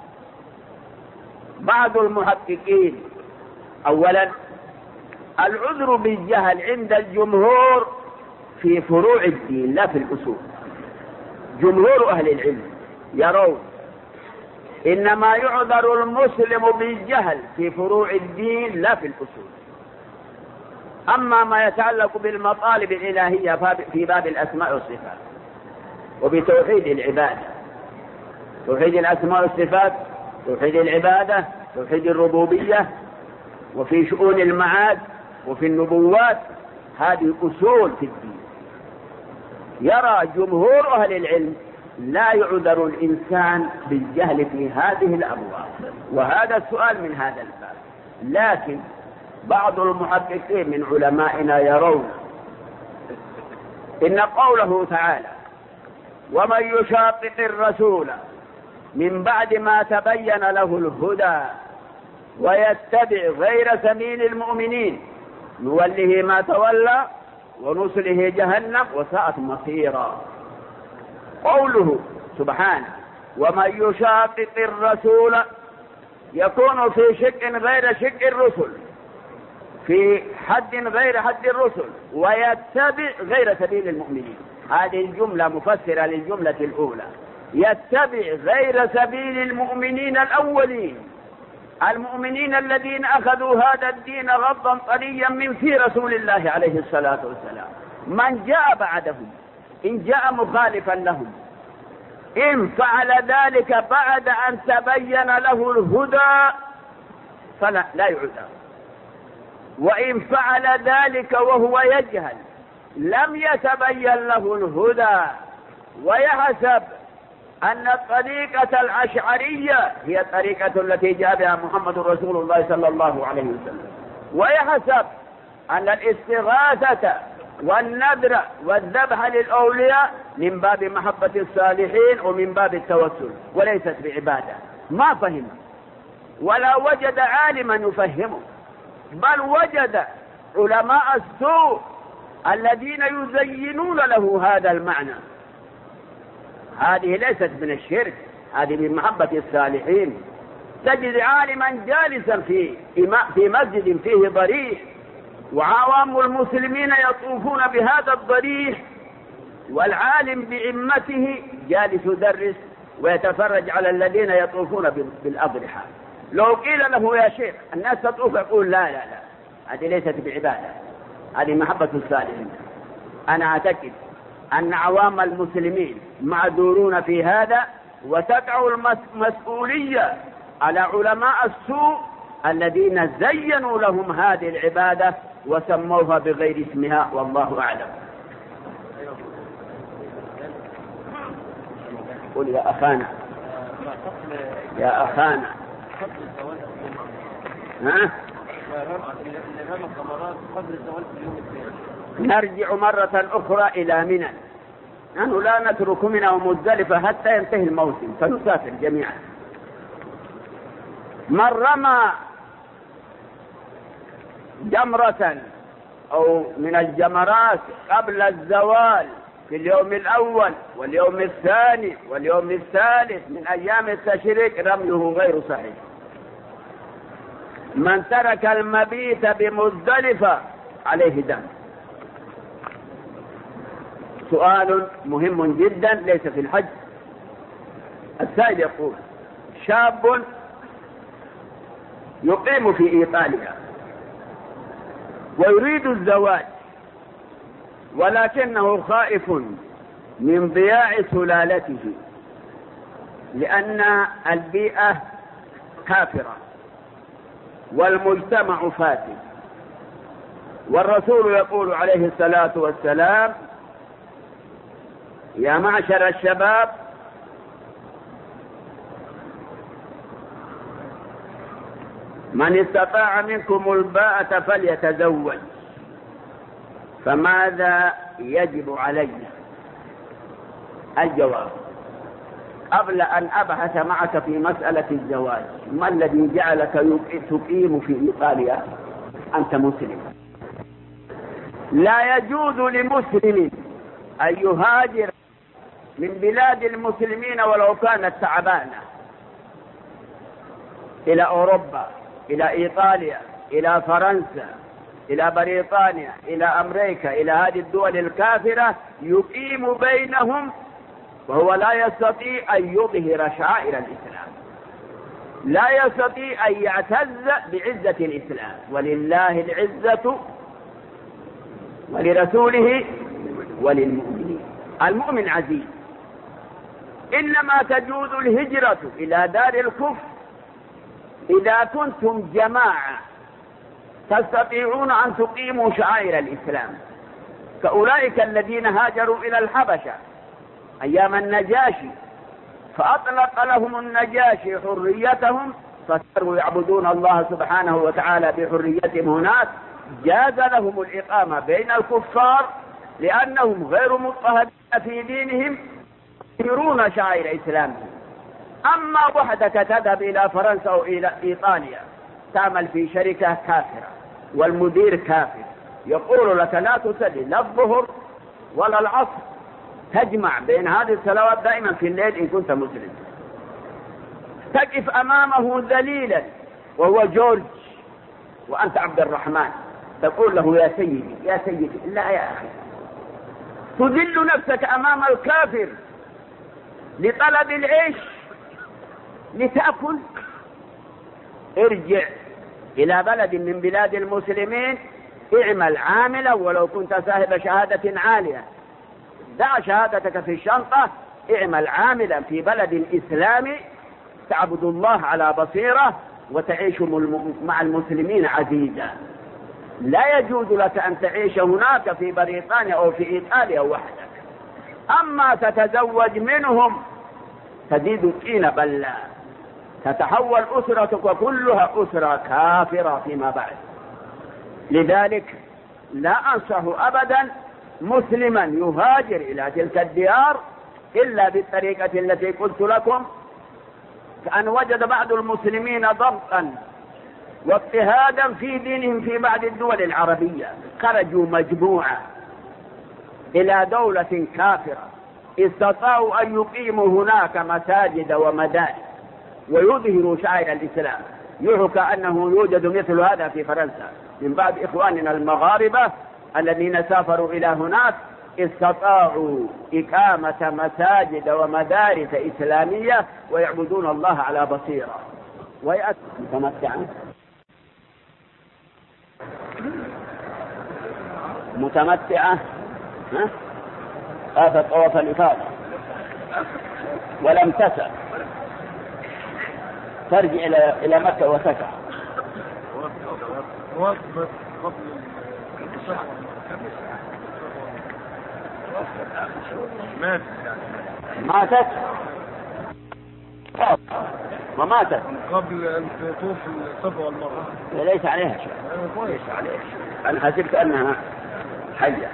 بعض المحققين أولا العذر بالجهل عند الجمهور في فروع الدين لا في الأصول. جمهور أهل العلم يرون إنما يعذر المسلم بالجهل في فروع الدين لا في الأصول. أما ما يتعلق بالمطالب الإلهية في باب الأسماء والصفات وبتوحيد العبادة، توحيد الأسماء والصفات، توحيد العبادة، توحيد الربوبية، وفي شؤون المعاد وفي النبوات، هذه أصول في الدين. يرى جمهور أهل العلم لا يعذر الإنسان بالجهل في هذه الأبواب، وهذا السؤال من هذا الباب. لكن بعض المحققين من علمائنا يرون إن قوله تعالى: ومن يشاقق الرسول من بعد ما تبين له الهدى ويتبع غير سبيل المؤمنين نوله ما تولى ونصله جهنم وساءت مصيرا. قوله سبحانه: ومن يشاقق الرسول يكون في شق غير شق الرسل، في حد غير حد الرسل، ويتبع غير سبيل المؤمنين. هذه الجملة مفسرة للجملة الأولى: يتبع غير سبيل المؤمنين الأولين، المؤمنين الذين أخذوا هذا الدين غضا طريا من في رسول الله عليه الصلاة والسلام. من جاء بعدهم إن جاء مخالفا لهم، إن فعل ذلك بعد أن تبين له الهدى فلا يعذر، وإن فعل ذلك وهو يجهل لم يتبين له الهدى ويحسب أن الطريقة الأشعرية هي الطريقة التي جاء بها محمد رسول الله صلى الله عليه وسلم، ويحسب أن الاستغاثة والنذر والذبح للأولياء من باب محبة الصالحين ومن باب التوسل وليست بعبادة، ما فهم ولا وجد عالما يفهمه، بل وجد علماء السوء الذين يزينون له هذا المعنى. هذه ليست من الشرك، هذه من محبة الصالحين. تجد عالما جالسا في مسجد فيه ضريح وعوام المسلمين يطوفون بهذا الضريح، والعالم بعمته جالس يدرس ويتفرج على الذين يطوفون بالأضرحة. لو قيل له يا شيخ الناس تطوف يقول لا لا لا، هذه ليست بعبادة، هذه محبة الصالحين. أنا أعتقد أن عوام المسلمين معذورون في هذا، وتقع المسؤولية على علماء السوء الذين زينوا لهم هذه العبادة وسموها بغير اسمها، والله أعلم. قل يا أخانا يا أخانا ها؟ نرجع مرة أخرى إلى منى، نحن لا نترك منى ومزدلفة حتى ينتهي الموسم فنسافر جميعا. من رمى جمرة أو من الجمرات قبل الزوال في اليوم الأول واليوم الثاني واليوم الثالث من أيام التشريق رميه غير صحيح. من ترك المبيت بمزدلفة عليه دم. سؤال مهم جدا ليس في الحج. السائل يقول: شاب يقيم في إيطاليا ويريد الزواج، ولكنه خائف من ضياع سلالته لأن البيئة كافرة والمجتمع فاسد، والرسول يقول عليه الصلاة والسلام: يا معشر الشباب من استطاع منكم الباءة فليتزوج. فماذا يجب علي؟ الجواب: قبل أن أبحث معك في مسألة الزواج، ما الذي جعلك تقيم في إيطاليا؟ أنت مسلم، لا يجوز لمسلم أن يهاجر من بلاد المسلمين ولو كانت تعبانة إلى أوروبا، إلى إيطاليا، إلى فرنسا، إلى بريطانيا، إلى أمريكا، إلى هذه الدول الكافرة، يقيم بينهم وهو لا يستطيع أن يظهر شعائر الإسلام، لا يستطيع أن يعتز بعزة الإسلام. ولله العزة ولرسوله وللمؤمنين. المؤمن عزيز. إنما تجوز الهجرة إلى دار الكفر إذا كنتم جماعة تستطيعون أن تقيموا شعائر الإسلام، كأولئك الذين هاجروا إلى الحبشة أيام النجاشي، فأطلق لهم النجاشي حريتهم فصاروا يعبدون الله سبحانه وتعالى بحريتهم هناك. جاز لهم الإقامة بين الكفار لأنهم غير مضطهدين في دينهم، يرون شعائر إسلامهم. أما وحدك تذهب إلى فرنسا أو إلى إيطاليا تعمل في شركة كافرة والمدير كافر، يقول لك لا تصلي لا الظهر ولا العصر، تجمع بين هذه الصلوات دائما في الليل إن كنت مسلم. تقف أمامه ذليلا وهو جورج وأنت عبد الرحمن، تقول له يا سيدي يا سيدي. لا يا أخي، تذل نفسك أمام الكافر لطلب العيش لتأكل. ارجع إلى بلد من بلاد المسلمين، اعمل عاملا ولو كنت صاحب شهادة عالية، دع شهادتك في الشنطة، اعمل عاملا في بلد إسلامي تعبد الله على بصيرة وتعيش مع المسلمين عزيزا. لا يجوز لك أن تعيش هناك في بريطانيا أو في إيطاليا وحدك. أما تتزوج منهم تزيد الطين بلا، تتحول أسرتك كلها أسرة كافرة فيما بعد. لذلك لا أنصح أبدا مسلما يهاجر إلى تلك الديار إلا بالطريقة التي قلت لكم، كأن وجد بعض المسلمين ضغطا واضطهادا في دينهم في بعض الدول العربية، خرجوا مجموعة إلى دولة كافرة، استطاعوا أن يقيموا هناك مساجد ومدارس ويظهروا شعائر الإسلام. يحكى أنه يوجد مثل هذا في فرنسا من بعض إخواننا المغاربة الذين سافروا إلى هناك، استطاعوا إقامة مساجد ومدارس إسلامية ويعبدون الله على بصيرة. متمتعة آفت طواف الإفاضة ولم تسع ترجع إلى مكة وتسع. ماتت وماتت قبل أن تطوف الصفا والمروة. ليس عليها شيء. ليس عليها شيء. أنا حسبت أنها حية.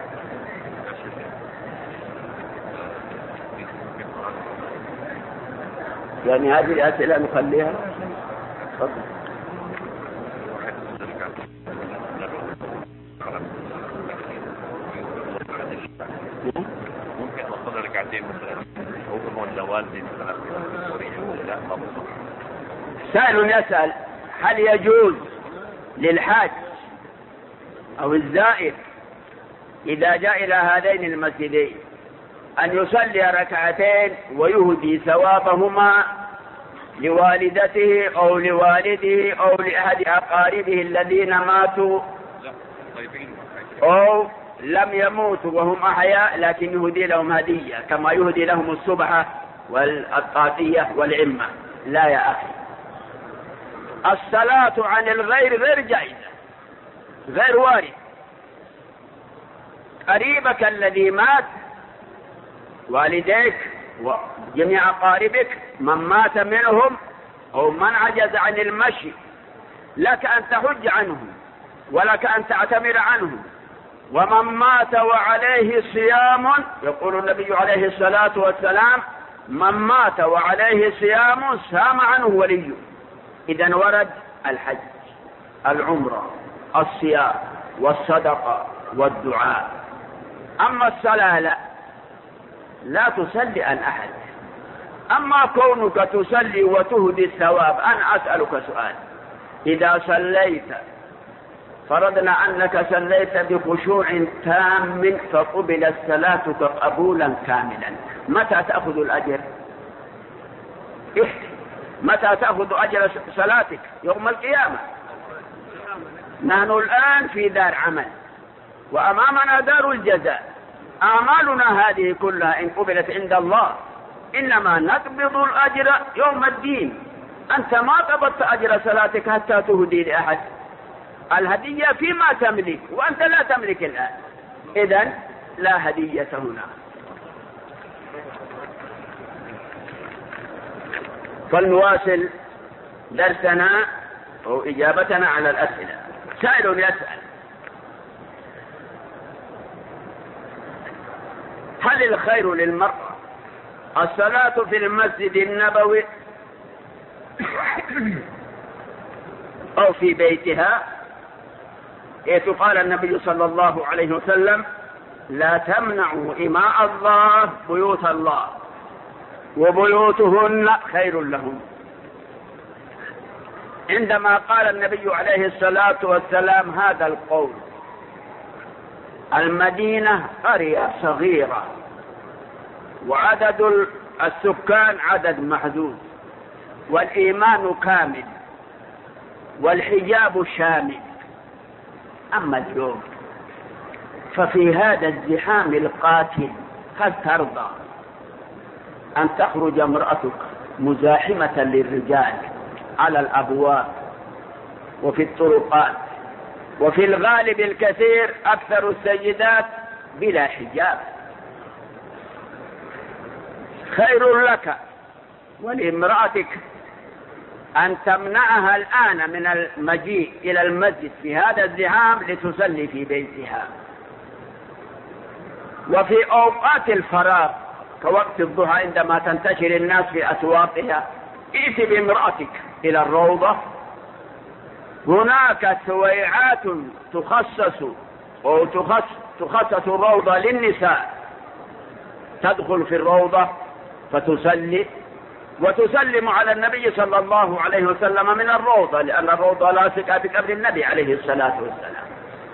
يعني هذه الأسئلة نخليها. تفضل. ممكن أصلي ركعتين مثلا أو كمان لوالدي مثلا لا ما بصح. سائل يسأل: هل يجوز للحاج أو الزائر إذا جاء إلى هذين المسجدين أن يصلي ركعتين ويهدي ثوابهما لوالدته أو لوالده أو لأحد أقاربه الذين ماتوا أو لم يموتوا وهم أحياء، لكن يهدي لهم هدية كما يهدي لهم الصبحة والقاطية والعمة؟ لا يا أخي، الصلاة عن الغير غير جائزة، غير وارد. قريبك الذي مات، والديك وجميع أقاربك من مات منهم أو من عجز عن المشي، لك أن تحج عنهم ولك أن تعتمر عنهم. ومن مات وعليه صيام، يقول النبي عليه الصلاة والسلام: من مات وعليه صيام سام عنه وليه. إذن ورد الحج، العمرة، الصيام والصدقة والدعاء. أما الصلاة لا تصلي عن أحد. أما كونك تصلي وتهدي الثواب، أنا أسألك سؤال: إذا صليت فرضنا أنك صليت بخشوع تام فقبلت صلاتك قبولا كاملا، متى تأخذ الأجر؟ متى تأخذ أجر صلاتك؟ يوم القيامة. نحن الآن في دار عمل وأمامنا دار الجزاء. أعمالنا هذه كلها إن قبلت عند الله إنما نقبض الأجر يوم الدين. أنت ما قبضت أجر صلاتك حتى تهدي لأحد. الهدية فيما تملك وأنت لا تملك الآن، إذن لا هدية هنا. فلنواصل درسنا أو إجابتنا على الأسئلة. سائل يسأل: هل الخير للمرأة الصلاة في المسجد النبوي أو في بيتها؟ حيث قال النبي صلى الله عليه وسلم: لا تمنعوا إماء الله بيوت الله وبيوتهن خير لهم. عندما قال النبي عليه الصلاة والسلام هذا القول، المدينة قرية صغيرة وعدد السكان عدد محدود، والإيمان كامل والحجاب شامل. أما اليوم ففي هذا الزحام القاتل هل ترضى أن تخرج امرأتك مزاحمة للرجال على الأبواب وفي الطرقات، وفي الغالب الكثير أكثر السيدات بلا حجاب؟ خير لك ولامرأتك أن تمنعها الآن من المجيء إلى المسجد في هذا الزحام لتصلي في بيتها. وفي أوقات الفراغ كوقت الضحى عندما تنتشر الناس في أسواقها، ائت بامرأتك إلى الروضة، هناك سويعات تخصص الروضة للنساء، تدخل في الروضة فتصلي وتسلم على النبي صلى الله عليه وسلم من الروضة، لأن الروضة لاصقة بقبر النبي عليه الصلاة والسلام.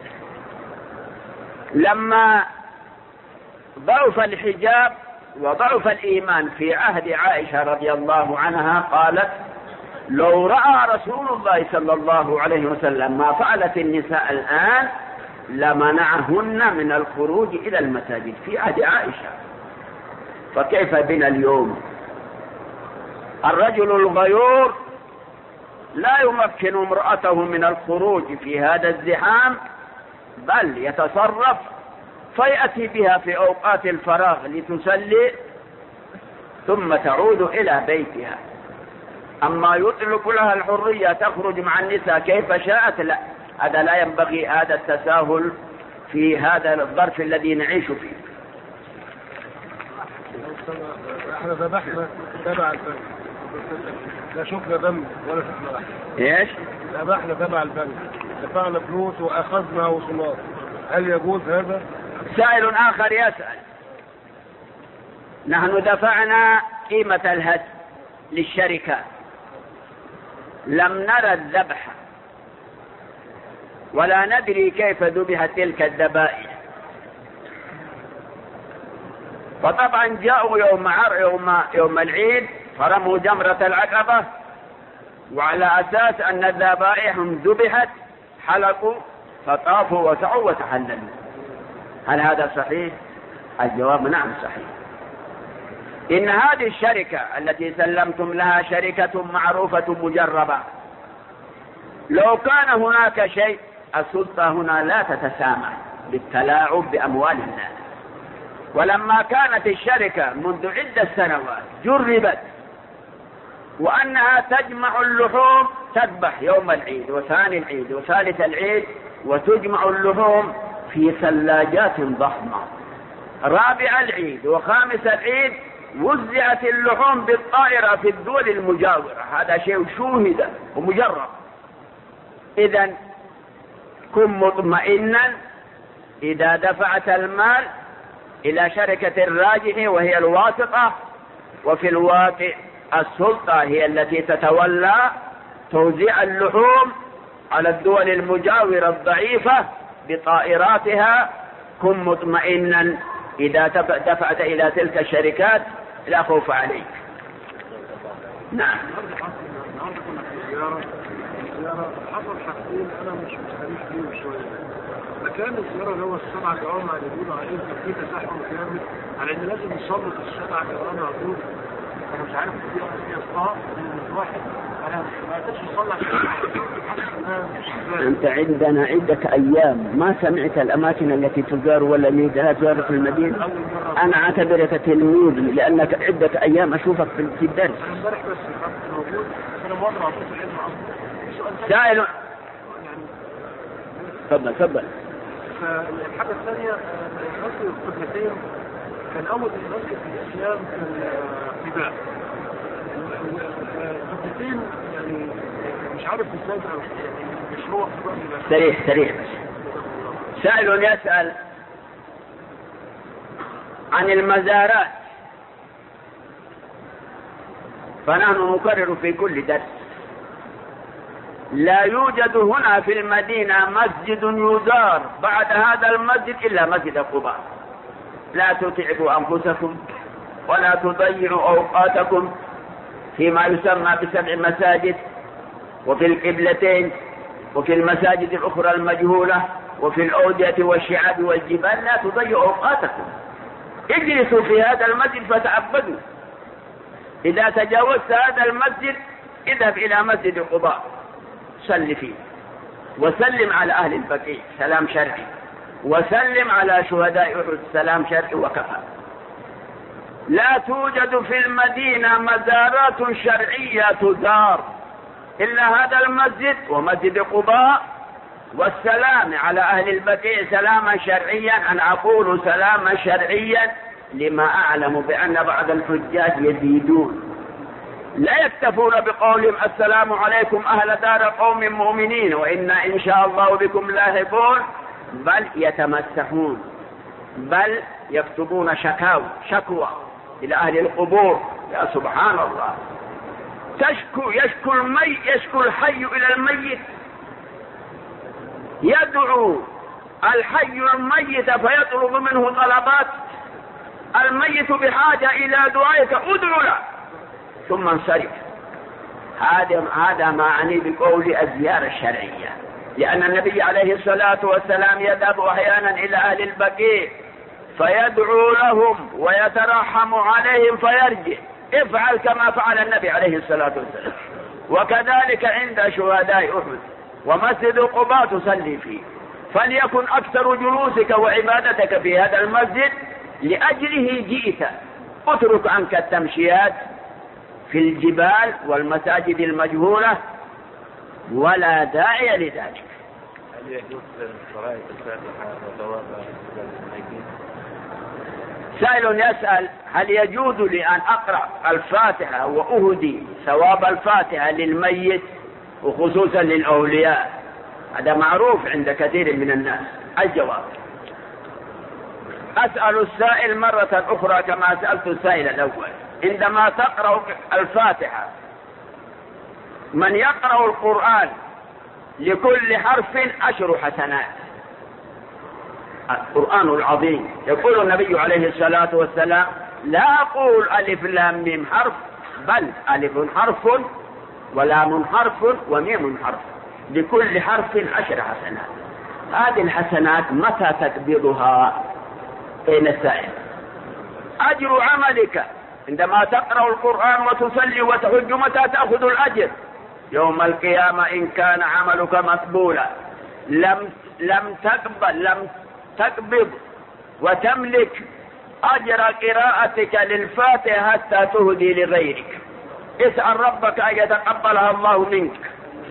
لما ضعف الحجاب وضعف الإيمان في عهد عائشة رضي الله عنها قالت: لو رأى رسول الله صلى الله عليه وسلم ما فعلت النساء الآن لمنعهن من الخروج إلى المساجد في عهد عائشة. فكيف بنا اليوم؟ الرجل الغيور لا يمكن امرأته من الخروج في هذا الزحام، بل يتصرف فيأتي بها في أوقات الفراغ لتسلي ثم تعود إلى بيتها. أما يطلق لها الحرية تخرج مع النساء كيف شاءت، لا، هذا لا ينبغي، هذا التساهل في هذا الظرف الذي نعيش فيه. احنا ذبحنا تبع البنك، لا شفنا دم ولا شفنا لحم. ايش؟ ذبحنا تبع البنك، دفعنا فلوس واخذنا وصلات، هل يجوز هذا؟ سائل آخر يسأل: نحن دفعنا قيمة الهدي للشركات، لم نرى الذبح ولا ندري كيف ذبحت تلك الذبائح، فطبعا جاءوا يوم العيد فرموا جمرة العقبة، وعلى أساس أن الذبائح ذبحت حلقوا فطافوا وسعوا وتحللوا. هل هذا صحيح؟ الجواب: نعم صحيح. إن هذه الشركة التي سلمتم لها شركة معروفة مجربة، لو كان هناك شيء السلطة هنا لا تتسامح بالتلاعب بأموال الناس. ولما كانت الشركة منذ عدة سنوات جربت وأنها تجمع اللحوم، تذبح يوم العيد وثاني العيد وثالث العيد، وتجمع اللحوم في ثلاجات ضخمة، رابع العيد وخامس العيد وزعت اللحوم بالطائرة في الدول المجاورة. هذا شيء شوهد ومجرب. إذن كن مطمئنا إذا دفعت المال إلى شركة الراجح وهي الواسطة، وفي الواقع السلطة هي التي تتولى توزيع اللحوم على الدول المجاورة الضعيفة بطائراتها. كن مطمئنا إذا دفعت إلى تلك الشركات لا خوف عليك. نعم. النهارده كنا في زيارة حصل حاجتين أنا مش مستريح فيهم شوية. مكان الزيارة اللي هو السبع جوامع اللي بيقولوا عليه في تزاحم كامل على إن لازم نصلي السبع جوامع دول. أنا مش عارف في أصدقاء من واحد أنا ما قدرتش أصلي عشان أنت عندنا عدة أيام ما سمعت الأماكن التي تزار ولا لا تزار في المدينة. أنا أعتبرك تلميذ لأنك عدة أيام أشوفك في الدرس. أنا امبارح بس موجود، أنا موضوع عطوط العلم أصلا. سائل. تفضل. الحاجة الثانية مسجد القبلتين كان أول مسجد في الإسلام كان قباء. القبلتين يعني مش عارف ازاي مشروع سريع. سائل يسأل عن المزارات، فنحن نكرر في كل درس: لا يوجد هنا في المدينة مسجد يزار بعد هذا المسجد إلا مسجد قباء. لا تتعبوا أنفسكم ولا تضيعوا أوقاتكم فيما يسمى ب7 مساجد، وفي القبلتين، وفي المساجد الأخرى المجهولة، وفي الأودية والشعاب والجبال. لا تضيعوا أوقاتكم. اجلسوا في هذا المسجد فتعبدوا. إذا تجاوزت هذا المسجد اذهب إلى مسجد قباء صل فيه، وسلم على أهل البقيع سلام شرعي، وسلم على شهداء أحد سلام شرعي وكفى. لا توجد في المدينة مزارات شرعية تزار إلا هذا المسجد ومسجد قباء، والسلام على أهل البقيع سلاما شرعيا. أنا أقول سلاما شرعيا لما أعلم بأن بعض الحجاج يزيدون، لا يكتفون بقولهم السلام عليكم أهل دار قوم مؤمنين وإنا إن شاء الله بكم لاحقون، بل يتمسحون، بل يكتبون شكوى إلى أهل القبور. يا سبحان الله، يشكو الحي إلى الميت، يدعو الحي الميت فيطلب منه طلبات. الميت بحاجة إلى دعائك ادعو له ثم انصرف. هذا ما أعني بقول الزيارة الشرعية، لأن النبي عليه الصلاة والسلام يذهب أحيانا إلى أهل البقيع فيدعو لهم ويترحم عليهم فيرجع. افعل كما فعل النبي عليه الصلاة والسلام. وكذلك عند شهداء أحد ومسجد قباء تصلي فيه، فليكن أكثر جلوسك وعبادتك في هذا المسجد لأجله جئت. اترك عنك التمشيات في الجبال والمساجد المجهولة، ولا داعي لذلك. هل يجوز قراءة الفاتحة وثوابها للميتين؟ سائل يسأل هل يجوز لي أن أقرأ الفاتحة وأهدي ثواب الفاتحة للميت وخصوصا للأولياء؟ هذا معروف عند كثير من الناس. الجواب: أسأل السائل مرة أخرى كما سألت السائل الأول. عندما تقرأ الفاتحة، من يقرأ القرآن لكل حرف 10 حسنات. القرآن العظيم يقول النبي عليه الصلاة والسلام: لا أقول ألف لام ميم حرف، بل ألف حرف ولام حرف وميم حرف، لكل حرف 10 حسنات. هذه الحسنات متى تقبضها؟ أين السائل؟ أجر عملك عندما تقرأ القرآن وتصلي وتحج متى تأخذ الأجر؟ يوم القيامة إن كان عملك مقبولا لم تقبض وتملك أجر قراءتك للفاتحة حتى تهدي لغيرك. اسأل ربك أن يتقبلها الله منك.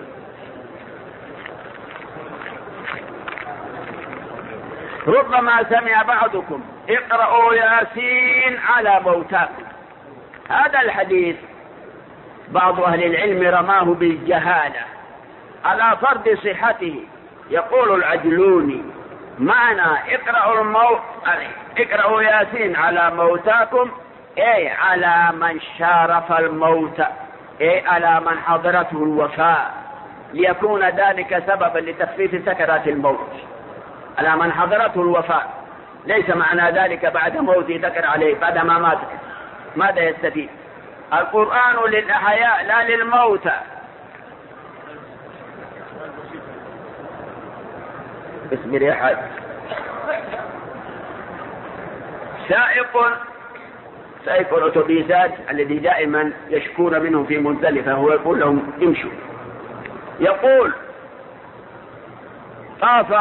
ربما سمع بعضكم: اقرأوا ياسين على موتاكم. هذا الحديث بعض أهل العلم رماه بالجهالة على فرض صحته. يقول العجلوني: معنى اقرأوا ياسين على موتاكم أي على من شارف الموت، أي على من حضرته الوفاة، ليكون ذلك سببا لتخفيف سكرات الموت. على من حضرته الوفاة، ليس معنى ذلك بعد موته ذكر عليه بعد ما مات. ماذا يستفيد؟ القرآن للأحياء لا للموتى. اصبر يا حاج. سائق الأتوبيسات الذي دائما يشكون منهم في مزدلفة، هو يقول لهم امشوا. يقول: طاف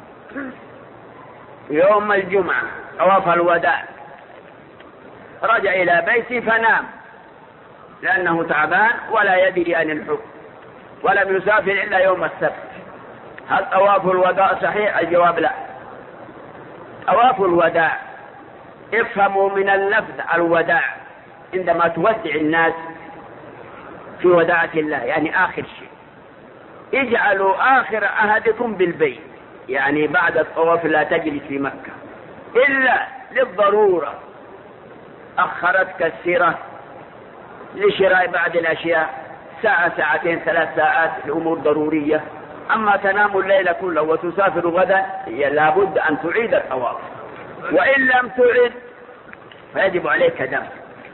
يوم الجمعة طواف الوداع، رجع إلى بيته فنام لأنه تعبان ولا يدري عن الحكم، ولم يسافر إلا يوم السبت. هل طواف الوداع صحيح؟ الجواب: لا. طواف الوداع، افهموا من اللفظ الوداع، عندما تودع الناس في وداعة الله، يعني آخر شيء. اجعلوا آخر عهدكم بالبيت، يعني بعد الطواف لا تجلس في مكة إلا للضرورة، أخرتك السيرة لشراء بعض الأشياء، ساعة ساعتين 3 ساعات لأمور ضرورية. أما تنام الليل كله وتسافر غدا لابد أن تعيد الطواف، وإن لم تعد فيجب عليك دم.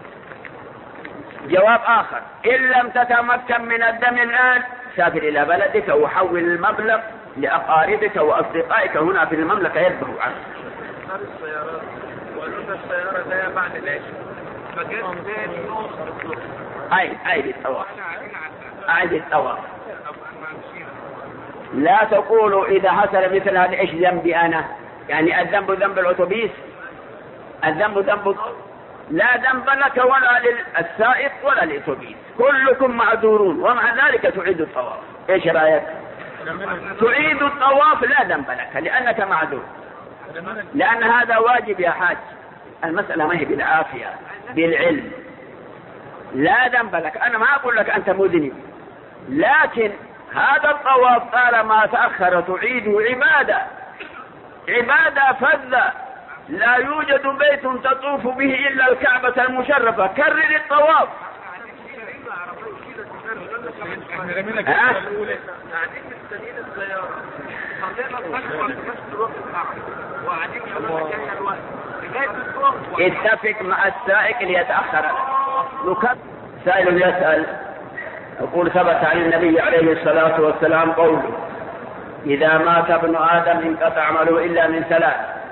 جواب آخر: إن لم تتمكن من الدم الآن سافر إلى بلدك وحول المبلغ لأقاربك وأصدقائك هنا في المملكة يذبحوا عنك. وقالوا السيارة ده بعد العشاء فجأت تاني يوم الظهر. عيد الطواف. عيد الطواف. لا تقولوا إذا حصل مثل هذا إيش ذنبي أنا؟ يعني الذنب ذنب الأتوبيس، الذنب ذنب، لا ذنب لك ولا للسائق ولا للأتوبيس، كلكم معذورون، ومع ذلك تعيد الطواف. إيش رأيك؟ تعيد الطواف لا ذنب لك لأنك معذور، لأن هذا واجب يا حاج. المسألة ما هي بالعافية، بالعلم. لا ذنب لك، أنا ما أقول لك أنت مذنب، لكن هذا الطواف طالما تأخر تعيده عبادة فذة، لا يوجد بيت تطوف به إلا الكعبة المشرفة، كرر الطواف. اتفق مع السائق ليتأخر. سائل يسأل يقول ثبت عن النبي عليه الصلاة والسلام قوله: إذا مات ابن آدم انقطع عمله إلا من ثلاث: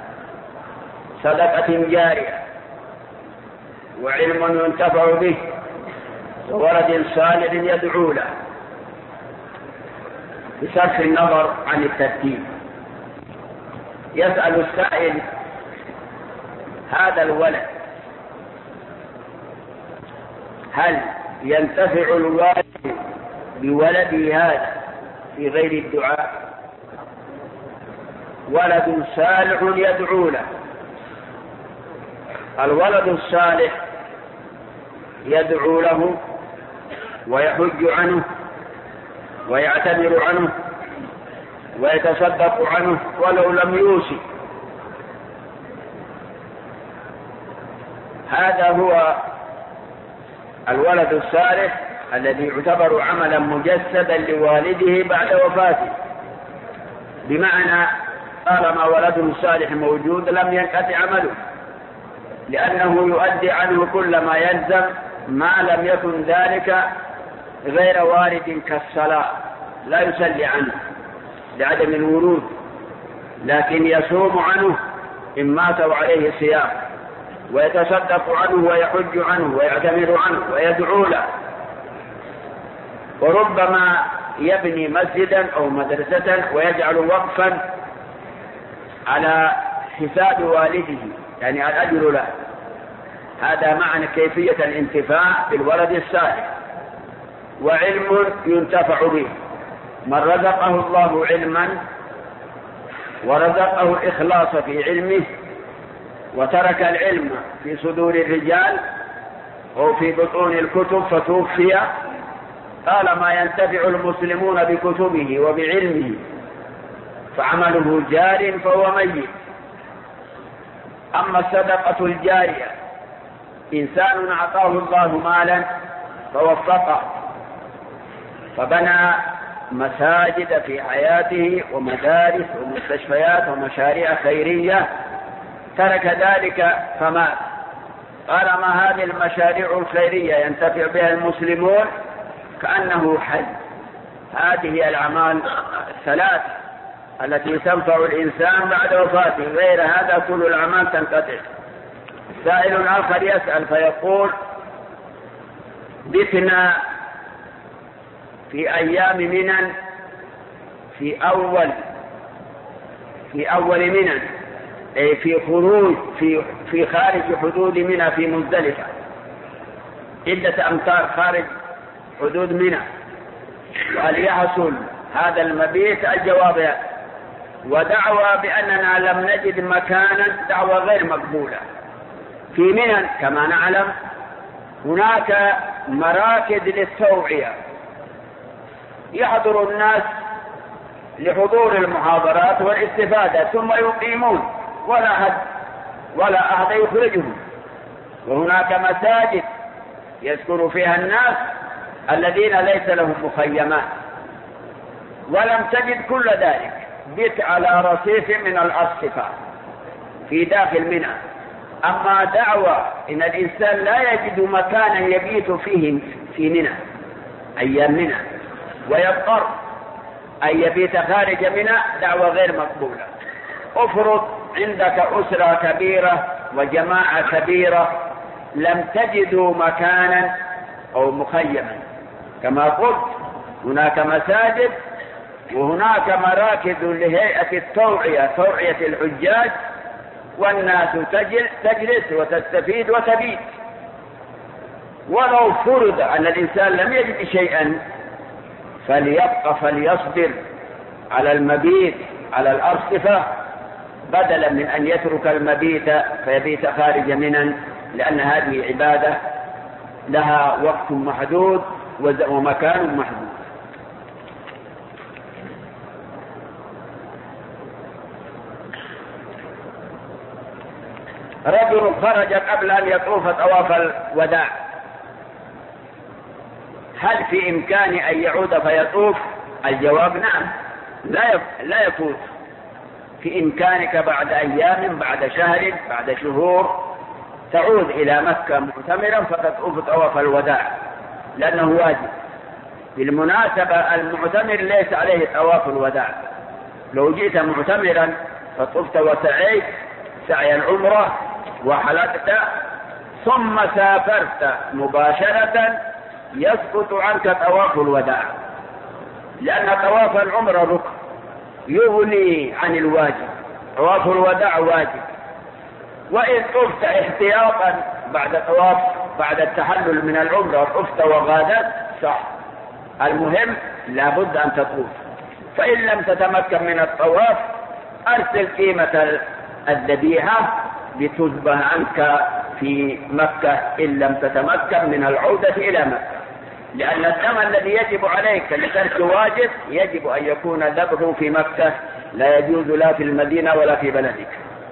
صدقة جارية، وعلم ينتفع به، وولد صالح يدعو له. بصرف النظر عن الترتيب، يسأل السائل: هذا الولد هل ينتفع الوالد بولده هذا في غير الدعاء؟ ولد صالح يدعو له. الولد الصالح يدعو له ويحج عنه ويعتذر عنه ويتصدق عنه ولو لم يوصي. هذا هو الولد الصالح الذي يعتبر عملا مجسدا لوالده بعد وفاته، بمعنى طالما ولد صالح موجود لم ينقطع عمله، لأنه يؤدي عنه كل ما يلزم، ما لم يكن ذلك غير وارد كالصلاة، لا يصلي عنه لعدم الورود، لكن يصوم عنه إن مات وعليه صيام، ويتصدق عنه ويحج عنه ويعتمر عنه ويدعو له. وربما يبني مسجدا أو مدرسة ويجعل وقفا على حساب والده، يعني الأجر له. هذا معنى كيفية الانتفاع بالولد الصالح. وعلم ينتفع به: من رزقه الله علما ورزقه الإخلاص في علمه وترك العلم في صدور الرجال أو في بطون الكتب فتوفي، طالما ينتفع المسلمون بكتبه وبعلمه فعمله جار فهو ميت. أما الصدقة الجارية: إنسان أعطاه الله مالا فوفقه فبنى مساجد في حياته ومدارس ومستشفيات ومشاريع خيرية، ترك ذلك فمات، طالما هذه المشاريع الخيرية ينتفع بها المسلمون كأنه حي. هذه الأعمال الثلاث التي تنفع الإنسان بعد وفاته، غير هذا كل الأعمال تنقطع. سائل آخر يسأل فيقول: بتنا في أيام منى في أول منى، أي في خارج حدود منى في مزدلفة، عدة أمتار خارج حدود منى، وهل يحصل هذا المبيت؟ الجواب: ودعوى بأننا لم نجد مكانا دعوى غير مقبولة. في منى كما نعلم هناك مراكز للتوعية، يحضر الناس لحضور المحاضرات والاستفادة ثم يقيمون ولا أحد يخرجهم. وهناك مساجد يسكن فيها الناس الذين ليس لهم مخيمات، ولم تجد كل ذلك. بت على رصيف من الأرصفة في داخل منى. أما دعوى إن الإنسان لا يجد مكانا يبيت فيه في منى أيام منى ويضطر أن يبيت خارج منى، دعوى غير مقبولة. افرض عندك أسرة كبيرة وجماعة كبيرة لم تجدوا مكانا أو مخيما. كما قلت هناك مساجد وهناك مراكز لهيئة التوعية، توعية الحجاج، والناس تجلس وتستفيد وتبيت. ولو فرض أن الإنسان لم يجد شيئا فليبقى فليصبر على المبيت على الأرصفة بدلا من أن يترك المبيت فيبيت خارج منى، لأن هذه عبادة لها وقت محدود ومكان محدود. رجل خرج قبل أن يطوف طواف الوداع، هل في إمكانه أن يعود فيطوف؟ الجواب نعم، لا يفوت. في إمكانك بعد أيام، بعد شهر، بعد شهور تعود إلى مكة معتمرا فتطوف طواف الوداع، لأنه واجب. بالمناسبة المعتمر ليس عليه طواف الوداع. لو جئت معتمرا فطفت وسعيت سعي العمرة وحلقت ثم سافرت مباشرة يسقط عنك طواف الوداع، لأن طواف العمرة ركن يغني عن الواجب. طواف الوداع واجب. وإن طفت احتياطا بعد التحلل من العمرة طفت وغادرت صح، المهم لابد أن تطوف. فإن لم تتمكن من الطواف أرسل قيمة الذبيحة لتذبح عنك في مكة إن لم تتمكن من العودة إلى مكة، لأن الدم الذي يجب عليك لترك واجب يجب أن يكون ذبحه في مكة، لا يجوز لا في المدينة ولا في بلدك.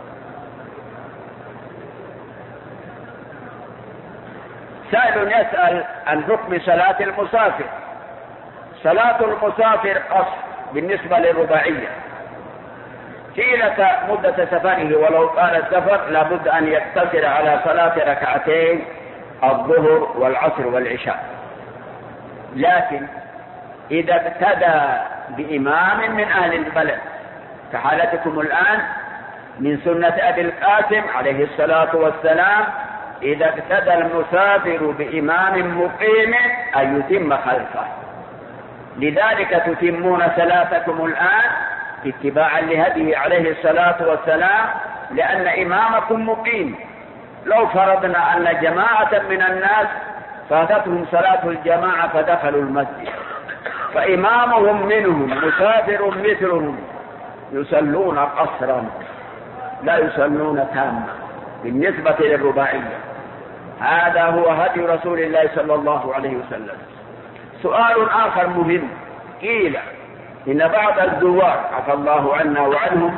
سائل يسأل عن حكم صلاة المسافر. صلاة المسافر قصر بالنسبة للرباعية طيلة مدة سفره، ولو طال السفر لابد أن يقتصر على صلاة ركعتين الظهر والعصر والعشاء. لكن إذا اقتدى بإمام من أهل البلد كحالتكم الآن من سنة أبي القاسم عليه الصلاة والسلام، إذا اقتدى المسافر بإمام مقيم أن يتم خلفه. لذلك تتمون صلاتكم الآن اتباعا لهديه عليه الصلاة والسلام، لأن إمامكم مقيم. لو فرضنا أن جماعة من الناس فاتتهم صلاة الجماعة فدخلوا المسجد فإمامهم منهم مسافر مثلهم يصلون قصرا لا يصلون تاما بالنسبة للرباعية. هذا هو هدي رسول الله صلى الله عليه وسلم. سؤال آخر مهم، قيل إن بعض الزوار عفى الله عنا وعنهم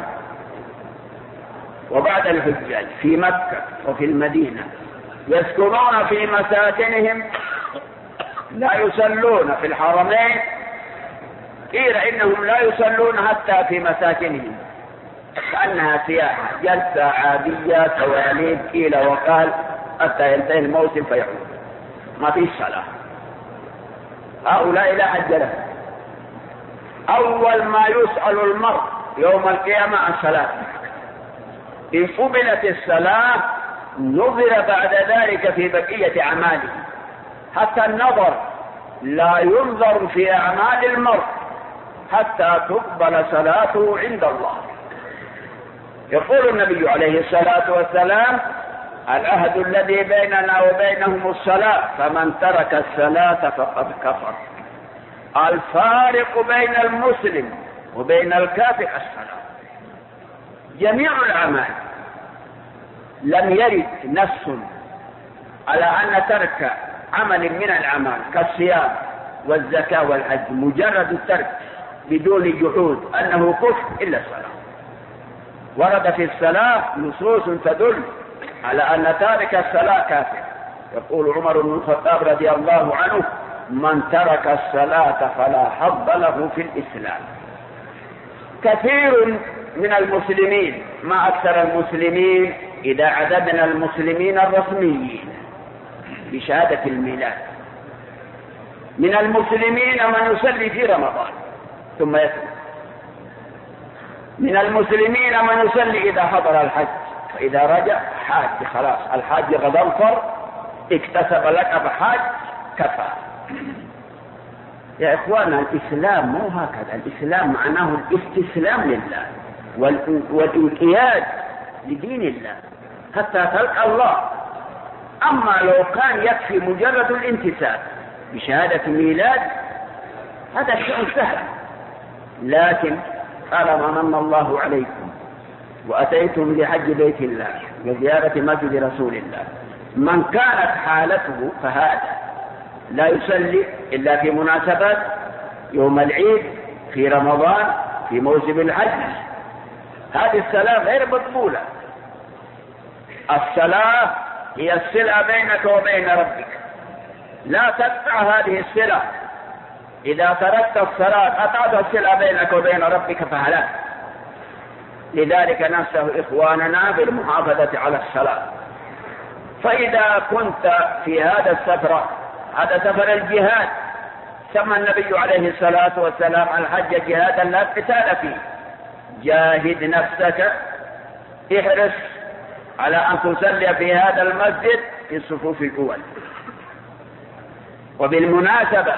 وبعد الحجاج في مكة وفي المدينة يسكنون في مساكنهم لا يصلون في الحرمين. قيل إنهم لا يصلون حتى في مساكنهم كأنها سياحة جلسة عادية تواليد، قيل وقال حتى ينتهي الموسم فيعود ما فيش صلاة. هؤلاء لا حج لهم. أول ما يسأل المرء يوم القيامة عن صلاة، إن قبلت الصلاة نظر بعد ذلك في بقية أعماله، حتى النظر لا ينظر في أعمال المرء حتى تقبل صلاته عند الله. يقول النبي عليه الصلاة والسلام: العهد الذي بيننا وبينهم الصلاة، فمن ترك الصلاة فقد كفر. الفارق بين المسلم وبين الكافر الصلاة. جميع الأعمال لم يرد نص على أن ترك عمل من الأعمال كالصيام والزكاة والحج مجرد الترك بدون جحود أنه كفر إلا الصلاة. ورد في الصلاة نصوص تدل على أن تارك الصلاة كافر. يقول عمر بن الخطاب رضي الله عنه: من ترك الصلاة فلا حظ له في الإسلام. كثير من المسلمين، ما أكثر المسلمين إذا عددنا المسلمين الرسميين بشهادة الميلاد، من المسلمين من يصلي في رمضان ثم يترك، من المسلمين من يصلي إذا حضر الحج فإذا رجع حاج خلاص، الحاج غضنفر اكتسب لقب حاج كفى. يا إخوانا الإسلام مو هكذا، الإسلام معناه الاستسلام لله والانقياد لدين الله حتى تلقى الله. أما لو كان يكفي مجرد الانتساب بشهادة الميلاد هذا شيء سهل، لكن طالما من الله عليكم وأتيتم لحج بيت الله وزيارة مسجد رسول الله، من كانت حالته فهذا لا يصلي إلا في مناسبات يوم العيد، في رمضان، في موسم الحج، هذه الصلاة غير مقبولة. الصلاة هي الصلة بينك وبين ربك، لا تقطع هذه الصلة. إذا تركت الصلاة قطعت الصلة بينك وبين ربك فهلك. لذلك ننصح إخواننا بالمحافظة على الصلاة. فإذا كنت في هذا السفر، هذا سفر الجهاد، سمى النبي عليه الصلاة والسلام الحج جهادا لا قتال فيه. جاهد نفسك، احرص على أن تصلي في هذا المسجد في الصفوف الأول. وبالمناسبة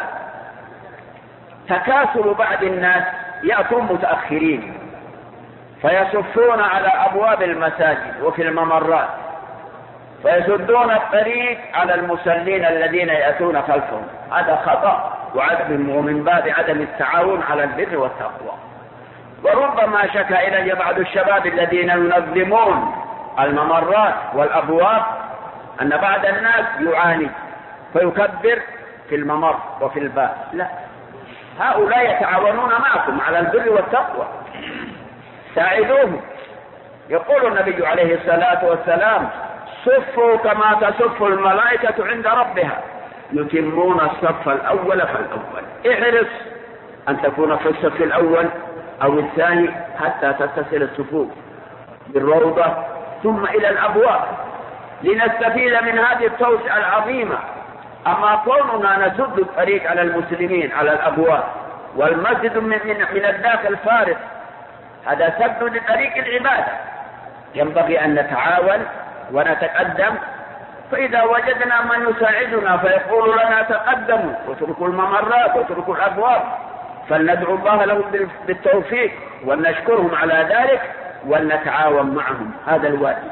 تكاسل بعض الناس يأتون متأخرين فيصفون على أبواب المساجد وفي الممرات فيسدون الطريق على المصلين الذين يأتون خلفهم. هذا خطأ ومن باب عدم التعاون على البر والتقوى. وربما شكا إلي بعض الشباب الذين ينظمون الممرات والأبواب أن بعض الناس يعاني فيكبر في الممر وفي الباب. لا، هؤلاء يتعاونون معكم على البر والتقوى، ساعدوهم. يقول النبي عليه الصلاة والسلام صفوا كما تصف الملائكة عند ربها يتمون الصف الأول فالأول. احرص أن تكون في الصف الأول أو الثاني حتى تتصل الصفوف بالروضة ثم إلى الأبواب لنستفيد من هذه التوسعة العظيمة. أما كوننا نسد الطريق على المسلمين على الأبواب والمسجد من الداخل فارغ، هذا سد لطريق العبادة. ينبغي أن نتعاون ونتقدم. فإذا وجدنا من يساعدنا فيقول لنا تقدموا واتركوا الممرات واتركوا الأبواب، فلندعو الله لهم بالتوفيق ونشكرهم على ذلك ونتعاون معهم. هذا الواجب.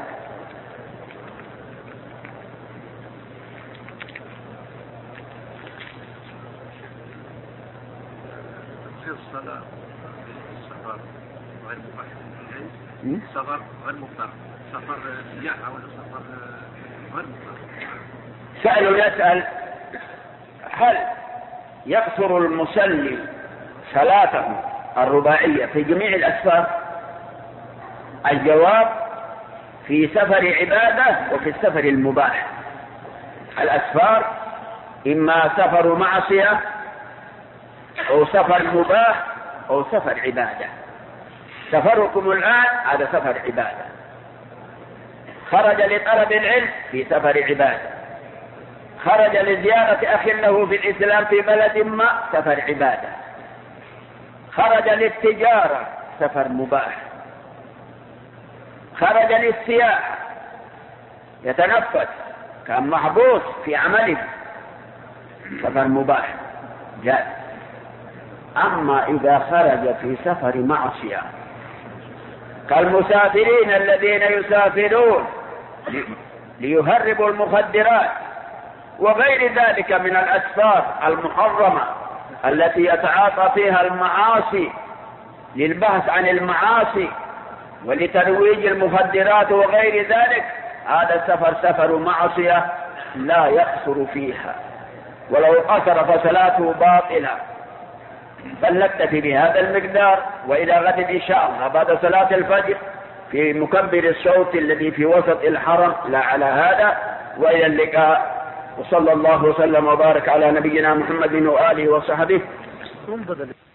الصلاة السفر غير مباح، سفر غير مباح، سفر سياحة ولا سفر غير مباح. سأل يسأل هل يقصر المصلي صلاته الرباعية في جميع الأسفار؟ الجواب في سفر عبادة وفي السفر المباح. الأسفار إما سفر معصية أو سفر مباح أو سفر عبادة. سفركم الآن هذا سفر عبادة، خرج لطلب العلم في سفر عبادة، خرج لزيارة أخ له في الإسلام في بلد ما سفر عبادة، خرج للتجارة سفر مباح، خرج للسياحة يتنفس كان محبوس في عمله سفر مباح جائز. أما إذا خرج في سفر معصية كالمسافرين الذين يسافرون ليهربوا المخدرات وغير ذلك من الأسفار المحرمة التي يتعاطى فيها المعاصي للبحث عن المعاصي ولترويج المخدرات وغير ذلك، هذا السفر سفر معصية لا يقصر فيها، ولو قصر فصلاته باطلة. بل نكتفي بهذا المقدار، وإلى غد إن شاء الله بعد صلاة الفجر في مكبر الصوت الذي في وسط الحرم لا على هذا. وإلى اللقاء، وصلى الله وسلم وبارك على نبينا محمد وآله وصحبه.